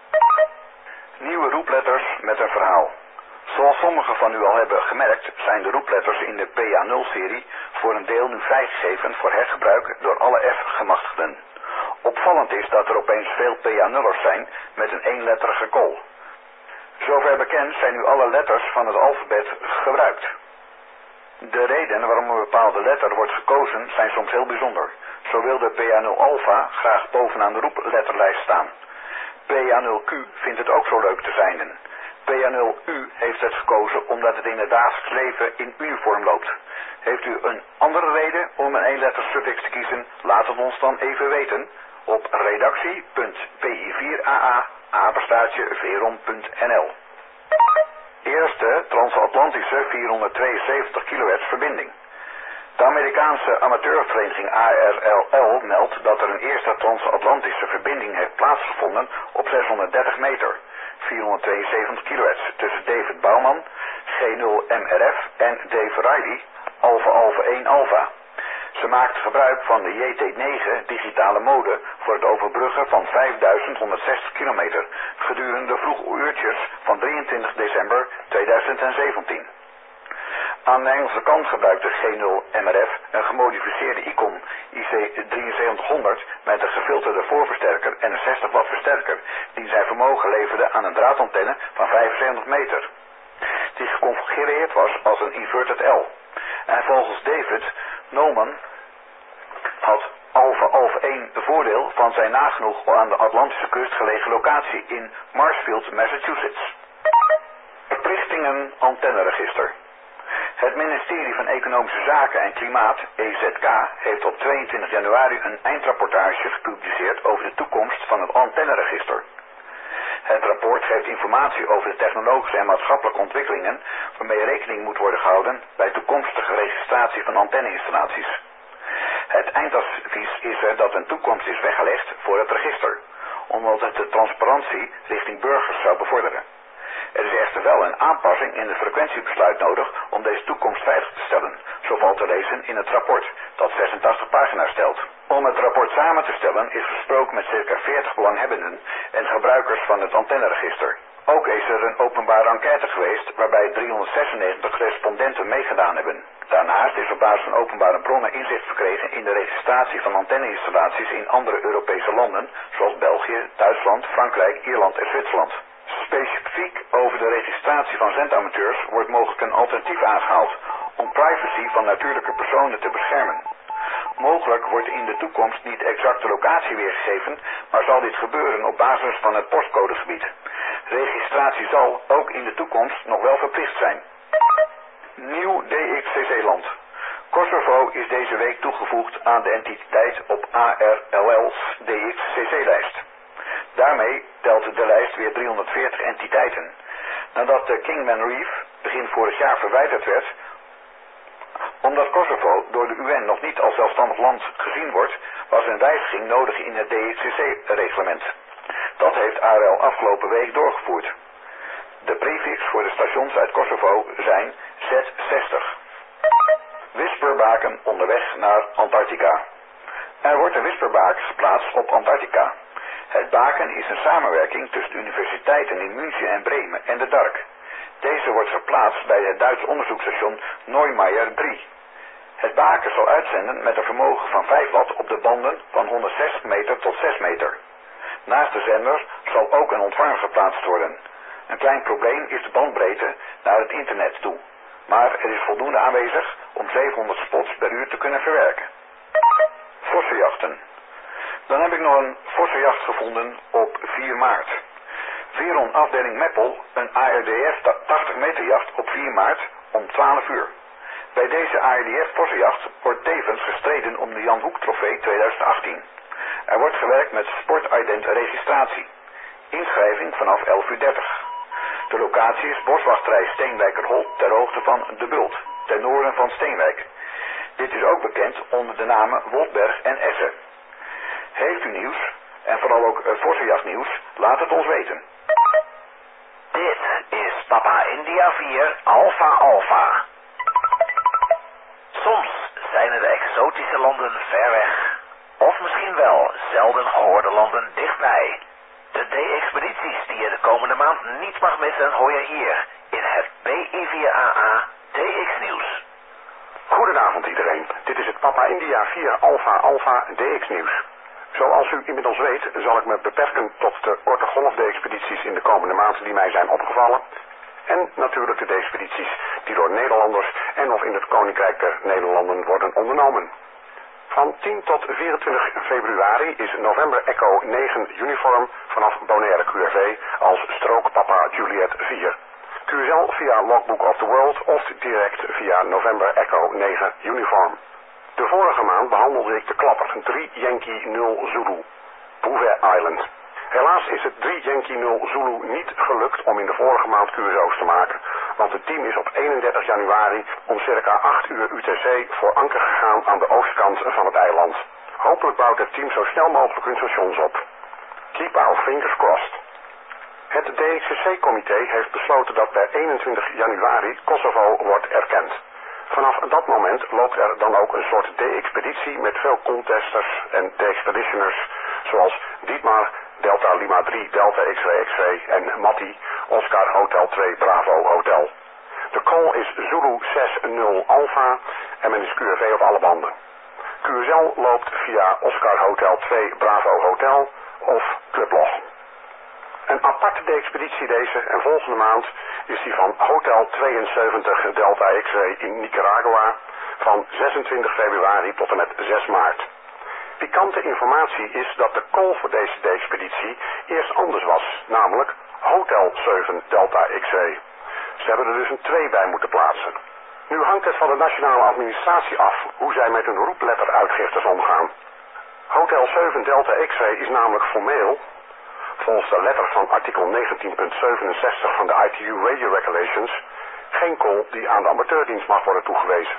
Nieuwe roepletters met een verhaal. Zoals sommigen van u al hebben gemerkt, zijn de roepletters in de P A nul serie voor een deel nu vrijgegeven voor hergebruik door alle F-gemachtigden. Opvallend is dat er opeens veel P A nullers zijn met een eenletterige call. Zover bekend zijn nu alle letters van het alfabet gebruikt. De redenen waarom een bepaalde letter wordt gekozen zijn soms heel bijzonder. Zo wil de P A nul alpha graag bovenaan de roepletterlijst staan. P A nul Q vindt het ook zo leuk te zijn. P A nul U heeft het gekozen omdat het in het dagelijks leven in uniform loopt. Heeft u een andere reden om een eenletter suffix te kiezen? Laat het ons dan even weten op redactie punt p i vier a a apenstaartje veron punt n l. Eerste transatlantische vierhonderdtweeënzeventig kilohertz verbinding. De Amerikaanse amateurvereniging A R L L meldt dat er een eerste transatlantische verbinding heeft plaatsgevonden op zeshonderddertig meter, vierhonderdtweeënzeventig kilohertz, tussen David Bouwman, G nul M R F en Dave Riley, Alpha Alpha één Alpha. Ze maakt gebruik van de J T negen digitale mode voor het overbruggen van vijfduizend honderdzestig kilometer gedurende de vroege uurtjes van drieëntwintig december tweeduizend zeventien. Aan de Engelse kant gebruikt de G nul M R F een gemodificeerde Icon I C drieënzeventighonderd met een gefilterde voorversterker en een zestig watt versterker die zijn vermogen leverde aan een draadantenne van vijfenzeventig meter. Die geconfigureerd was als een inverted L. En volgens David Noman had Alpha Alpha één de voordeel van zijn nagenoeg aan de Atlantische kust gelegen locatie in Marshfield, Massachusetts. Verplichtingen antenneregister. Het ministerie van Economische Zaken en Klimaat, E Z K, heeft op tweeëntwintig januari een eindrapportage gepubliceerd over de toekomst van het antenneregister. Het rapport geeft informatie over de technologische en maatschappelijke ontwikkelingen waarmee rekening moet worden gehouden bij toekomstige registratie van antenneinstallaties. Het eindadvies is er dat een toekomst is weggelegd voor het register, omdat het de transparantie richting burgers zou bevorderen. Er is echter wel een aanpassing in het frequentiebesluit nodig om deze toekomst veilig te stellen, zo valt te lezen in het rapport, dat zesentachtig pagina's telt. Om het rapport samen te stellen is gesproken met circa veertig belanghebbenden en gebruikers van het antenneregister. Ook is er een openbare enquête geweest waarbij driehonderdzesennegentig respondenten meegedaan hebben. Daarnaast is op basis van openbare bronnen inzicht verkregen in de registratie van antenneinstallaties in andere Europese landen, zoals België, Duitsland, Frankrijk, Ierland en Zwitserland. Specifiek over de registratie van zendamateurs wordt mogelijk een alternatief aangehaald om privacy van natuurlijke personen te beschermen. Mogelijk wordt in de toekomst niet exact de locatie weergegeven, maar zal dit gebeuren op basis van het postcodegebied. Registratie zal ook in de toekomst nog wel verplicht zijn. Nieuw D X C C-land. Kosovo is deze week toegevoegd aan de entiteit op A R L L's D X C C-lijst. Daarmee telt de lijst weer driehonderdveertig entiteiten. Nadat de Kingman Reef begin vorig jaar verwijderd werd, omdat Kosovo door de U N nog niet als zelfstandig land gezien wordt, was een wijziging nodig in het D X C C-reglement. Dat heeft A R L afgelopen week doorgevoerd. De prefix voor de stations uit Kosovo zijn Z zestig. Wisperbaken onderweg naar Antarctica. Er wordt een wisperbaken geplaatst op Antarctica. Het baken is een samenwerking tussen de universiteiten in München en Bremen en de D A R C. Deze wordt geplaatst bij het Duits onderzoeksstation Neumayer drie. Het baken zal uitzenden met een vermogen van vijf watt op de banden van honderdzestig meter tot zes meter. Naast de zender zal ook een ontvanger geplaatst worden. Een klein probleem is de bandbreedte naar het internet toe. Maar er is voldoende aanwezig om zevenhonderd spots per uur te kunnen verwerken. Vossenjachten. Dan heb ik nog een forse jacht gevonden op vier maart. Veron afdeling Meppel, een A R D F tachtig meter jacht op vier maart om twaalf uur. Bij deze A R D F forse jacht wordt tevens gestreden om de Jan Hoek trofee tweeduizend achttien. Er wordt gewerkt met sportident registratie. Inschrijving vanaf elf uur dertig. De locatie is boswachterij Steenwijkerholt ter hoogte van De Bult, ten noorden van Steenwijk. Dit is ook bekend onder de namen Woltberg en Essen. Heeft u nieuws, en vooral ook uh, forse jachtnieuws, laat het ons weten. Dit is Papa India vier Alpha Alpha. Soms zijn er de exotische landen ver weg. Of misschien wel zelden gehoorde landen dichtbij. De D-expedities die je de komende maand niet mag missen hoor je hier in het B I vier A A D X nieuws. Goedenavond iedereen, dit is het Papa India vier Alpha Alpha D X nieuws. Zoals u inmiddels weet zal ik me beperken tot de Orte-Golf-D-expedities in de komende maand die mij zijn opgevallen. En natuurlijk de D-expedities die door Nederlanders en of in het Koninkrijk der Nederlanden worden ondernomen. Van tien tot vierentwintig februari is November Echo negen uniform vanaf Bonaire Q R V als strook Papa Juliet vier. Q S L via Logbook of the World of direct via November Echo negen uniform. De vorige maand behandelde ik de klapper drie Yankee nul Zulu, Bouvet Island. Helaas is het drie Yankee nul Zulu niet gelukt om in de vorige maand Q S O's te maken, want het team is op eenendertig januari om circa acht uur U T C voor anker gegaan aan de oostkant van het eiland. Hopelijk bouwt het team zo snel mogelijk hun stations op. Keep our fingers crossed. Het D X C C-comité heeft besloten dat per eenentwintig januari Kosovo wordt erkend. Vanaf dat moment loopt er dan ook een soort D-expeditie met veel contesters en D-expeditioners, zoals Dietmar, Delta Lima drie, Delta X-ray X-ray en Matti, Oscar Hotel twee, Bravo Hotel. De call is Zulu zes nul Alpha en men is Q R V op alle banden. Q S L loopt via Oscar Hotel twee, Bravo Hotel of Clublog. Een aparte D-expeditie deze en volgende maand is die van Hotel tweeënzeventig Delta X-ray in Nicaragua van zesentwintig februari tot en met zes maart. Pikante informatie is dat de call voor deze D-expeditie eerst anders was, namelijk Hotel zeven Delta X-ray. Ze hebben er dus een twee bij moeten plaatsen. Nu hangt het van de nationale administratie af hoe zij met hun roepletteruitgiftes omgaan. Hotel zeven Delta X-ray is namelijk formeel, volgens de letter van artikel negentien punt zevenenzestig van de I T U Radio Regulations, geen call die aan de amateurdienst mag worden toegewezen.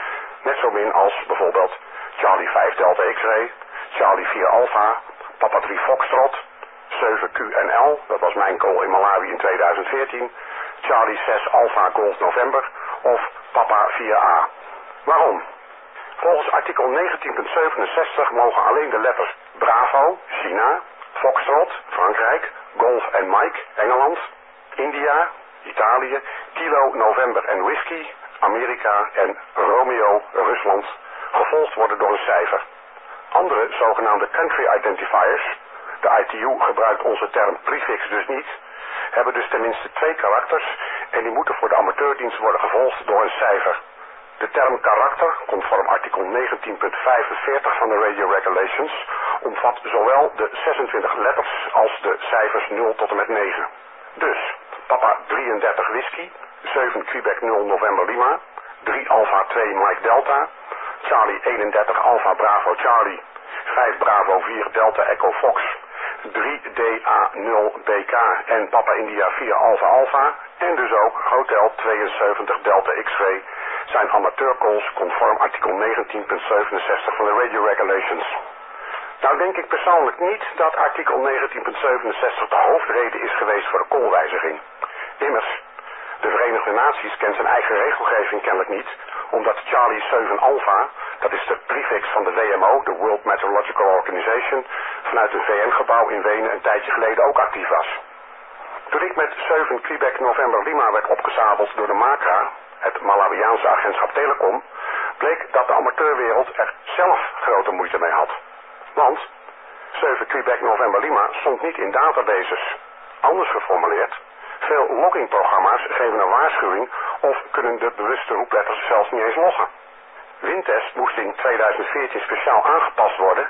Net zo min als bijvoorbeeld Charlie vijf Delta X-ray, Charlie vier Alpha, Papa drie Foxtrot, zeven Q N L, dat was mijn call in Malawi in tweeduizend veertien, Charlie zes Alpha Golf November of Papa vier A. Waarom? Volgens artikel negentien punt zevenenzestig mogen alleen de letters Bravo, China, Foxtrot, Frankrijk, Golf en Mike, Engeland, India, Italië, Kilo, November en Whisky, Amerika en Romeo, Rusland, gevolgd worden door een cijfer. Andere zogenaamde country identifiers, de I T U gebruikt onze term prefix dus niet, hebben dus tenminste twee karakters en die moeten voor de amateurdienst worden gevolgd door een cijfer. De term karakter, conform artikel negentien punt vijfenveertig van de Radio Regulations, omvat zowel de zesentwintig letters als de cijfers nul tot en met negen. Dus, Papa drieëndertig Whisky, zeven Quebec nul November Lima, drie Alpha twee Mike Delta, Charlie eenendertig Alpha Bravo Charlie, vijf Bravo vier Delta Echo Fox, drie D A nul B K en Papa India vier Alpha Alpha en dus ook Hotel tweeënzeventig Delta X-ray zijn amateurcalls conform artikel negentien punt zevenenzestig van de Radio Regulations. Nou denk ik persoonlijk niet dat artikel negentien punt zevenenzestig de hoofdreden is geweest voor de callwijziging. Immers, de Verenigde Naties kent zijn eigen regelgeving kennelijk niet, omdat Charlie zeven Alpha, dat is de prefix van de W M O, de World Meteorological Organization, vanuit een V N-gebouw in Wenen een tijdje geleden ook actief was. Toen ik met zeven Quebec November Lima werd opgezadeld door de MACRA, het Malawiaanse agentschap Telecom, bleek dat de amateurwereld er zelf grote moeite mee had. Want zeven Quebec November Lima stond niet in databases. Anders geformuleerd, veel loggingprogramma's geven een waarschuwing of kunnen de bewuste roepletters zelfs niet eens loggen. Wintest moest in tweeduizend veertien speciaal aangepast worden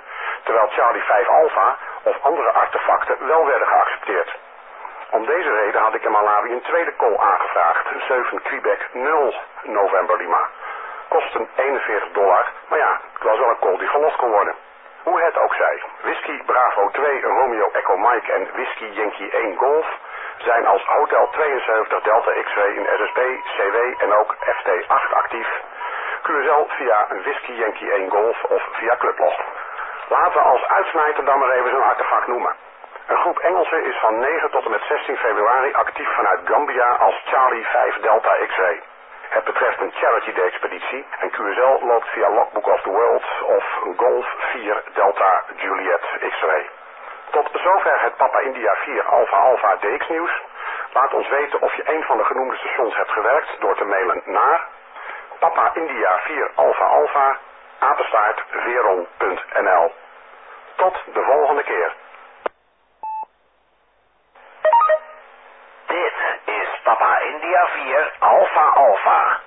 terwijl Charlie vijf Alpha of andere artefacten wel werden geaccepteerd. Om deze reden had ik in Malawi een tweede call aangevraagd, zeven Quebec nul November Lima. Kosten eenenveertig dollar, maar ja, het was wel een call die gelost kon worden. Hoe het ook zij, Whisky Bravo twee Romeo Echo Mike en Whisky Yankee één Golf zijn als Hotel tweeënzeventig Delta X-Ray in S S B, C W en ook F T acht actief. Q S L via Whisky Yankee één Golf of via Clublog. Laten we als uitsmijter dan maar even zo'n artefact noemen. Een groep Engelsen is van negen tot en met zestien februari actief vanuit Gambia als Charlie vijf Delta X-Ray. Het betreft een Charity Day expeditie en Q S L loopt via Logbook of the World of Golf vier Delta Juliet X-Ray. Tot zover het Papa India vier Alpha Alpha D X nieuws. Laat ons weten of je een van de genoemde stations hebt gewerkt door te mailen naar Papa India vier Alpha Alpha apenstaart veron punt n l. Tot de volgende keer. Dit is Papa India vier Alpha Alpha.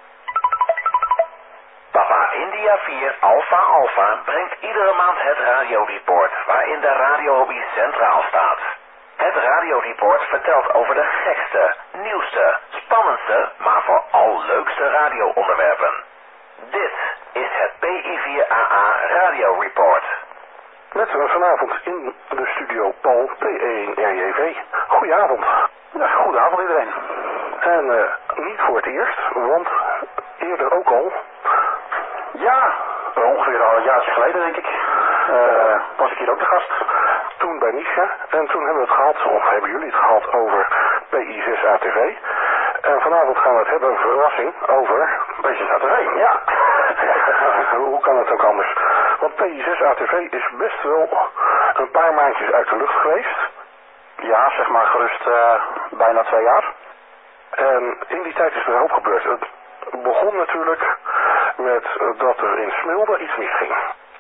Papa India vier Alpha Alpha brengt iedere maand het radioreport waarin de radiohobby centraal staat. Het radioreport vertelt over de gekste, nieuwste, spannendste, maar vooral leukste radioonderwerpen. Dit is het P I vier A A radioreport. Met vanavond in de studio Paul P één R J V. Goedenavond. Ja, goedenavond iedereen. En uh, niet voor het eerst, want eerder ook al. Ja, ongeveer al een jaartje geleden denk ik. Uh, was ik hier ook de gast. Toen bij Nisha. En toen hebben we het gehad, of hebben jullie het gehad over P I zes A T V. En vanavond gaan we het hebben, verrassing, over P I zes A T V, ja. Hoe kan het ook anders? Want P I zes A T V is best wel een paar maandjes uit de lucht geweest. Ja, zeg maar gerust uh, bijna twee jaar. En in die tijd is er een hoop gebeurd. Het begon natuurlijk met dat er in Smilde iets misging.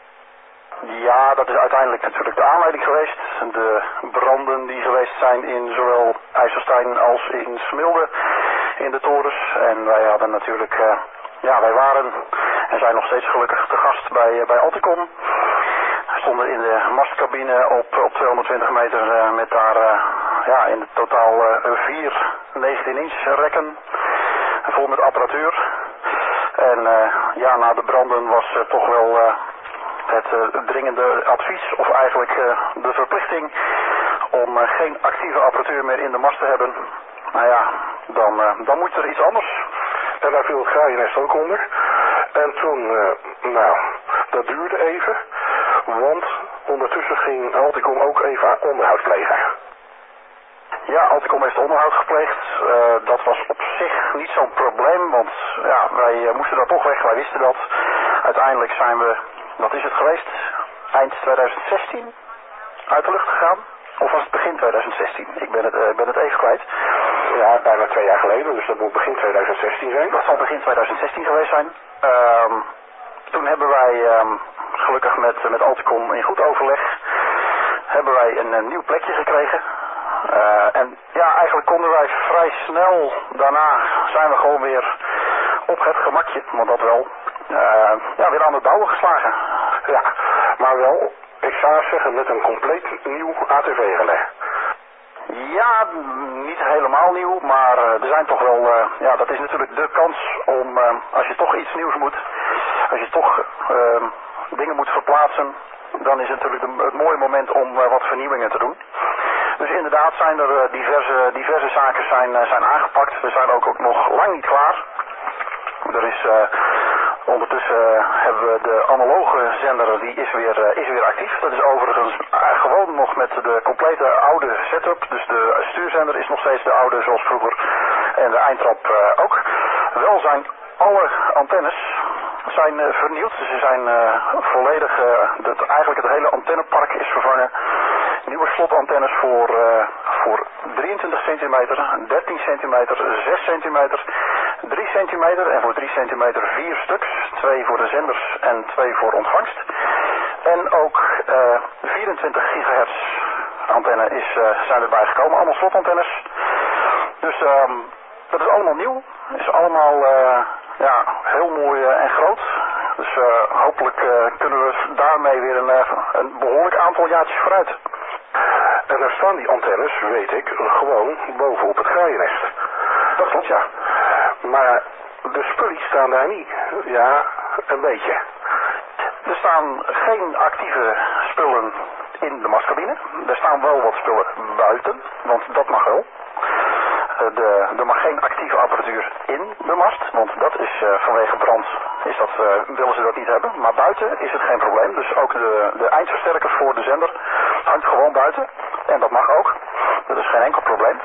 Ja, dat is uiteindelijk natuurlijk de aanleiding geweest. De branden die geweest zijn in zowel IJsselstein als in Smilde in de torens. En wij hadden natuurlijk, uh, ja wij waren en zijn nog steeds gelukkig te gast bij, uh, bij Alticom. We stonden in de mastcabine op, op tweehonderdtwintig meter uh, met daar uh, ja, in totaal uh, vier negentien inch rekken vol met apparatuur. En uh, ja, na de branden was uh, toch wel uh, het uh, dringende advies of eigenlijk uh, de verplichting om uh, geen actieve apparatuur meer in de mast te hebben. Nou ja, dan, uh, dan moet er iets anders. En daar viel het graaiennest ook onder. En toen, uh, nou, dat duurde even. Want ondertussen ging Alticom ook even aan onderhoud plegen. Ja, Alticom heeft onderhoud gepleegd. Uh, dat was op zich niet zo'n probleem, want ja, wij uh, moesten daar toch weg, wij wisten dat. Uiteindelijk zijn we, wat is het geweest, eind tweeduizend zestien uit de lucht gegaan. Of was het begin tweeduizend zestien? Ik ben het, uh, ben het even kwijt. Ja, bijna twee jaar geleden, dus dat moet begin tweeduizend zestien zijn. Dat zal begin tweeduizend zestien geweest zijn. Uh, toen hebben wij, uh, gelukkig met, met Alticom in goed overleg, hebben wij een, een nieuw plekje gekregen. Uh, en ja, eigenlijk konden wij vrij snel daarna zijn we gewoon weer op het gemakje, want dat wel, uh, ja, weer aan het bouwen geslagen. Ja, maar wel, ik zou zeggen, met een compleet nieuw A T V-relais. Ja, niet helemaal nieuw, maar uh, er zijn toch wel, uh, ja, dat is natuurlijk de kans om, uh, als je toch iets nieuws moet, als je toch uh, dingen moet verplaatsen, dan is het natuurlijk de, het mooie moment om uh, wat vernieuwingen te doen. Dus inderdaad zijn er uh, diverse, diverse zaken zijn, uh, zijn aangepakt. We zijn ook, ook nog lang niet klaar. Er is, uh, ondertussen uh, hebben we de analoge zender, die is weer, uh, is weer actief. Dat is overigens uh, gewoon nog met de complete oude setup. Dus de stuurzender is nog steeds de oude zoals vroeger. En de eindtrap uh, ook. Wel zijn alle antennes zijn uh, vernieuwd. Ze zijn uh, volledig, uh, dat, eigenlijk het hele antennepark is vervangen. Nieuwe slotantennes voor, uh, voor drieëntwintig centimeter, dertien centimeter, zes centimeter, drie centimeter en voor drie centimeter vier stuks. Twee voor de zenders en twee voor ontvangst. En ook uh, vierentwintig gigahertz antenne is, uh, zijn erbij gekomen, allemaal slotantennes. Dus um, dat is allemaal nieuw. Is allemaal uh, ja, heel mooi uh, en groot. Dus uh, uh, hopelijk uh, kunnen we daarmee weer een, uh, een behoorlijk aantal jaartjes vooruit. En daar staan die antennes, weet ik, gewoon boven op het graaiennest. Dat klopt, ja. Maar de spullies staan daar niet. Ja, een beetje. Er staan geen actieve spullen in de mastcabine. Er staan wel wat spullen buiten, want dat mag wel. De, er mag geen actieve apparatuur in de mast, want dat is uh, vanwege brand, is dat, uh, willen ze dat niet hebben. Maar buiten is het geen probleem, dus ook de, de eindversterker voor de zender hangt gewoon buiten. En dat mag ook, dat is geen enkel probleem.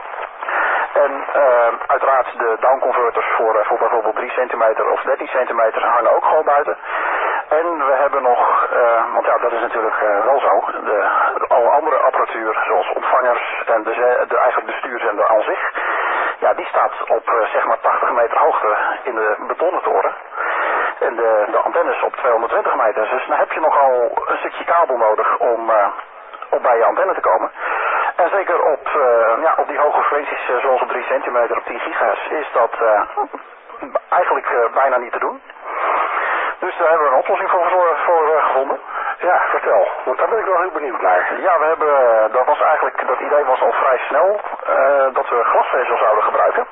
En uh, uiteraard de downconverters voor, uh, voor bijvoorbeeld drie centimeter of dertien centimeter hangen ook gewoon buiten. En we hebben nog, uh, want ja, dat is natuurlijk uh, wel zo, de, alle andere apparatuur zoals ontvangers en de, de, eigenlijk de stuurzender aan zich, ja, die staat op uh, zeg maar tachtig meter hoogte in de betonnen toren. En de, de antennes op tweehonderdtwintig meter, dus dan heb je nogal een stukje kabel nodig om, uh, om bij je antenne te komen. En zeker op, uh, ja, op die hoge frequenties uh, zoals op drie centimeter op tien gigahertz is dat uh, eigenlijk uh, bijna niet te doen. Dus daar hebben we een oplossing voor, voor, voor uh, gevonden. Ja, vertel, want daar ben ik wel heel benieuwd naar. Ja, we hebben, uh, dat was eigenlijk, dat idee was al vrij snel, uh, dat we glasvezel zouden gebruiken.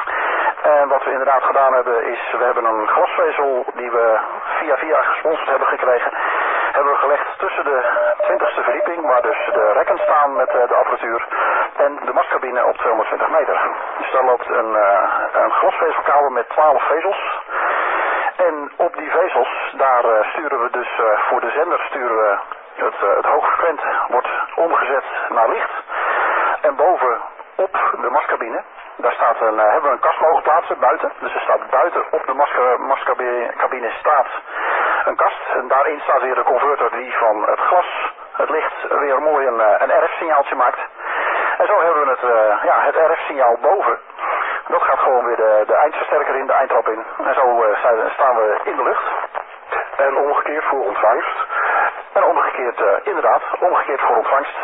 En wat we inderdaad gedaan hebben is, we hebben een glasvezel die we via via gesponsord hebben gekregen, hebben we gelegd tussen de twintigste verdieping, waar dus de rekken staan met uh, de apparatuur, en de mastcabine op tweehonderdtwintig meter. Dus daar loopt een, uh, een glasvezelkabel met twaalf vezels. En op die vezels, daar uh, sturen we dus, uh, voor de zender sturen we het, uh, het hoogfrequent wordt omgezet naar licht. En boven op de mastcabine, daar staat een, uh, hebben we een kast mogen plaatsen buiten. Dus er staat buiten op de mastcabine staat een kast. En daarin staat weer de converter die van het glas, het licht, weer mooi een, een R F-signaaltje maakt. En zo hebben we het, uh, ja, het R F-signaal boven. Dat gaat gewoon weer de, de eindversterker in, de eindtrap in. En zo uh, zijn, staan we in de lucht. En omgekeerd voor ontvangst? En omgekeerd, uh, inderdaad, omgekeerd voor ontvangst.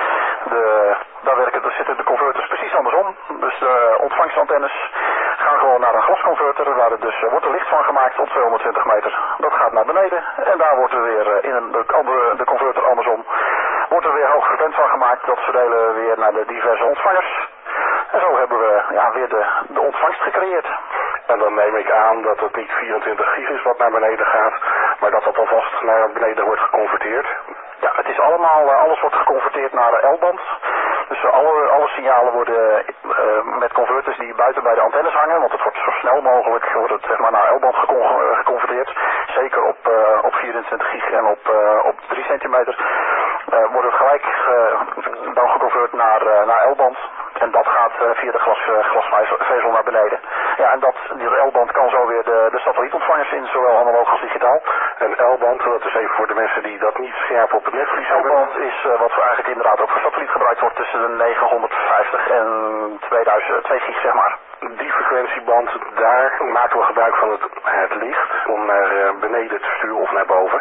De, daar, werken, daar zitten de converters precies andersom. Dus de ontvangstantennes gaan gewoon naar een glasconverter, waar er dus uh, wordt er licht van gemaakt op tweehonderdtwintig meter. Dat gaat naar beneden en daar wordt er weer uh, in een, de, andere, de converter andersom, wordt er weer hoogfrequent van gemaakt. Dat verdelen we weer naar de diverse ontvangers. En zo hebben we ja, weer de, de ontvangst gecreëerd. En dan neem ik aan dat het niet vierentwintig gig is wat naar beneden gaat, maar dat dat alvast naar beneden wordt geconverteerd. Ja, het is allemaal, alles wordt geconverteerd naar L-band. Dus alle, alle signalen worden uh, met converters die buiten bij de antennes hangen, want het wordt zo snel mogelijk wordt het, zeg maar, naar L-band gecon geconverteerd. Zeker op, uh, op vierentwintig gig en op, uh, op drie centimeter uh, wordt het gelijk uh, dan geconverteerd naar, uh, naar L-band. En dat gaat uh, via de glas, uh, glasvezel naar beneden. Ja, en dat, die L-band kan zo weer de, de satellietontvangers in, zowel analoog als digitaal. En L-band, dat is even voor de mensen die dat niet scherp op het netvlies hebben. L-band is uh, wat eigenlijk inderdaad ook voor satelliet gebruikt wordt tussen de negenhonderdvijftig en tweeduizend, twee gig, zeg maar. Die frequentieband, daar maken we gebruik van het, het licht om naar uh, beneden te sturen of naar boven.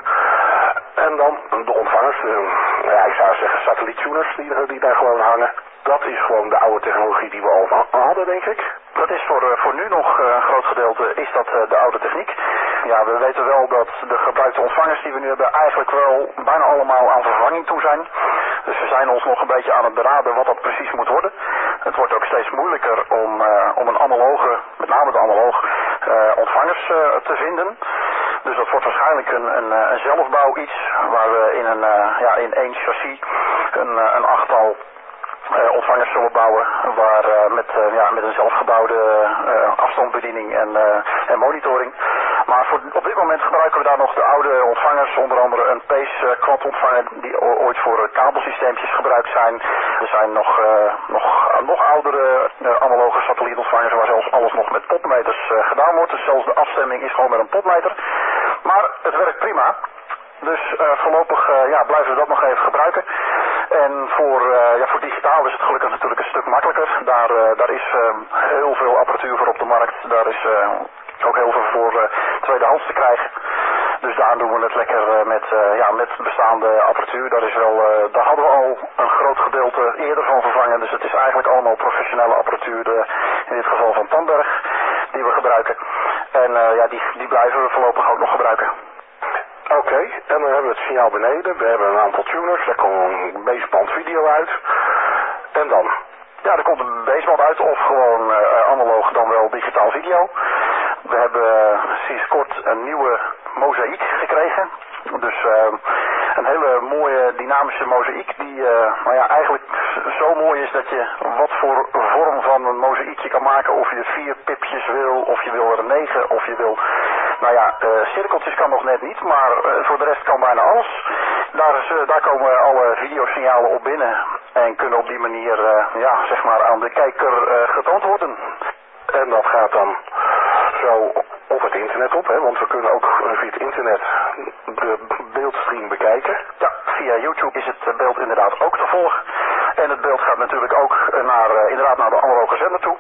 En dan de ontvangers, uh, ja, ik zou zeggen satelliettuners die, die daar gewoon hangen. Dat is gewoon de oude technologie die we al hadden, denk ik. Dat is voor, uh, voor nu nog uh, een groot gedeelte is dat uh, de oude techniek. Ja, we weten wel dat de gebruikte ontvangers die we nu hebben eigenlijk wel bijna allemaal aan vervanging toe zijn. Dus we zijn ons nog een beetje aan het beraden wat dat precies moet worden. Het wordt ook steeds moeilijker om, uh, om een analoge, met name de analoog, uh, ontvangers uh, te vinden. Dus dat wordt waarschijnlijk een, een, een zelfbouw iets waar we in, een, uh, ja, in één chassis een, een achttal Uh, ontvangers zullen bouwen waar, uh, met, uh, ja, met een zelfgebouwde uh, afstandsbediening en, uh, en monitoring. Maar voor, op dit moment gebruiken we daar nog de oude ontvangers, onder andere een Pace uh, quad ontvanger die ooit voor uh, kabelsysteempjes gebruikt zijn. Er zijn nog, uh, nog, uh, nog oudere uh, analoge satellietontvangers waar zelfs alles nog met potmeters uh, gedaan wordt. Dus zelfs de afstemming is gewoon met een potmeter. Maar het werkt prima. Dus uh, voorlopig uh, ja, blijven we dat nog even gebruiken. En voor, uh, ja, voor digitaal is het gelukkig natuurlijk een stuk makkelijker. Daar, uh, daar is uh, heel veel apparatuur voor op de markt. Daar is uh, ook heel veel voor uh, tweedehands te krijgen. Dus daar doen we het lekker uh, met, uh, ja, met bestaande apparatuur. Daar, is wel, uh, daar hadden we al een groot gedeelte eerder van vervangen. Dus het is eigenlijk allemaal professionele apparatuur. De, in dit geval van Tandberg, die we gebruiken. En uh, ja, die, die blijven we voorlopig ook nog gebruiken. Oké, okay, en dan hebben we het signaal beneden. We hebben een aantal tuners. Daar komt een baseband video uit. En dan? Ja, er komt een baseband uit of gewoon uh, analoog dan wel digitaal video. We hebben uh, sinds kort een nieuwe mozaïek gekregen. Dus uh, een hele mooie dynamische mozaïek die uh, nou ja, eigenlijk zo mooi is dat je wat voor vorm van een mozaïekje kan maken. Of je vier pipjes wil, of je wil er negen, of je wil... Nou ja, uh, cirkeltjes kan nog net niet, maar uh, voor de rest kan bijna alles. Daar, is, uh, daar komen alle videosignalen op binnen en kunnen op die manier uh, ja, zeg maar aan de kijker uh, getoond worden. En dat gaat dan zo op het internet op, hè? Want we kunnen ook via het internet de beeldstream bekijken. Ja, via YouTube is het beeld inderdaad ook te volgen. En het beeld gaat natuurlijk ook naar, uh, inderdaad naar de analoge zender toe.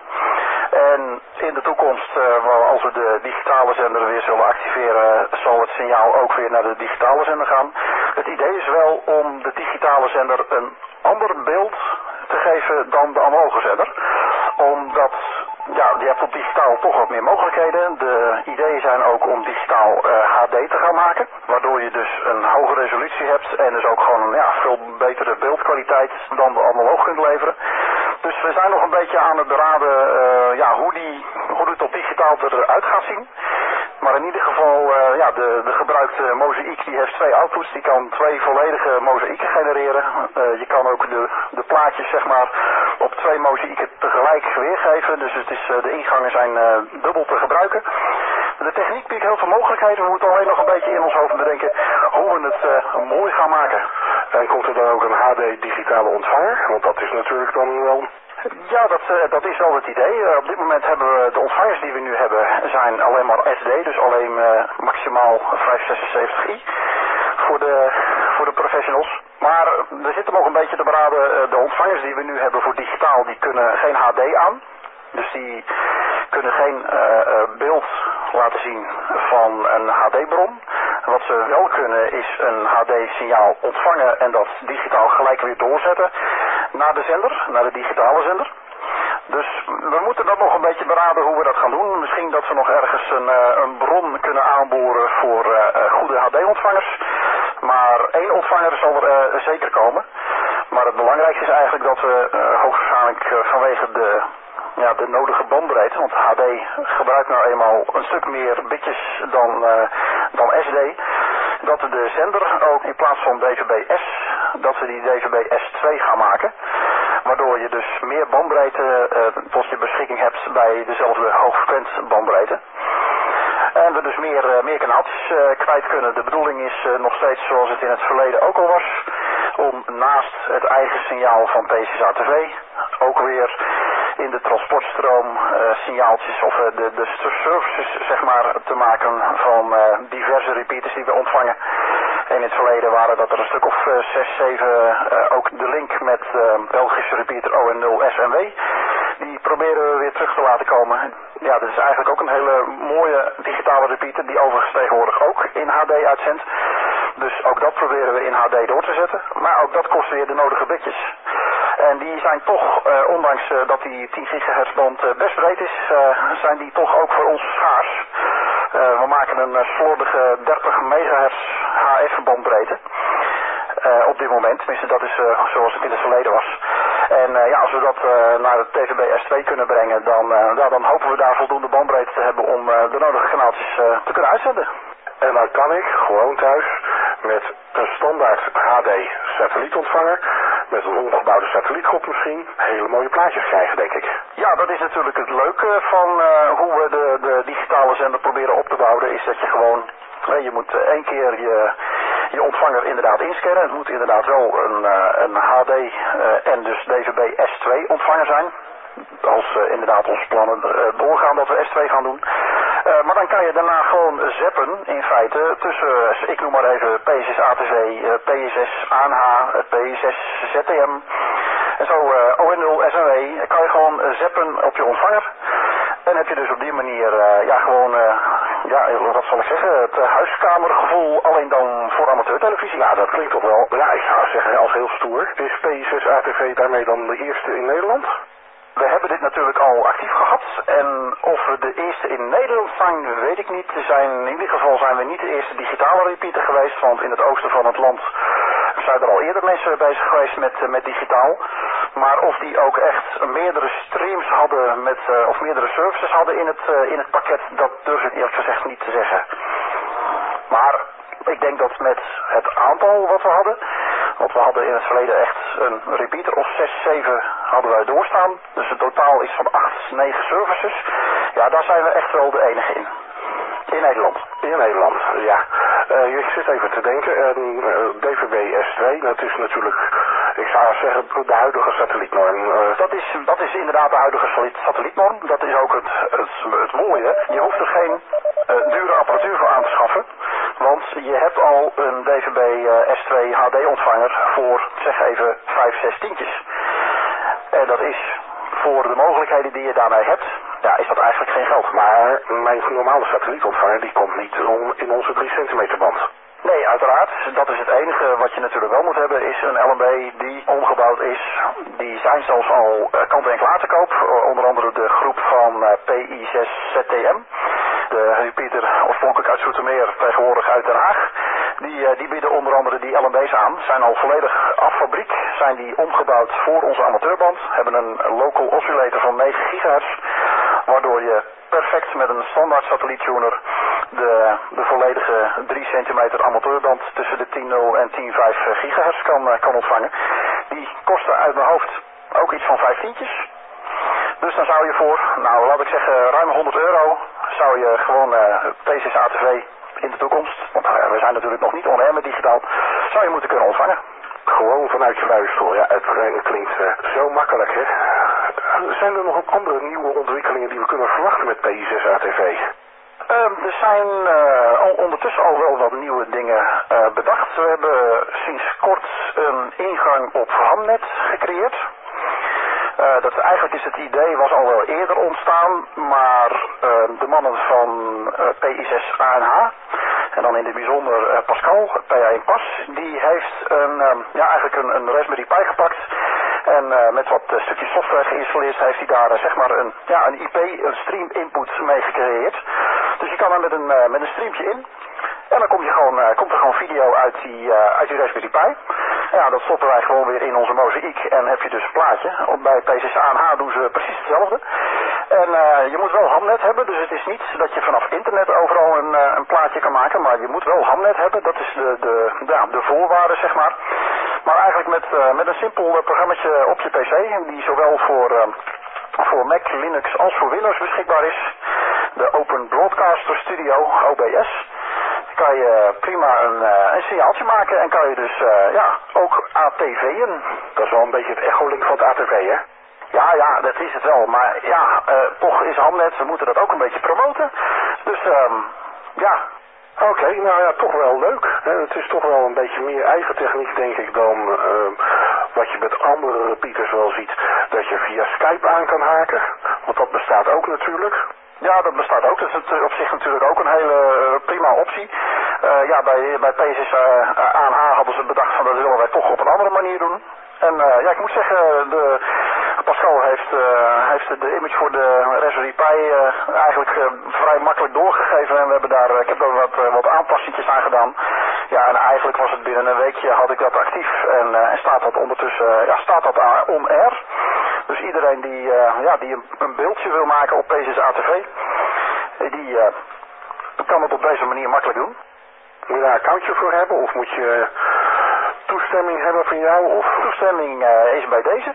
En in de toekomst, uh, als we de digitale zender weer zullen activeren, zal het signaal ook weer naar de digitale zender gaan. Het idee is wel om de digitale zender een ander beeld te geven dan de analoge zender. Omdat, ja, je hebt op digitaal toch wat meer mogelijkheden. De ideeën zijn ook om digitaal uh, H D te gaan maken. Waardoor je dus een hoge resolutie hebt en dus ook gewoon een ja, veel betere beeldkwaliteit dan de analoog kunt leveren. Dus we zijn nog een beetje aan het beraden uh, ja, hoe, die, hoe het op digitaal eruit gaat zien. Maar in ieder geval, uh, ja, de, de gebruikte mozaïek die heeft twee outputs. Die kan twee volledige mozaïeken genereren. Uh, je kan ook de, de plaatjes zeg maar op twee mozaïeken tegelijk weergeven. Dus het is, uh, de ingangen zijn uh, dubbel te gebruiken. De techniek biedt heel veel mogelijkheden. We moeten alleen nog een beetje in ons hoofd bedenken hoe we het uh, mooi gaan maken. En komt er dan ook een H D digitale ontvanger? Want dat is natuurlijk dan wel... Ja, dat, uh, dat is wel het idee. Uh, op dit moment hebben we de ontvangers die we nu hebben zijn alleen maar S D, dus alleen uh, maximaal vijfhonderdzesenzeventig i voor de, voor de professionals. Maar uh, we zitten nog een beetje te beraden. Uh, de ontvangers die we nu hebben voor digitaal, die kunnen geen H D aan. Dus die kunnen geen uh, uh, beeld laten zien van een H D-bron. Wat ze wel kunnen is een H D-signaal ontvangen en dat digitaal gelijk weer doorzetten naar de zender, naar de digitale zender. Dus we moeten dat nog een beetje beraden hoe we dat gaan doen. Misschien dat we nog ergens een, uh, een bron kunnen aanboren voor uh, goede H D-ontvangers. Maar één ontvanger zal er uh, zeker komen. Maar het belangrijkste is eigenlijk dat we uh, hoogstwaarschijnlijk uh, vanwege de... Ja, de nodige bandbreedte, want H D gebruikt nou eenmaal een stuk meer bitjes dan, uh, dan S D. Dat we de zender ook in plaats van D V B S, dat we die D V B S twee gaan maken. Waardoor je dus meer bandbreedte uh, tot je beschikking hebt bij dezelfde hoogfrequent bandbreedte. En we dus meer, uh, meer kanaaltjes uh, kwijt kunnen. De bedoeling is uh, nog steeds zoals het in het verleden ook al was, om naast het eigen signaal van P C S A T V ook weer in de transportstroom uh, signaaltjes of uh, de, de services zeg maar te maken van uh, diverse repeaters die we ontvangen. En in het verleden waren dat er een stuk of uh, zes, zeven uh, ook de link met uh, Belgische repeater O N nul S M W. Die proberen we weer terug te laten komen. Ja, dat is eigenlijk ook een hele mooie digitale repeater die overigens tegenwoordig ook in H D uitzendt. Dus ook dat proberen we in H D door te zetten. Maar ook dat kost weer de nodige bitjes. En die zijn toch, uh, ondanks uh, dat die tien gigahertz band uh, best breed is, uh, zijn die toch ook voor ons schaars. Uh, we maken een uh, slordige dertig megahertz H F bandbreedte. Uh, op dit moment, tenminste dat is uh, zoals het in het verleden was. En uh, ja, als we dat uh, naar het T V B S twee kunnen brengen, dan, uh, nou, dan hopen we daar voldoende bandbreedte te hebben om uh, de nodige kanaaltjes uh, te kunnen uitzenden. En dan kan ik gewoon thuis met een standaard H D satellietontvanger, met een ongebouwde satellietgroep misschien, hele mooie plaatjes krijgen, denk ik. Ja, dat is natuurlijk het leuke van uh, hoe we de, de digitale zender proberen op te bouwen, is dat je gewoon, uh, je moet uh, één keer je, je ontvanger inderdaad inscannen. Het moet inderdaad wel een, uh, een H D uh, en dus D V B S twee ontvanger zijn. Als uh, inderdaad onze plannen uh, doorgaan dat we S twee gaan doen. Uh, maar dan kan je daarna gewoon zappen in feite tussen, uh, ik noem maar even P S S A T V, uh, P S S A N H, uh, P S S Z T M en zo uh, O N nul S M W. Kan je gewoon uh, zappen op je ontvanger. En heb je dus op die manier uh, ja gewoon, uh, ja wat zal ik zeggen, het uh, huiskamergevoel alleen dan voor amateurtelevisie. Nou, dat klinkt toch wel, ja ik zou zeggen als heel stoer. Is P S S A T V daarmee dan de eerste in Nederland? We hebben dit natuurlijk al actief gehad en of we de eerste in Nederland zijn, weet ik niet. Er zijn, in ieder geval zijn we niet de eerste digitale repeater geweest, want in het oosten van het land zijn er al eerder mensen bezig geweest met, met digitaal. Maar of die ook echt meerdere streams hadden met, uh, of meerdere services hadden in het, uh, in het pakket, dat durf ik eerlijk gezegd niet te zeggen. Maar ik denk dat met het aantal wat we hadden, want we hadden in het verleden echt een repeater of zes, zeven hadden wij doorstaan. Dus het totaal is van acht, negen services. Ja, daar zijn we echt wel de enige in. In Nederland. In Nederland, ja. Uh, ik zit even te denken. Uh, D V B S twee, dat is natuurlijk, ik zou zeggen, de huidige satellietnorm. Uh, dat, is, dat is inderdaad de huidige satellietnorm. Dat is ook het, het, het mooie. Je hoeft er geen uh, dure apparatuur voor aan te schaffen. Want je hebt al een D V B S twee H D ontvanger voor, zeg even, vijf, zes tientjes. En dat is voor de mogelijkheden die je daarmee hebt, ja, is dat eigenlijk geen geld. Maar mijn normale satellietontvanger, die komt niet in onze drie centimeter band. Nee, uiteraard. Dat is het enige wat je natuurlijk wel moet hebben, is een L M B die omgebouwd is. Die zijn zelfs al uh, kant en klaar te koop. Uh, onder andere de groep van uh, P I zes Z T M. De repeater oorspronkelijk uit Zoetermeer, tegenwoordig uit Den Haag. Die, uh, die bieden onder andere die L M B's aan. Zijn al volledig af fabriek. Zijn die omgebouwd voor onze amateurband. Hebben een local oscillator van negen gigahertz. Waardoor je perfect met een standaard satelliettuner de, de volledige drie centimeter amateurband tussen de tien nul en tien vijf gigahertz kan, uh, kan ontvangen. Die kosten uit mijn hoofd ook iets van vijftientjes. Dus dan zou je voor, nou laat ik zeggen, ruim honderd euro zou je gewoon uh, P C S A T V in de toekomst, want uh, we zijn natuurlijk nog niet on-air met digitaal, zou je moeten kunnen ontvangen. Gewoon vanuit je luierstoel, ja, het, het klinkt uh, zo makkelijk, hè. Zijn er nog andere nieuwe ontwikkelingen die we kunnen verwachten met P I zes A T V? Uh, er zijn uh, al ondertussen al wel wat nieuwe dingen uh, bedacht. We hebben sinds kort een ingang op Hamnet gecreëerd. Uh, dat eigenlijk is het idee was al wel eerder ontstaan, maar uh, de mannen van uh, P I zes A N H, en dan in het bijzonder uh, Pascal, P A één Pas, die heeft een, um, ja, eigenlijk een, een Raspberry Pi gepakt. En uh, met wat uh, stukjes software geïnstalleerd heeft hij daar uh, zeg maar een, ja, een I P, een stream input mee gecreëerd. Dus je kan er met een, uh, met een streampje in. En dan kom je gewoon, uh, komt er gewoon video uit die, uh, uit die Raspberry Pi. Ja, dat stoppen wij gewoon weer in onze mozaïek en heb je dus een plaatje. Op, bij P C S A N H doen ze precies hetzelfde. En uh, je moet wel Hamnet hebben, dus het is niet dat je vanaf internet overal een, uh, een plaatje kan maken. Maar je moet wel Hamnet hebben, dat is de, de, ja, de voorwaarde zeg maar. Maar eigenlijk met, uh, met een simpel uh, programmaatje op je P C, die zowel voor, uh, voor Mac, Linux als voor Windows beschikbaar is. De Open Broadcaster Studio, O B S. Kan je prima een, uh, een signaaltje maken en kan je dus uh, ja, ook A T V'en. Dat is wel een beetje het echolink van het A T V, hè? Ja, ja, dat is het wel. Maar ja, uh, toch is Hamnet, we moeten dat ook een beetje promoten. Dus um, ja. Oké, okay, nou ja, toch wel leuk. Hè? Het is toch wel een beetje meer eigen techniek, denk ik, dan uh, wat je met andere repeaters wel ziet. Dat je via Skype aan kan haken, want dat bestaat ook natuurlijk. Ja, dat bestaat ook. Dat is op zich natuurlijk ook een hele uh, prima optie. Uh, ja, bij, bij P C S A N H hadden ze bedacht van dat willen wij toch op een andere manier doen. En uh, ja, ik moet zeggen, de, Pascal heeft, uh, heeft de image voor de Raspberry Pi uh, eigenlijk uh, vrij makkelijk doorgegeven. En we hebben daar, ik heb daar wat, uh, wat aanpassingjes aan gedaan. Ja, en eigenlijk was het binnen een weekje had ik dat actief. En, uh, en staat dat ondertussen, uh, ja, staat dat on-air. Dus iedereen die, uh, ja, die een, een beeldje wil maken op P C S A T V, die uh, kan het op deze manier makkelijk doen. Moet je daar een accountje voor hebben of moet je toestemming hebben van jou? Of? Toestemming uh, is bij deze.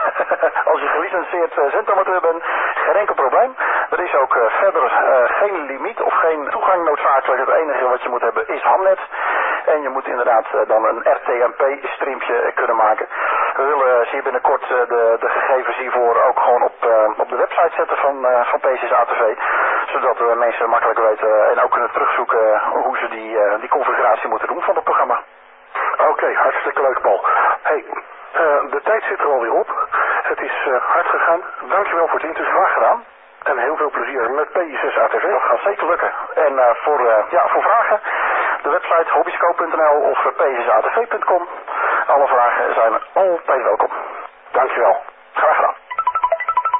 Als je gelicenseerd uh, zendamateur bent, geen enkel probleem. Er is ook uh, verder uh, geen limiet of geen toegang noodzakelijk. Het enige wat je moet hebben is Hamnet. En je moet inderdaad uh, dan een R T M P streampje uh, kunnen maken. We willen uh, zeer binnenkort uh, de, de gegevens hiervoor ook gewoon op, uh, op de website zetten van, uh, van P C S A T V. Zodat uh, mensen makkelijk weten en ook kunnen terugzoeken uh, hoe ze die, uh, die configuratie moeten doen van het programma. Oké, okay, hartstikke leuk, Paul. Hey, uh, de tijd zit er alweer op. Het is uh, hard gegaan. Dankjewel voor het interview. Graag gedaan. En heel veel plezier met P I zes A T V. Dat gaat zeker lukken. En uh, voor, uh, ja, voor vragen, de website hobbyscope punt n l of P C S A T V punt com. Alle vragen zijn altijd welkom. Dankjewel. Graag gedaan.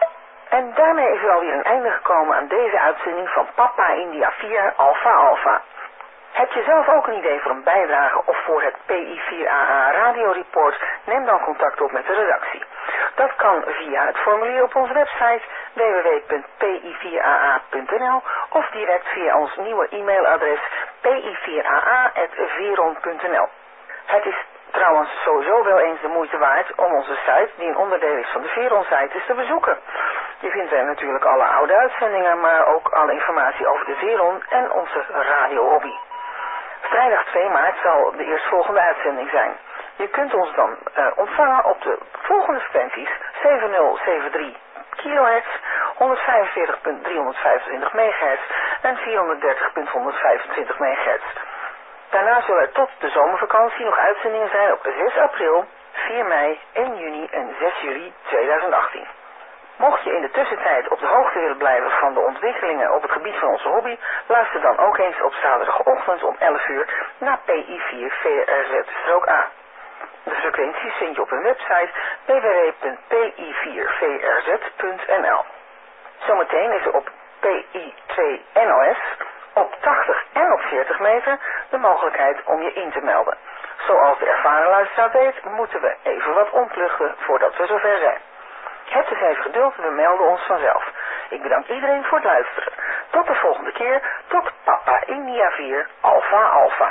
En daarmee is er alweer een einde gekomen aan deze uitzending van Papa India vier Alpha Alpha. Heb je zelf ook een idee voor een bijdrage of voor het P I vier A A radioreport? Neem dan contact op met de redactie. Dat kan via het formulier op onze website w w w punt p i vier a a punt n l of direct via ons nieuwe e-mailadres p i vier a a punt veron punt n l. Het is trouwens sowieso wel eens de moeite waard om onze site, die een onderdeel is van de Veron-site, eens te bezoeken. Je vindt er natuurlijk alle oude uitzendingen, maar ook alle informatie over de Veron en onze radiohobby. Vrijdag twee maart zal de eerstvolgende uitzending zijn. Je kunt ons dan uh, ontvangen op de volgende frequenties: zeven nul zeven drie kilohertz, honderdvijfenveertig punt driehonderdvijfentwintig megahertz en vierhonderddertig punt honderdvijfentwintig megahertz. Daarna zullen er tot de zomervakantie nog uitzendingen zijn op zes april, vier mei, één juni en zes juli tweeduizend achttien. Mocht je in de tussentijd op de hoogte willen blijven van de ontwikkelingen op het gebied van onze hobby, luister dan ook eens op zaterdagochtend om elf uur naar P I vier V R Z A. De frequenties vind je op een website w w w punt p i vier v r z punt n l. Zometeen is er op P I twee N O S op tachtig en op veertig meter de mogelijkheid om je in te melden. Zoals de ervaren luisteraar weet, moeten we even wat ontluchten voordat we zover zijn. Heb dus even geduld, we melden ons vanzelf. Ik bedank iedereen voor het luisteren. Tot de volgende keer, tot Papa India vier Alpha Alpha.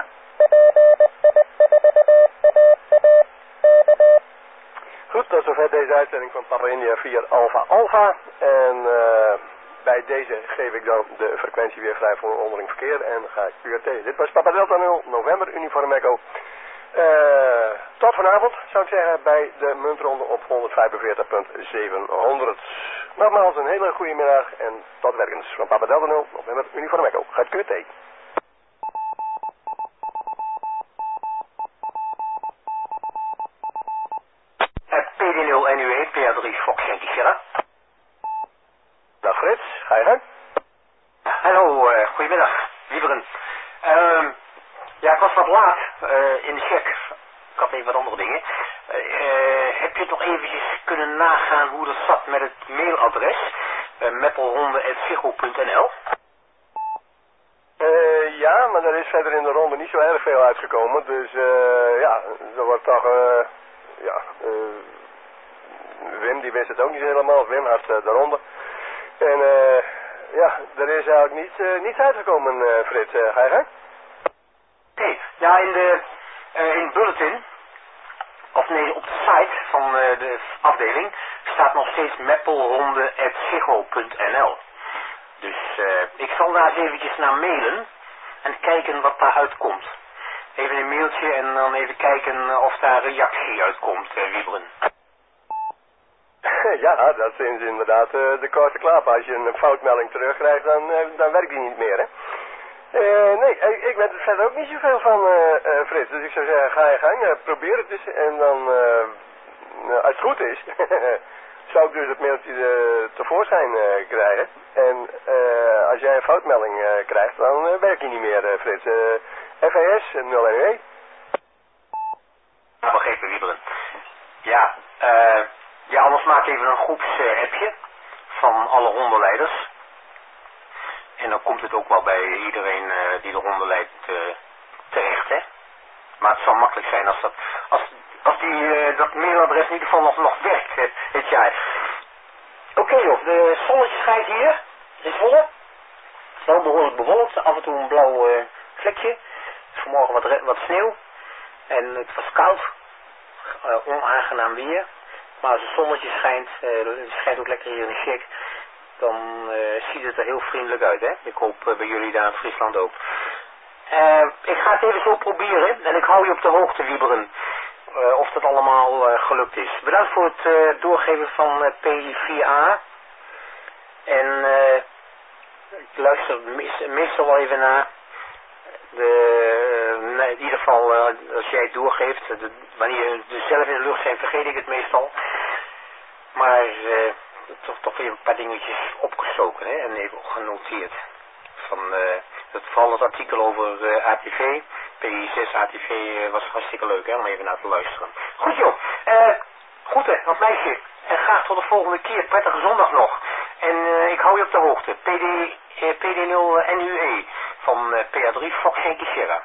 Goed, tot zover deze uitzending van Papa India vier Alpha Alpha. En uh, bij deze geef ik dan de frequentie weer vrij voor onderling verkeer en ga ik U R T. Dit was Papa Delta nul, November, Uniform Echo. Uh, tot vanavond, zou ik zeggen, bij de muntronde op honderdvijfenveertig punt zevenhonderd. Nogmaals een hele goede middag en tot werkens. Van Papa Delta nul, November, Uniform Echo. Gaat Q T. P D nul N U E, P A drie Fox Yankee Sierra. Dag Frits, ga je gang? Hallo, uh, goedemiddag, lieveren. Uh, ja, ik was wat laat uh, in de check. Ik had even wat andere dingen. Uh, uh, heb je nog eventjes kunnen nagaan hoe dat zat met het mailadres? Uh, meppelhonden at ziggo punt n l. Uh, ja, maar er is verder in de ronde niet zo erg veel uitgekomen. Dus uh, ja, er wordt toch... Uh, ja, uh, Wim die wist het ook niet helemaal. Wim had uh, de ronde. En uh, ja, er is eigenlijk niet, uh, niets uitgekomen, uh, Frits. Uh, ga je gang? Nee, ja, in de uh, in het bulletin, of nee, op de site van uh, de afdeling, staat nog steeds meppelhonden at ziggo punt n l. Dus uh, ik zal daar eens eventjes naar mailen en kijken wat daaruit komt. Even een mailtje en dan even kijken of daar reactie uitkomt, uh, Wieberen. Ja, dat is inderdaad uh, de korte klap. Als je een foutmelding terugkrijgt, dan, uh, dan werkt die niet meer, hè? Uh, nee, ik, ik weet er verder ook niet zoveel van, uh, uh, Frits. Dus ik zou zeggen, ga je gang, uh, probeer het eens. En dan, uh, uh, als het goed is, zou ik dus het mailtje uh, tevoorschijn uh, krijgen. En uh, als jij een foutmelding uh, krijgt, dan uh, werkt die niet meer, uh, Frits. Uh, F E S nul N U E. Nou, begrepen, Wieberen. Ja, eh... Uh... Ja, anders maak even een groepsappje van alle hondenleiders. En dan komt het ook wel bij iedereen uh, die de honden leidt uh, terecht, hè. Maar het zal makkelijk zijn als dat, als, als die, uh, dat mailadres in ieder geval nog, nog werkt uh, dit jaar. Oké okay, joh, de zonnetje schijnt hier in Zwolle. Wel behoorlijk bewolkt, af en toe een blauw uh, vlekje. Vanmorgen wat, wat sneeuw. En het was koud, uh, onaangenaam weer. Maar als het zonnetje schijnt, uh, het schijnt ook lekker hier in de Check, dan uh, ziet het er heel vriendelijk uit, hè. Ik hoop uh, bij jullie daar in Friesland ook. Uh, ik ga het even zo proberen en ik hou je op de hoogte, Wieberen, uh, of dat allemaal uh, gelukt is. Bedankt voor het uh, doorgeven van uh, P I vier A. En uh, ik luister meestal wel even naar. De, uh, in ieder geval, uh, als jij het doorgeeft, de, wanneer je zelf in de lucht zijn, vergeet ik het meestal. Maar uh, toch, toch weer een paar dingetjes opgestoken, hè, en even genoteerd. Van, uh, het, vooral het artikel over uh, A T V, P I zes A T V uh, was hartstikke leuk, hè, om even naar te luisteren. Goed joh, uh, groeten, wat meisje. En graag tot de volgende keer. Prettige zondag nog. En uh, ik hou je op de hoogte. P D, uh, P D nul N U E van uh, P A drie Fox Yankee Sierra.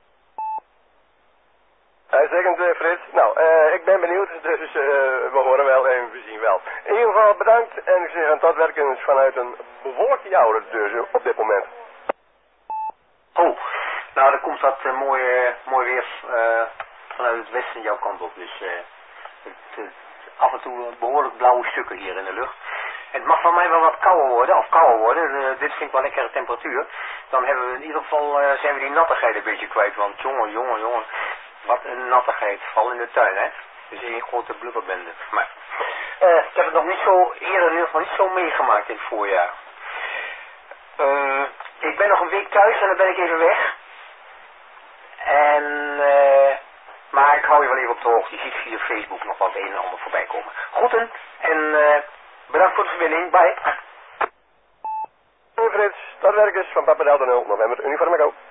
Uitstekend, uh, Frits. Nou, uh, ik ben benieuwd, dus uh, we horen wel en we zien wel. In ieder geval bedankt en ik zeg aan tot werkens vanuit een bewolkte jouwer dus op dit moment. Oh, nou dan komt dat uh, mooi, uh, mooi weer uh, vanuit het westen jouw kant op. Dus uh, het, uh, af en toe behoorlijk blauwe stukken hier in de lucht. Het mag van mij wel wat kouder worden, of kouder worden. Uh, dit vind ik wel lekkere temperatuur. Dan hebben we in ieder geval, uh, zijn we die nattigheid een beetje kwijt. Want jongen, jongen, jongen. Wat een nattigheid, vooral in de tuin, hè. Dus één grote blubberbende. Maar uh, ik heb het nog niet zo, eerder in ieder geval niet zo meegemaakt in het voorjaar. Uh, ik ben nog een week thuis en dan ben ik even weg. En, uh, maar ik hou je wel even op de hoogte. Je ziet via Facebook nog wat een en ander voorbij komen. Groeten en uh, bedankt voor de verbinding. Bye. Frits, tot werkers van Papa Delta nul, November Uniform Echo.